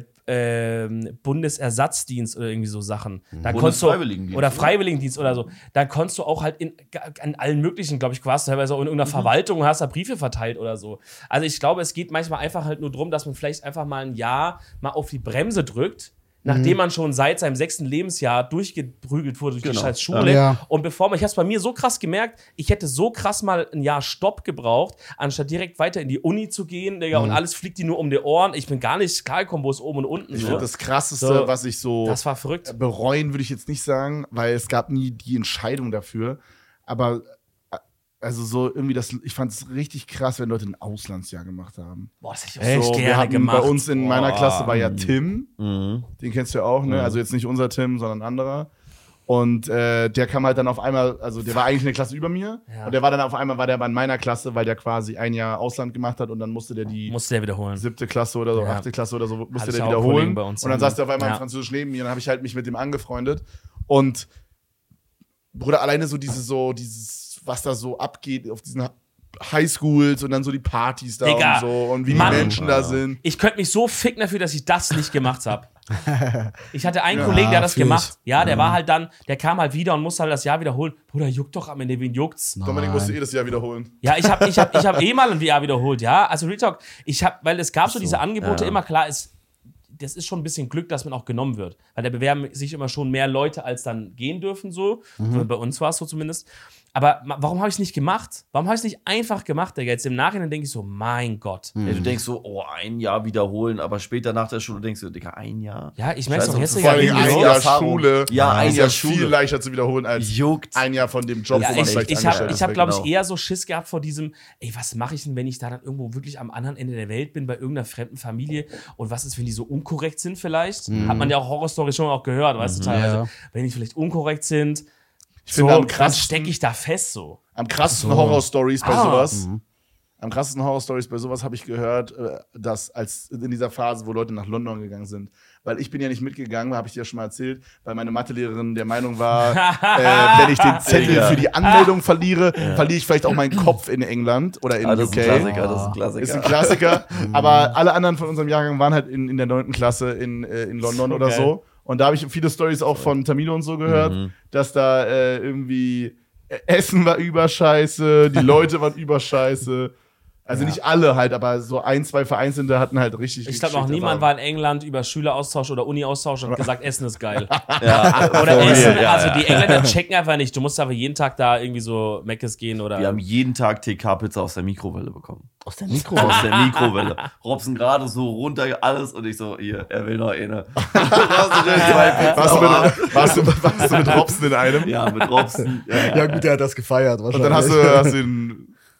ähm, Bundesersatzdienst oder irgendwie so Sachen. Dann konntest du, Bundesfreiwilligendienst, oder oder? Freiwilligendienst oder so. Dann konntest du auch halt in, in allen möglichen, glaube ich, warst du teilweise auch in irgendeiner Verwaltung und hast da Briefe verteilt oder so. Also ich glaube, es geht manchmal einfach halt nur darum, dass man vielleicht einfach mal ein Jahr mal auf die Bremse drückt, nachdem man schon seit seinem sechsten Lebensjahr durchgeprügelt wurde durch die Genau. scheiß Schule. Ja. Und bevor man, ich habe es bei mir so krass gemerkt, ich hätte so krass mal ein Jahr Stopp gebraucht, anstatt direkt weiter in die Uni zu gehen, Digga, und alles fliegt dir nur um die Ohren. Ich bin gar nicht klargekommen, wo es oben und unten Ich so. finde das Krasseste, So. was ich so Das war verrückt. bereuen würde ich jetzt nicht sagen, weil es gab nie die Entscheidung dafür. Aber äh, also so irgendwie das, ich fand es richtig krass, wenn Leute ein Auslandsjahr gemacht haben. Boah, das hätte ich auch So, so wir gerne hatten gemacht. bei uns in meiner Boah. Klasse war ja Tim, Mhm. den kennst du ja auch, ne? Also jetzt nicht unser Tim, sondern ein anderer. Und äh, der kam halt dann auf einmal, also der war eigentlich eine Klasse über mir. Ja. Und der war dann auf einmal, war der in meiner Klasse, weil der quasi ein Jahr Ausland gemacht hat und dann musste der die Musste der wiederholen. siebte Klasse oder so, Ja. achte Klasse oder so, musste Hatte ich der auch wiederholen. Kollegen bei uns, und dann ja. saß der auf einmal Ja. in Französisch neben mir und dann habe ich halt mich mit dem angefreundet. Und Bruder, alleine so dieses, so, dieses, was da so abgeht auf diesen Highschools und dann so die Partys da Digga, und so und wie Mann. die Menschen da sind. Ich könnte mich so ficken dafür, dass ich das nicht gemacht habe. Ich hatte einen Ja, Kollegen, der hat das fühl ich. gemacht. Ja, der war halt dann, der kam halt wieder und musste halt das Jahr wiederholen. Bruder, juckt doch am Ende, wen juckt's? Dominik musste eh das Jahr wiederholen. Ja, ich habe ich hab, ich hab eh mal ein Jahr wiederholt, ja. Also Real Talk, ich habe, weil es gab so diese Angebote, ja. immer klar ist, das ist schon ein bisschen Glück, dass man auch genommen wird. Weil da bewerben sich immer schon mehr Leute, als dann gehen dürfen, so. Bei uns war es so zumindest. Aber ma- warum habe ich es nicht gemacht? Warum habe ich es nicht einfach gemacht, Digga? Jetzt im Nachhinein denke ich so, mein Gott. Ja, du denkst so, oh, ein Jahr wiederholen, aber später nach der Schule denkst du, Digga, ein Jahr? Ja, ich merk's Scheiß doch auf jetzt, das Digga. Vor allem Jahr ein Jahr Jahr Erfahrung. Schule. Ja, ein ist Jahr ja viel Schule. leichter zu wiederholen als Juckt. ein Jahr von dem Job, Ja, wo man ich vielleicht ich habe, angestellt ich ist. hab, glaube ich, Genau. eher so Schiss gehabt vor diesem, ey, was mache ich denn, wenn ich da dann irgendwo wirklich am anderen Ende der Welt bin, bei irgendeiner fremden Familie und was ist, wenn die so unkorrekt sind vielleicht? Hat man ja auch Horrorstory schon auch gehört, weißt du, teilweise. Ja. Wenn die vielleicht unkorrekt sind, Ich so, finde, am dann krassesten- stecke ich da fest so. Am krassesten Horror-Stories bei Ah. sowas. Am krassesten Horror-Stories bei sowas habe ich gehört, äh, dass als in dieser Phase, wo Leute nach London gegangen sind. Weil ich bin ja nicht mitgegangen, habe ich dir ja schon mal erzählt, weil meine Mathelehrerin der Meinung war, äh, wenn ich den Zettel Ja. für die Anmeldung verliere, verliere ich vielleicht auch meinen Kopf in England oder in Ah, das U ist ein K. Klassiker, das ist ein Klassiker. Ist ein Klassiker. Aber alle anderen von unserem Jahrgang waren halt in, in der neunten Klasse in, äh, in London So oder geil. so. Und da habe ich viele Stories auch von Tamino und so gehört, Mhm. dass da äh, irgendwie äh, Essen war überscheiße, die Leute waren überscheiße. Also nicht alle halt, aber so ein, zwei Vereinzelte hatten halt richtig. Ich glaube, noch schlechte niemand Erfahrungen. war in England über Schüleraustausch oder Uni-Austausch und hat gesagt, Essen ist geil. Ja, Oder voll, Essen, ja, also ja. die Engländer checken einfach nicht. Du musst aber jeden Tag da irgendwie so Meckes gehen oder. Wir haben jeden Tag T K-Pizza aus der Mikrowelle bekommen. Aus der Mikro. Aus der Mikrowelle. Robson gerade so runter, alles und ich so, hier, er will noch eine. zwei Pizzen Warst du, am Abend. mit, warst, du, warst du mit Robson in einem? Ja, mit Robson. Ja, Ja, gut, der hat das gefeiert. Und dann hast du, hast du ihn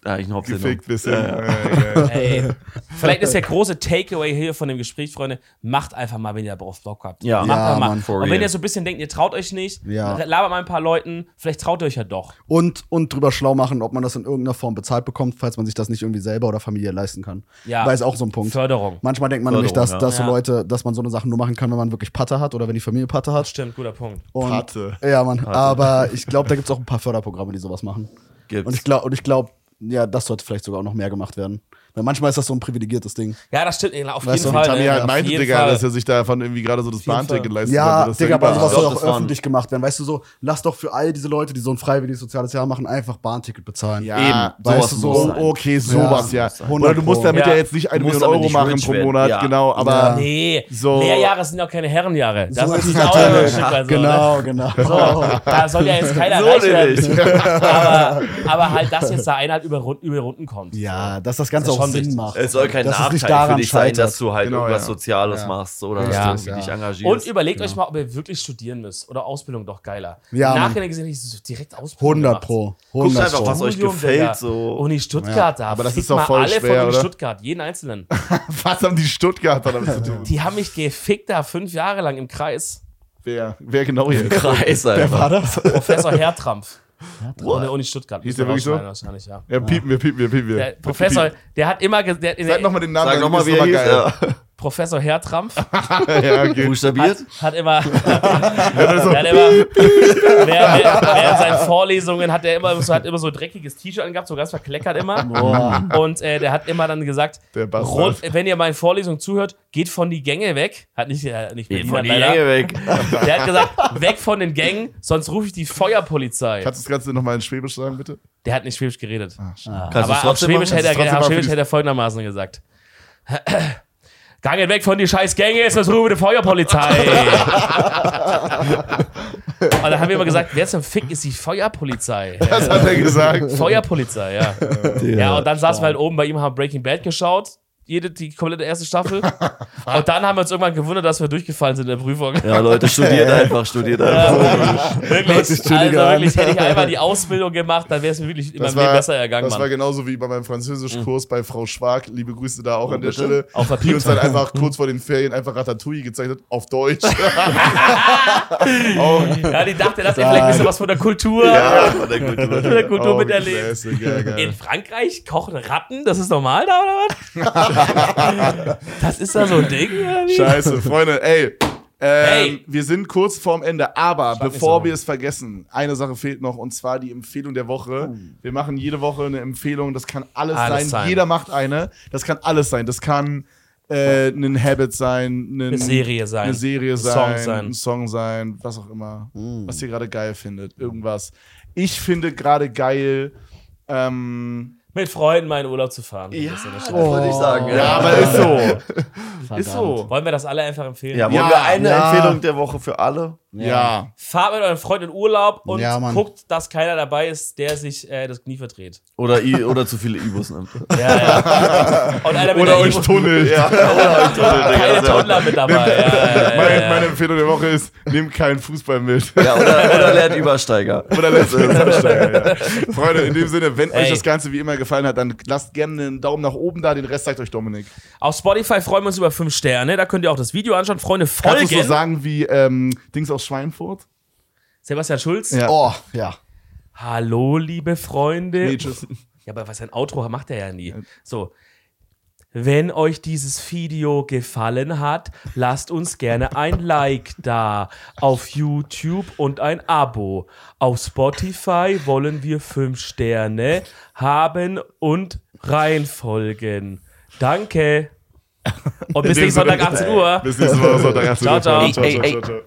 Da habe ich eine Hauptsendung. Gefickt bisschen. Ja, ja. Ja, ja. Ey, vielleicht ist der große Takeaway hier von dem Gespräch, Freunde, macht einfach mal, wenn ihr darauf Bock habt. Ja. macht Ja, einfach mal. Mann, for Und real. wenn ihr so ein bisschen denkt, ihr traut euch nicht, Ja. labert mal ein paar Leuten, vielleicht traut ihr euch ja doch. Und, und drüber schlau machen, ob man das in irgendeiner Form bezahlt bekommt, falls man sich das nicht irgendwie selber oder Familie leisten kann. Ja. Weil ist auch so ein Punkt. Förderung. Manchmal denkt man Förderung, nämlich, dass, ja. dass so Ja. Leute, dass man so eine Sache nur machen kann, wenn man wirklich Patte hat oder wenn die Familie Patte hat. Stimmt, guter Punkt. Und, Patte. Ja, Mann. Aber ich glaube, da gibt es auch ein paar Förderprogramme, die sowas machen. Gibt's. Und ich glaube, und ich glaube, ja, das sollte vielleicht sogar auch noch mehr gemacht werden. Weil manchmal ist das so ein privilegiertes Ding. Ja, das stimmt, auf Weißt jeden du, Fall. Tommy ne? halt Auf meinte, jeden Digga, Fall. dass er sich davon irgendwie gerade so das jeden Bahnticket Fall. leisten Ja, konnte. dass Digga, der aber sowas überall- soll glaub, auch das waren- öffentlich gemacht werden. Weißt du so, lass doch für all diese Leute, die so ein freiwilliges soziales Jahr machen, einfach Bahnticket bezahlen. Ja, Eben, weißt sowas du, so, muss sein. okay, sowas, ja. Ja, Oder du musst damit Ja. ja jetzt nicht eine Du musst Million damit Euro nicht machen rich pro werden. Monat, Ja. genau, aber Ja. Nee, So- Lehrjahre sind ja auch keine Herrenjahre. Das So ist ist natürlich auch immer ein Stück weit so, ne? Genau, genau. So, da soll ja jetzt keiner So reich werden. nämlich. Aber, aber halt, dass jetzt da einer halt über, Rund- über Runden kommt. Ja, dass das Ganze Das ist auch schon Sinn wichtig. macht. Es soll kein Dass es Nachteil nicht daran für dich sein, scheitert. dass du halt Genau, irgendwas ja. Soziales Ja. machst oder Ja. dass du irgendwie Ja. dich engagierst. Und überlegt euch mal, ob ihr wirklich studieren müsst. Oder Ausbildung doch geiler. Ja, Im Mann. Nachhinein gesehen, ich so direkt Ausbildung hundert gemacht. Pro. Guckt hundert einfach, Pro. was euch Studium, gefällt. Digga. So. Uni Stuttgart da. Aber das Fickt ist doch mal voll alle schwer, von Uni oder? Stuttgart, jeden einzelnen. was haben die Stuttgarter damit zu tun? Die haben mich gefickt da fünf Jahre lang im Kreis. Wer, wer genau jetzt? Kreis einfach. War das? Professor Hertrampf. What? An der Uni Stuttgart. Hieß der wirklich so? Wahrscheinlich, ja. Ja, piepen wir, piepen wir, piepen wir. Der Professor, der hat immer. ge- Der, Sag nochmal den Namen, Sag dann nochmal, ist wie es er noch mal hieß. geil. Ja. Professor Hertrampf Ja, okay. Buchstabiert. hat, hat immer. der hat immer während, während seinen Vorlesungen hat er immer so, hat immer so ein dreckiges T-Shirt angehabt, so ganz verkleckert immer. Und äh, der hat immer dann gesagt: Der Bastard. rund, wenn ihr meinen Vorlesungen zuhört, geht von die Gänge weg. Hat nicht, äh, nicht Geht Berliner von die leider. Gänge weg. Der hat gesagt: weg von den Gängen, sonst rufe ich die Feuerpolizei. Kannst du das Ganze nochmal in Schwäbisch sagen, bitte? Der hat nicht Schwäbisch geredet. Kannst du Aber auf trotzdem Schwäbisch machen? hätte er, trotzdem auf mal Schwäbisch für die- hätte er folgendermaßen gesagt. Ganget weg von die scheiß Gänge, ist das Ruhe die Feuerpolizei. Und dann haben wir immer gesagt, wer zum Fick ist die Feuerpolizei? Das hat er gesagt. Feuerpolizei, ja. Ja, und dann saßen wir halt oben bei ihm, haben Breaking Bad geschaut. Jede, die komplette erste Staffel. Und dann haben wir uns irgendwann gewundert, dass wir durchgefallen sind in der Prüfung. Ja, Leute, studiert einfach, studiert einfach. Wirklich, also wirklich, hätte ich einmal die Ausbildung gemacht, dann wäre es mir wirklich immer Das mehr war, besser ergangen, das war Mann. genauso wie bei meinem Französischkurs bei Frau Schwag. Liebe Grüße da auch an der bitte? Stelle. Auch Die uns dann einfach kurz vor den Ferien einfach Ratatouille gezeigt hat, auf Deutsch. auch, Ja, die dachte, dass ihr vielleicht ein bisschen was von der Kultur, Ja, von der Kultur. von der Kultur auch miterlebt. Classic, ja, geil. In Frankreich kochen Ratten, das ist normal da, oder was? Das ist da so ein Ding, oder wie? Scheiße, Freunde, ey. Ähm, Hey. Wir sind kurz vorm Ende, aber Schlag nicht bevor so. wir es vergessen, eine Sache fehlt noch und zwar die Empfehlung der Woche. Wir machen jede Woche eine Empfehlung, das kann alles, Alles sein. sein. Jeder macht eine. Das kann alles sein. Das kann äh, ein Habit sein, ein- Eine Serie sein. eine Serie Ein sein, Song sein. ein Song sein, was auch immer, was ihr gerade geil findet, irgendwas. Ich finde gerade geil. Ähm, Mit Freunden mal in Urlaub zu fahren. Ja, Das ist ja das das wollte ich sagen. ja, aber ist so. Ist Verdammt. so. Wollen wir das alle einfach empfehlen? Ja, wollen Ja, wir eine ja. Empfehlung der Woche für alle? Ja. Fahrt mit euren Freunden in Urlaub und Ja, Mann. guckt, dass keiner dabei ist, der sich äh, das Knie verdreht. Oder, I oder zu viele Ibus nimmt. Ja, ja. Und einer mit Oder der euch Ibu- tunnelt. Ja, oder euch Tunnel, Digga, Keine das ist ja auch- Tunnler mit dabei. Ja, ja, Meine, ja, meine ja. Empfehlung der Woche ist, nehmt keinen Fußball mit. Ja, oder, oder lernt Übersteiger. Oder lässt uns ansteigen, ja. Freunde, in dem Sinne, wenn euch Ey. das Ganze wie immer gefallen hat, dann lasst gerne einen Daumen nach oben da, den Rest zeigt euch Dominik. Auf Spotify freuen wir uns über fünf Sterne. Da könnt ihr auch das Video anschauen. Freunde, Kannst du folgen. so sagen wie ähm, Dings aus Schweinfurt? Sebastian Schulz. Ja. Oh, ja. Hallo, liebe Freunde. Nee, tschüss. Ja, aber was ein Outro macht er ja nie. So. Wenn euch dieses Video gefallen hat, lasst uns gerne ein Like da auf YouTube und ein Abo. Auf Spotify wollen wir fünf Sterne haben und reinfolgen. Danke. Und bis In dem nächsten Sonntag Sinne- achtzehn Uhr. Bis nächste Woche Sonntag achtzehn Uhr. Ciao, ciao. ciao, Ey, ciao, ey, ciao, ciao.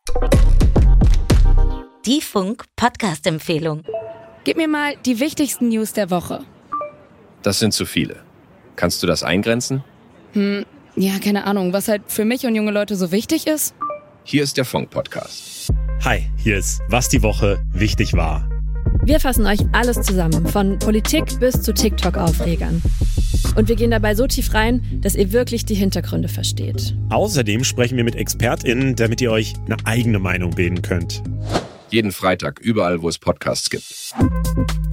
Die Funk-Podcast-Empfehlung. Gib mir mal die wichtigsten News der Woche. Das sind zu viele. Kannst du das eingrenzen? Ja, keine Ahnung, was halt für mich und junge Leute so wichtig ist. Hier ist der Funk-Podcast. Hi, hier ist Was die Woche wichtig war. Wir fassen euch alles zusammen, von Politik bis zu TikTok-Aufregern. Und wir gehen dabei so tief rein, dass ihr wirklich die Hintergründe versteht. Außerdem sprechen wir mit ExpertInnen, damit ihr euch eine eigene Meinung bilden könnt. Jeden Freitag, überall, wo es Podcasts gibt.